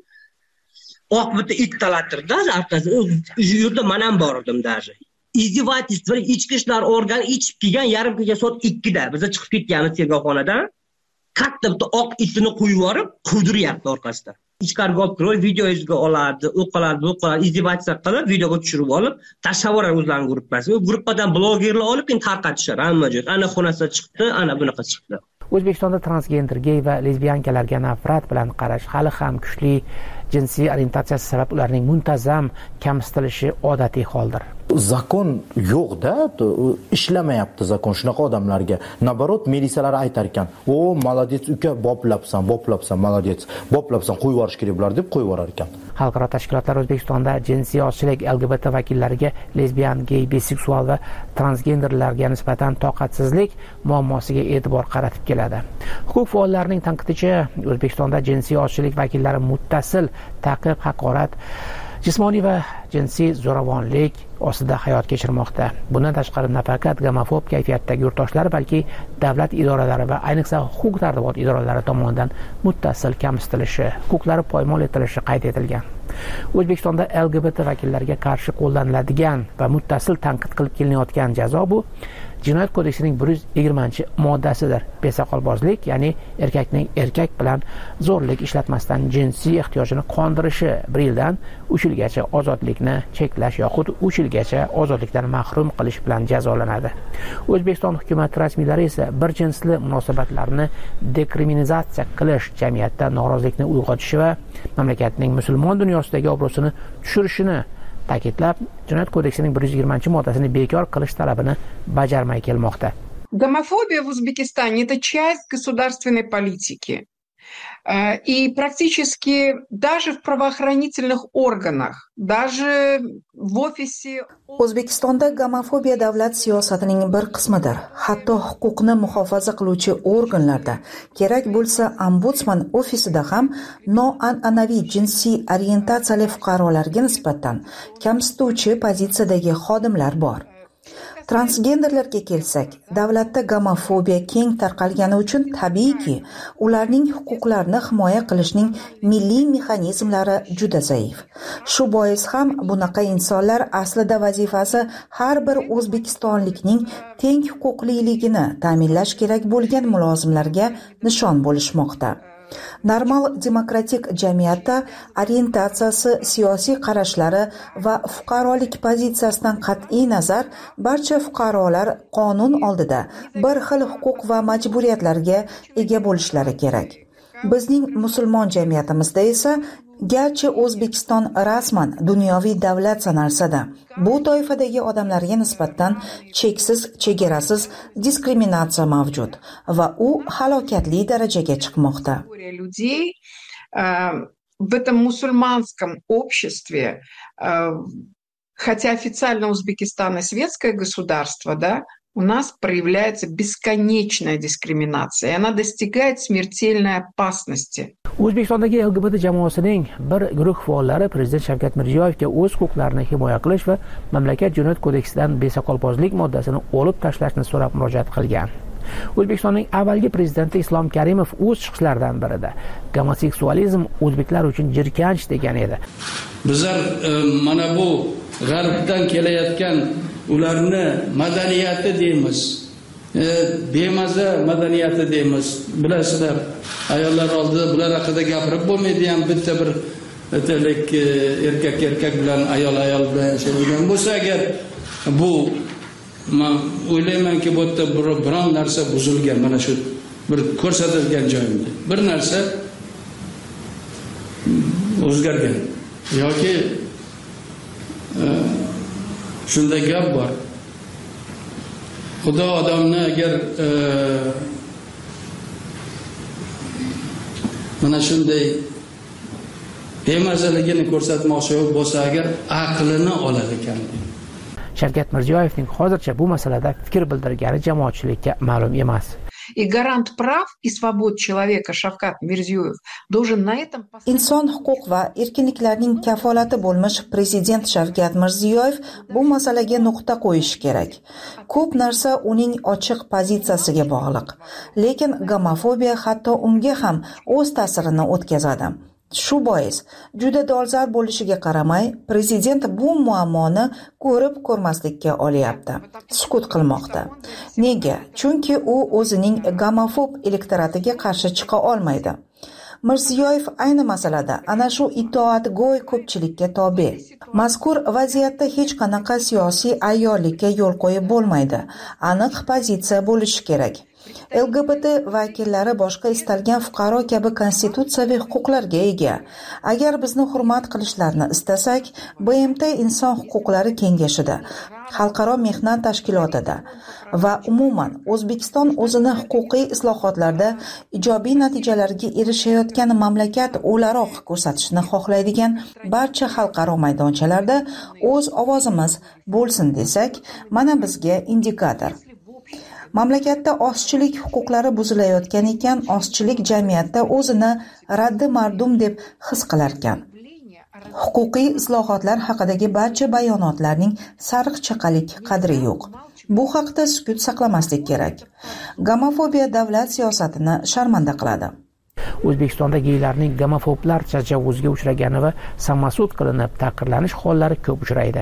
oq bitta it talattirdi, orqasidan u yerda men ham bor edim даже. Izdevательство ichki ishlar organi ichib kelgan yarim kecha soat 2 da biz chiqib ketganmiz tergovxonadan. Katta bitta oq itini qo'yib yuborib, quvdiryapti orqasidan. Ichkariga olib kirib, videoga oladi, o'qiladi, izdevательство qilib, videoga tushirib olib, tashlab o'zlarining gruppasiga. U gruppadan blogerlar olib, keyin tarqatishar hamma joyga. Ana xonasida chiqdi, ana bunaqa chiqdi. O'zbekistonda transgender, gey va lesbiyankalarga nafrat bilan qarash hali ham kuchli. Jinsiy orientatsiyasi sabab ularning muntazam kamsitilishi odatiy holdir. Zakon yo'q-da, ishlamayapti zakon shunaqa odamlarga. Nabarot militsiyalar aytar ekan, "O, молодец uka, boplabsan, молодец. Boplabsan, qo'yib yuborish kerak bular" deb qo'yib yuborar ekan. Xalqaro tashkilotlar O'zbekistonda jinsiy ozchilik, LGBT vakillariga lesbiyan, gey, biseksual va transgenderlarga nisbatan toqatsizlik muammosiga e'tibor qaratib keladi. Huquq faollarining tanqidicha, O'zbekistonda jinsiy ozchilik vakillari muttasil ta'qib, haqorat, jismoniy va jinsiy zo'ravonlik ostida hayot kechirmoqda. Bundan tashqari nafaqat gomofob kayfiyatdagi yurtdoshlar, balki davlat idoralari va ayniqsa huquq-tartibot idoralari tomonidan muttasil kamsitilishi, huquqlari poymol etilishi qayd etilgan. O'zbekistonda LGBT vakillariga qarshi qo'llaniladigan va muttasil tanqid qilib kelinayotgan jazo bu Jinoyat kodeksining 120-moddasidir. Besoqolbozlik, ya'ni erkakning erkak bilan zo'rlik ishlatmasdan jinsiy ehtiyojini qondirishi 1 yildan 3 yilgacha ozodlikni cheklash yoxud 3 yilgacha ozodlikdan mahrum qilish bilan jazolanadi. O'zbekiston hukumat rasmiylari esa bir jinsli munosabatlarni dekriminalizatsiya qilish, jamiyatda norozilikni uyg'otishi va mamlakatning musulmon dunyosidagi obro'sini tushirishini ta'kidlab, Jinoyat kodeksining 120-moddasini bekor qilish talabini bajarmay kelmoqda. Гомофобия в Узбекистане – это часть государственной политики. И практически даже в правоохранительных органах, даже в офисе... O'zbekistonda gomofobiya davlat siyosatining bir qismidir. Hatto huquqni muhofaza qiluvchi organlarda, kerak bo'lsa ombudsman ofisida ham noan'anaviy jinsiy orientatsiyali fuqarolarga nisbatan kamsituvchi pozitsiyadagi xodimlar bor. Transgenderlarga kelsak, davlatda gomofobiya keng tarqalgani uchun tabiiyki, ularning huquqlarini himoya qilishning milliy mexanizmlari juda zaif. Shu bois ham bunaqa insonlar aslida vazifasi har bir o'zbekistonlikning teng huquqliligini ta'minlash kerak bo'lgan mulozimlarga nishon bo'lishmoqda. Normal demokratik jamiyatda orientatsiyasi, siyosiy qarashlari va fuqarolik pozitsiyasidan qat'iy nazar barcha fuqarolar qonun oldida bir xil huquq va majburiyatlarga ega bo'lishlari kerak. Bizning musulmon jamiyatimizda esa garchi O'zbekiston rasman dunyoviy davlat sanalsa-da, bu toifadagi odamlarga nisbatan cheksiz, chegarasiz diskriminatsiya mavjud va u halokatli darajaga chiqmoqda. В этом мусульманском обществе, хотя официально Узбекистан и светское государство, да, у нас проявляется бесконечная дискриминация, и она достигает смертельной опасности. O'zbekistondagi LGBT jamoasining bir guruh faollari Prezident Shavkat Mirziyoyevga o'z huquqlarini himoya qilish va mamlakat jinoyat kodeksidan besoqolbozlik moddasini olib tashlashni so'rab murojaat qilgan. O'zbekistonning avvalgi prezidenti Islom Karimov o'z chiqishlaridan birida gomoseksualizm o'zbeklar uchun jirkanch degan edi. Bizlar mana bu g'arbdan kelayotgan ularni madaniyati deymiz. Bemaza madaniyati deymiz. Bilasizlar, ayollar oldida bular haqida gapirib bo'lmaydi ham, bitta bir erkak bilan ayol bilan yashaydigan bo'lsa agar bu men o'ylaymanki bu yerda biron narsa buzilgan, mana shu bir ko'rsatilgan joyimda bir narsa o'zgargan yoki shunday gap bor. Xudo odamni agar mana shunday bemazaligini ko'rsatmoqchi bo'lsa agar aqlini olar ekan. Shavkat Mirziyoyevning hozircha bu masalada fikr bildirgani jamoatchilikka ma'lum emas. И гарант прав и свобод человека Shavkat Mirziyoyev должен на этом... Inson huquq va erkinliklarning kafolati bo'lmish prezident Shavkat Mirziyoyev bu masalaga nuqta qo'yishi kerak. Ko'p narsa uning ochiq pozitsiyasiga bog'liq, lekin gomofobiya hatto unga ham o'z ta'sirini o'tkazadi. Shu bois, juda dolzarb bo'lishiga qaramay, prezident bu muammoni ko'rib ko'rmaslikka olyapti. Sukut qilmoqda. Nega? Chunki u o'zining gomofob elektoratiga qarshi chiqa olmaydi. Mirziyoyev ayni masalada ana shu itoatgo'y ko'pchilikka tobe. Mazkur vaziyatda hech qanaqa siyosiy ayyorlikka yo'l qo'yib bo'lmaydi. Aniq pozitsiya bo'lishi kerak. LGBT vakillari boshqa istalgan fuqaro kabi konstitutsiyaviy huquqlarga ega. Agar bizni hurmat qilishlarini istasak, BMT Inson huquqlari kengashida, xalqaro mehnat tashkilotida va umuman O'zbekiston o'zini huquqiy islohotlarda ijobiy natijalarga erishayotgan mamlakat o'laroq ko'rsatishni xohlaydigan barcha xalqaro maydonchalarda o'z ovozimiz bo'lsin desak, mana bizga indikator. Mamlakatda ozchilik huquqlari buzilayotgan ekan, ozchilik jamiyatda o'zini raddi mardum deb his qilar ekan. Huquqiy islohotlar haqidagi barcha bayonotlarning sariq-chaqalik qadri yo'q. Bu haqda sukut saqlamaslik kerak. Gomofobiya davlat siyosatini sharmanda qiladi. O'zbekistonda geylarning gomofoblar tajovuzga uchragani va samasud qilinib taqdirlanish hollari ko'p uchraydi.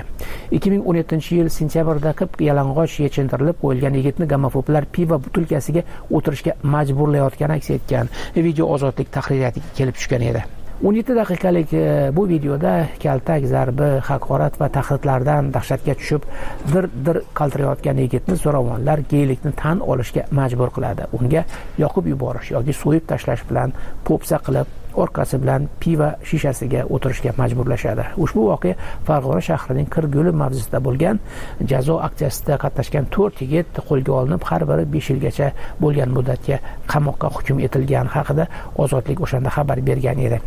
2017-yil sentyabrda qip-yalang'och yechintirilib qo'yilgan yigitni gomofoblar pivo butilkasiga o'tirishga majburlayotgani aks etgan video Ozodlik tahririyatiga kelib tushgan edi. 17 daqiqalik bu videoda kaltak, zarbi, haqorat va tahdidlardan dahshatga tushib, dir qaltirayotgan yigitni zo'ravonlar geylikni tan olishga majbur qiladi. Unga yoqib yuborish yoki so'yib tashlash bilan po'pisa qilib, orqasi bilan pivo shishasiga o'tirishga majburlashadi. Ushbu voqea Farg'ona shahrining Qirguli mavzusida bo'lgan. Jazo aksiyasida qatnashgan 4 yigit qo'lga olinib, har biri 5 yilgacha bo'lgan muddatga qamoqqa hukm etilgani haqida Ozodlik o'shanda xabar bergan edi.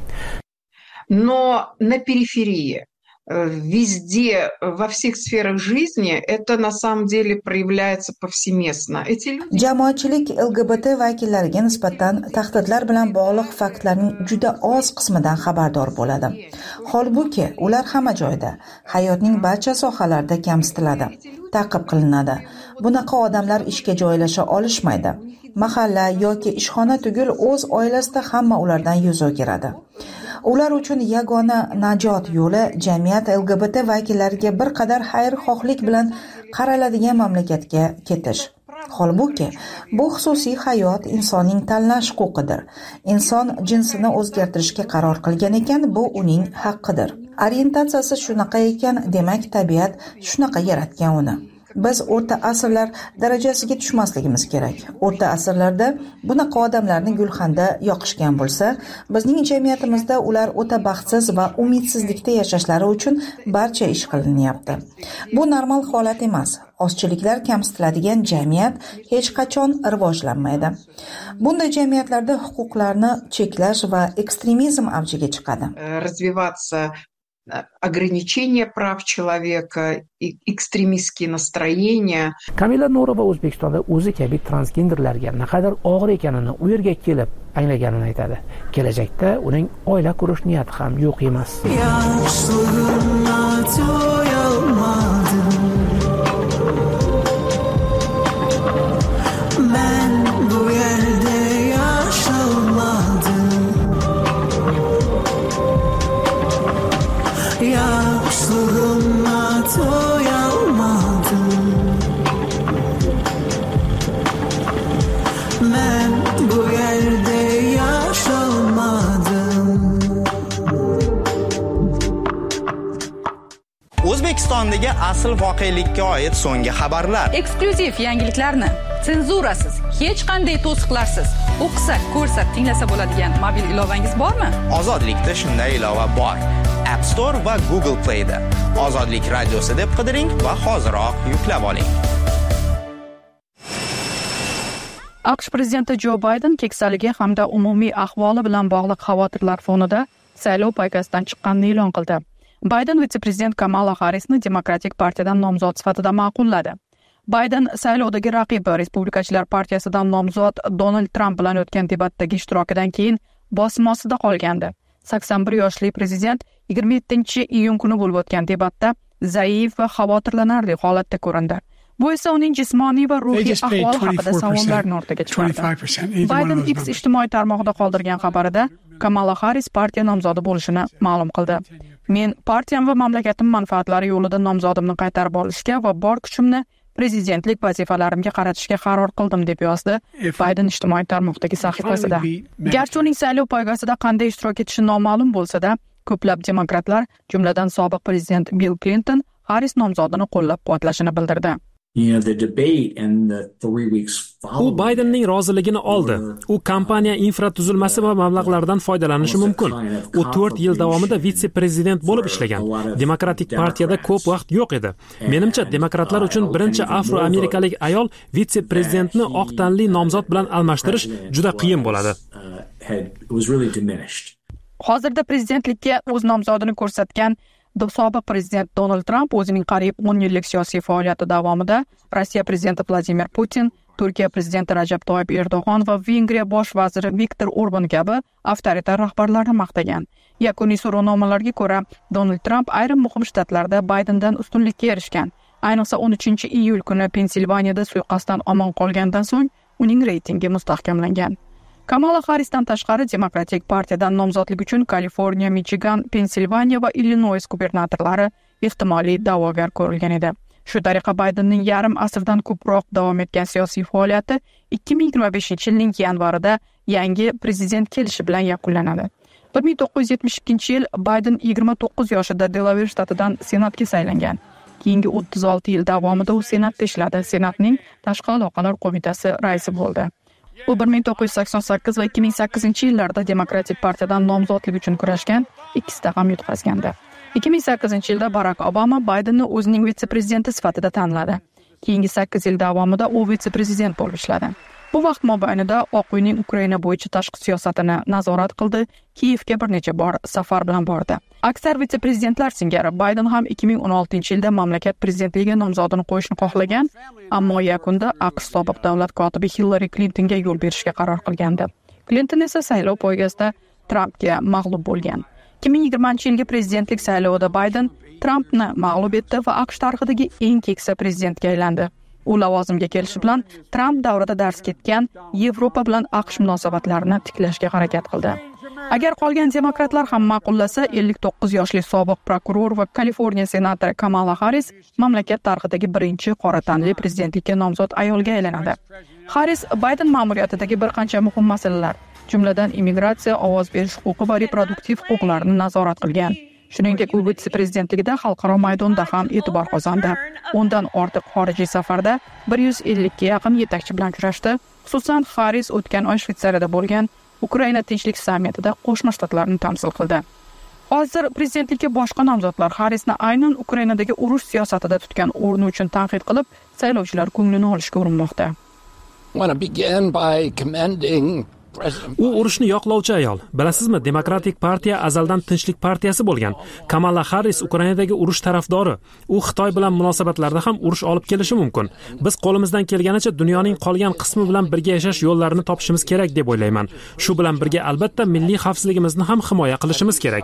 Но на периферии, везде, во всех сферах жизни это на самом деле проявляется повсеместно. Эти люди... Jamoatchilik LGBT vakillariga nisbatan tahdidlar bilan bog'liq faktlarning juda oz qismidan xabardor bo'ladi. Holbuki, ular hamma joyda, hayotning barcha sohalarida kamsitiladi, ta'qib qilinadi. Bunaqa odamlar ishga joylasha olishmaydi. Mahalla yoki ishxona tugul o'z oilasida hamma ulardan yuz o'giradi. Ular uchun yagona najot yo'li jamiyat LGBT vakillariga bir qadar xayrixohlik bilan qaraladigan mamlakatga ketish. Holbuki, bu xususiy hayot insonning tanlash huquqidir. Inson jinsini o'zgartirishga qaror qilgan ekan, bu uning haqqidir. Orientatsiyasi shunaqa ekan, demak tabiat shunaqa yaratgan uni. Biz o'rta asrlar darajasiga tushmasligimiz kerak. O'rta asrlarda bunaqa odamlarni gulxanda yoqishgan bo'lsa, bizning jamiyatimizda ular o'ta baxtsiz va umidsizlikda yashashlari uchun barcha ish qilinyapti. Bu normal holat emas. Ozchiliklar kamsitiladigan jamiyat hech qachon rivojlanmaydi. Bunday jamiyatlarda huquqlarni cheklash va ekstremizm avjiga chiqadi. Развиваться ограничение прав человека, экстремистские настроения. Kamila Nurova O'zbekistonda o'zi kabi transgenderlarga naqadar og'ir ekanini u yerga kelib anglaganini aytadi. Kelajakda uning oila qurish niyati ham yo'q emas. O'zbekistondagi asl voqelikka oid so'nggi xabarlar. Eksklyuziv yangiliklarni senzurasiz, hech qanday to'siqlarsiz o'qisak, ko'rsak, tinglasa bo'ladigan mobil ilovangiz bormi? Ozodlikda shunday ilova bor. App Store va Google Play da. Ozodlik radiosi deb qidiring va hoziroq yuklab oling. AQSh prezidenti Jo Bayden keksaligi hamda umumiy ahvoli bilan bog'liq xavotirlar fonida saylov poygasidan chiqqanini e'lon qildi. Bayden vitse-prezident Kamala Harrisni Demokratik partiyadan nomzod sifatida ma'qulladi. Bayden saylovdagi raqibi Respublikachilar partiyasidan nomzod Donald Trump bilan o'tgan debatdagi ishtirokidan keyin bosim ostida qolgandi. 81 yoshli prezident 27-iyun kuni bo'lib o'tgan debatda zaif va xavotirlanarli holatda ko'rindi. Bu esa uning jismoniy va ruhiy ahvoli haqida savollarni o'rtaga chiqardi. Bayden X ijtimoiy tarmog'ida qoldirgan xabarida Kamala Harris partiya nomzodi bo'lishini ma'lum qildi. Men partiyam va mamlakatim manfaatlari yo'lida nomzodimni qaytarib olishga va bor kuchimni prezidentlik vazifalarimga qaratishga qaror qildim deb yozdi Bayden ijtimoiy tarmoqdagi sahifasida. Garchi uning saylov poygasida qanday ishtirok etishi noma'lum bo'lsa-da, ko'plab demokratlar, jumladan sobiq prezident Bill Clinton, Harris nomzodini qo'llab-quvvatlashini bildirdi. U Baydenning roziligini oldi. U kompaniya infratuzilmasi va mablag'lardan foydalanishi mumkin. U 4 yil davomida vitse-prezident bo'lib ishlagan. Demokratik partiyada ko'p vaqt yo'q edi. Menimcha, demokratlar uchun birinchi afro-amerikalik ayol vitse-prezidentni oq tanli nomzod bilan almashtirish juda qiyin bo'ladi. Hozirda prezidentlikka o'z nomzodini ko'rsatgan sobiq prezident Donald Trump o'zining qariyb 10 yillik siyosiy faoliyati davomida Rossiya prezidenti Vladimir Putin, Turkiya prezidenti Rajab Toyyib Erdo'g'on va Vengriya bosh vaziri Viktor Orban kabi avtoritar rahbarlarni maqtagan. Yakuniy so'rovnomalarga ko'ra, Donald Trump ayrim muhim shtatlarda Baydendan ustunlikka erishgan. Ayniqsa 13-iyul kuni Pensilvaniyada suiqasddan omon qolgandan so'ng uning reytingi mustahkamlangan. Kamala Harrisdan tashqari Demokratik partiyadan nomzodlik uchun Kaliforniya, Michigan, Pensilvaniya va Illinois gubernatorlari ehtimoliy da'vogar ko'rilgan edi. Shu tariqa Baydenning yarim asrdan ko'proq davom etgan siyosiy faoliyati 2025-yilning yanvarida yangi prezident kelishi bilan yakunlanadi. 1972-yil Bayden 29 yoshida Delaware shtatidan senatga saylangan. Keyingi 36 yil davomida u senatda ishladi. Senatning tashqi aloqalar qo'mitasi raisi bo'ldi. U 1988 va 2008-yillarda Demokratik partiyadan nomzodlik uchun kurashgan, ikkisida ham yutqazgandi. 2008-yilda Barack Obama Baydenni o'zining vitse-prezidenti sifatida tanladi. Keyingi 8 yil davomida u vitse-prezident bo'lib ishladi. Bu vaqt mobaynida Oq uyning Ukraina bo'yicha tashqi siyosatini nazorat qildi, Kiyevga bir necha bor safar bilan bordi. Aksar vitse-prezidentlar singari Bayden ham 2016-yilda mamlakat prezidentligiga nomzodini qo'yishni xohlagan, ammo yakunda AQSh sobiq davlat kotibi Hillary Clintonga yo'l berishga qaror qilgandi. Clinton esa saylov poygasida Trumpga mag'lub bo'lgan. 2020-yilgi prezidentlik saylovida Bayden Trumpni mag'lub etdi va AQSh tarixidagi eng keksa prezidentga aylandi. U lavozimga kelishi bilan Trump davrida darz ketgan Yevropa bilan AQSh munosabatlarini tiklashga harakat qildi. Agar qolgan demokratlar ham ma'qullasa, 59 yoshli sobiq prokuror va Kaliforniya senatori Kamala Harris mamlakat tarixidagi birinchi qora tanli prezidentlikka nomzod ayolga aylanadi. Harris Bayden ma'muriyatidagi bir qancha muhim masalalar, jumladan immigratsiya, ovoz berish huquqi va reproduktiv huquqlarni nazorat qilgan. Shuningdek, u vitse-prezidentligida xalqaro maydonda ham e'tibor qozondi. Undan ortiq xorijiy safarda 150 ga yaqin yetakchi bilan uchrashdi. Xususan, Harris o'tgan oy Shvetsariyada bo'lgan Ukraina tinchlik sammitida Qo'shma Shtatlarni tamsil qildi. Hozir prezidentlikka boshqa nomzodlar Harrisni aynan Ukrainadagi urush siyosatida tutgan o'rni uchun tanqid qilib, saylovchilar ko'nglini olishga urinmoqda. U urushni yoqlovchi ayol. Bilasizmi, Demokratik partiya azaldan tinchlik partiyasi bo'lgan. Kamala Harris Ukrainadagi urush tarafdori. U Xitoy bilan munosabatlarda ham urush olib kelishi mumkin. Biz qo'limizdan kelganicha dunyoning qolgan qismi bilan birga yashash yo'llarini topishimiz kerak deb o'ylayman. Shu bilan birga albatta milliy xavfsizligimizni ham himoya qilishimiz kerak.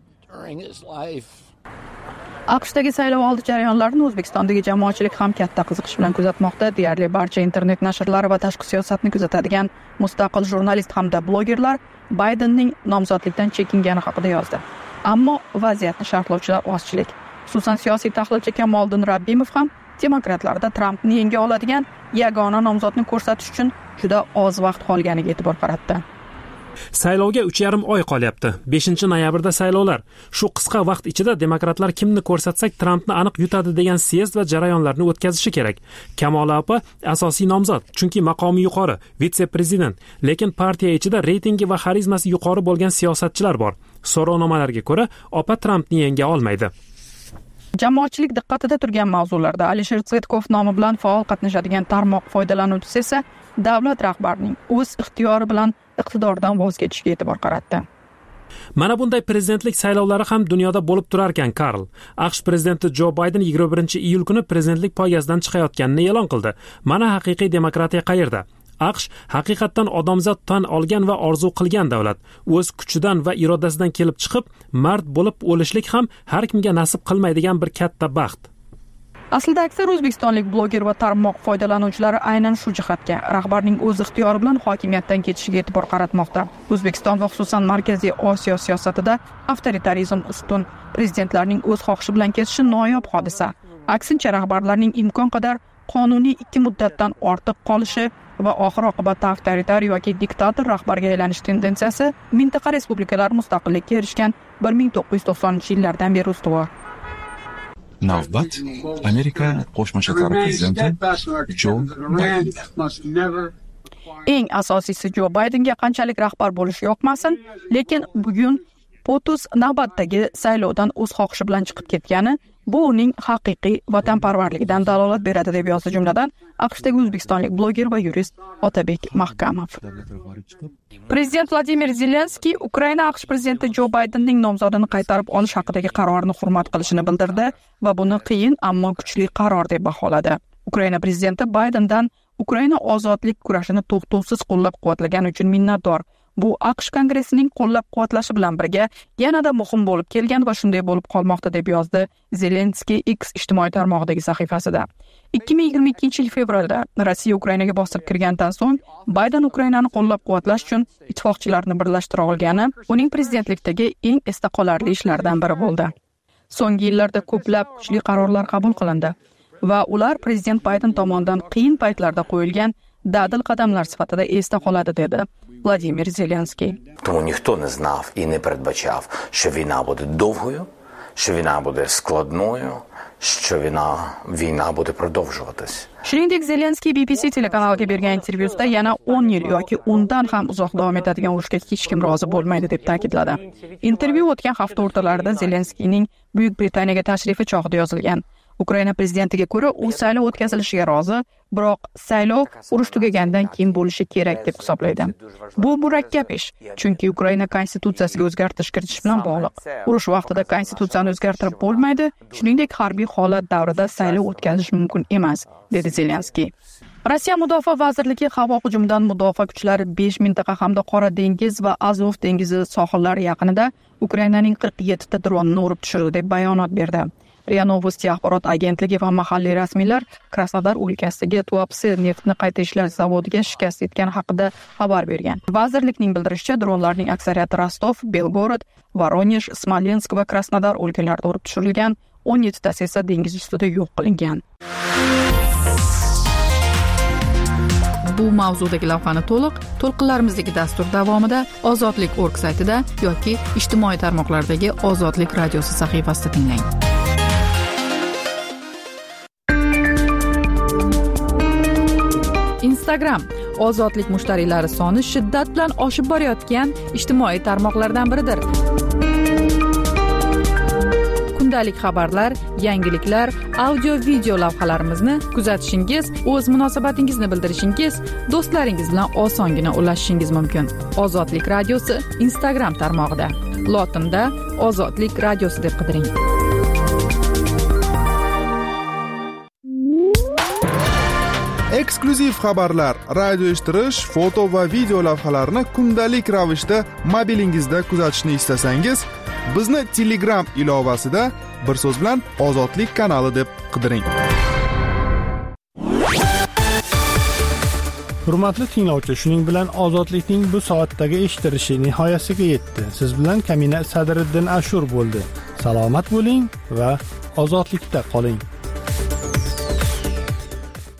AQShdagi saylovoldi jarayonlarini O'zbekistondagi jamoatchilik ham katta qiziqish bilan kuzatmoqda. Deyarli barcha internet nashrlari va tashqi siyosatni kuzatadigan mustaqil jurnalist hamda blogerlar Baydenning nomzodlikdan chekingani haqida yozdi. Ammo vaziyatni sharhlovchilar ozchilik. Xususan, siyosiy tahlilchi Kamoliddin Rabbimov ham demokratlarda Trampni yenga oladigan yagona nomzodni ko'rsatish uchun juda oz vaqt qolganiga e'tibor qaratdi. Saylovga 3,5 oy qolyapti. 5-noyabrda saylovlar. Shu qisqa vaqt ichida demokratlar kimni ko'rsatsak Trampni aniq yutadi degan syezd va jarayonlarni o'tkazishi kerak. Kamola opa asosiy nomzod, chunki maqomi yuqori, vitse-prezident, lekin partiya ichida reytingi va xarizmasi yuqori bo'lgan siyosatchilar bor. So'rovnomalarga ko'ra, opa Trampni yenga olmaydi. Jamoatchilik diqqatida turgan mavzularda Alisher Tsvetkov nomi bilan faol qatnashadigan tarmoq foydalanuvchisi esa davlat rahbarining o'z ixtiyori bilan iqtidordan voz kechishiga e'tibor qaratdi. Mana bunday prezidentlik saylovlari ham dunyoda bo'lib turar ekan, Karl. AQSh prezidenti Jo Bayden 21-iyul kuni prezidentlik poygasidan chiqayotganini e'lon qildi. Mana haqiqiy demokratiya qayerda? AQSh haqiqatdan odamzod tan olgan va orzu qilgan davlat. O'z kuchidan va irodasidan kelib chiqib, mard bo'lib o'lishlik ham har kimga nasib qilmaydigan bir katta baxt. Aslida aksar o'zbekistonlik bloger va tarmoq foydalanuvchilari aynan shu jihatga, rahbarning o'z ixtiyori bilan hokimiyatdan ketishiga e'tibor qaratmoqda. O'zbekiston va xususan Markaziy Osiyo siyosatida avtoritarizm ustun, prezidentlarning o'z xohishi bilan ketishi noyob hodisa. Aksincha, rahbarlarning imkon qadar qonuniy 2 muddatdan ortiq qolishi va oxir oqibatda avtoritar yoki diktator rahbarga aylanish tendensiyasi mintaqa respublikalari mustaqillikka erishgan 1990-yillardan beri ustuvor. Navbat Amerika Qo'shma Shtatlari prezidenti Jo Bayden. Eng asosiysi Jo Baydenga qanchalik rahbar bo'lish yoqmasin, lekin bugun POTUS navbatdagi saylovdan o'z xohishi bilan chiqib ketgani bu uning haqiqiy vatanparvarligidan dalolat beradi deb yozdi jumladan AQShdagi o'zbekistonlik bloger va yurist Otabek Mahkamov. Prezident Vladimir Zelenskiy Ukraina AQSh prezidenti Jo Baydenning nomzodini qaytarib olish haqidagi qarorini hurmat qilishini bildirdi va buni qiyin ammo kuchli qaror deb baholadi. Ukraina prezidenti Baydendan Ukraina ozodlik kurashini to'xtovsiz qo'llab-quvvatlagani uchun minnatdor. Bu AQSh kongressining qo'llab-quvvatlashi bilan birga yanada muhim bo'lib kelgan va shunday bo'lib qolmoqda deb yozdi Zelenskiy X ijtimoiy tarmog'idagi sahifasida. 2022-yil fevralda Rossiya Ukrainaga bosib kirgandan so'ng Bayden Ukrainani qo'llab-quvvatlash uchun ittifoqchilarni birlashtira olgani uning prezidentlikdagi eng esda qolarli ishlardan biri bo'ldi. So'nggi yillarda ko'plab kuchli qarorlar qabul qilindi va ular prezident Bayden tomonidan qiyin paytlarda qo'yilgan dadil qadamlar sifatida esda qoladi dedi Владимир Зеленський. Тому ніхто не знав і не передбачав, що війна буде довгою, що війна буде складною, що війна буде продовжуватись. Shuningdek, Zelenskiy BBC telekanaliga bergan intervyusida yana 10 yil yoki undan ham uzoq davom etadigan urushga hech kim rozi bo'lmaydi deb ta'kidladi. Intervyu o'tgan hafta o'rtalarida Zelenskiyning Buyuk Britaniyaga tashrifi chog'ida yozilgan. Ukraina prezidentiga ko'ra, u saylov o'tkazilishiga rozi, biroq saylov urush tugagandan keyin bo'lishi kerak deb hisoblaydi. Bu murakkab ish, chunki Ukraina konstitutsiyasiga o'zgartirish kiritish bilan bog'liq. Urush vaqtida konstitutsiyani o'zgartirib bo'lmaydi, shuningdek harbiy holat davrida saylov o'tkazish mumkin emas, dedi Zelenskiy. Rossiya Mudofaa vazirligi havo hujumidan mudofaa kuchlari 5 mintaqa hamda Qora dengiz va Azov dengizi sohillari yaqinida Ukrainaning 47 ta dronini urib tushirdi deb bayonot berdi. RIA Novosti axborot agentligi va mahalliy rasmiylar Krasnodar o'lkasidagi Tuapse neftni qayta ishlash zavodiga shikast yetgani haqida xabar bergan. Vazirlikning bildirishicha, dronlarning aksariyati Rostov, Belgorod, Voronej, Smolensk va Krasnodar o'lkalarida urib tushirilgan, 17 tasi esa dengiz ustida yo'q qilingan. Bu mavzudagi lavhani to'lqinlarimizdagi dastur davomida Ozodlik.org saytida yoki ijtimoiy tarmoqlardagi Ozodlik radiosi sahifasida tinglang. Instagram Ozodlik mushtariylari soni shiddat bilan oshib borayotgan ijtimoiy tarmoqlardan biridir. Kundalik xabarlar, yangiliklar, audio-video lavhalarimizni kuzatishingiz, o'z munosabatingizni bildirishingiz, do'stlaringiz bilan osongina ulashishingiz mumkin. Ozodlik radiosi Instagram tarmog'ida. Lotinda Ozodlik radiosi deb qidiring. Eksklyuziv xabarlar, radio eshittirish, foto va video lavhalarni kundalik ravishda mobilingizda kuzatishni istasangiz, bizni Telegram ilovasida bir so'z bilan Ozodlik kanali deb qidiring. Hurmatli tinglovchi, shuning bilan Ozodlikning bu soatdagi eshittirishi nihoyasiga yetdi. Siz bilan Kamina Sadriddin Ashur bo'ldi. Salomat bo'ling va ozodlikda qoling.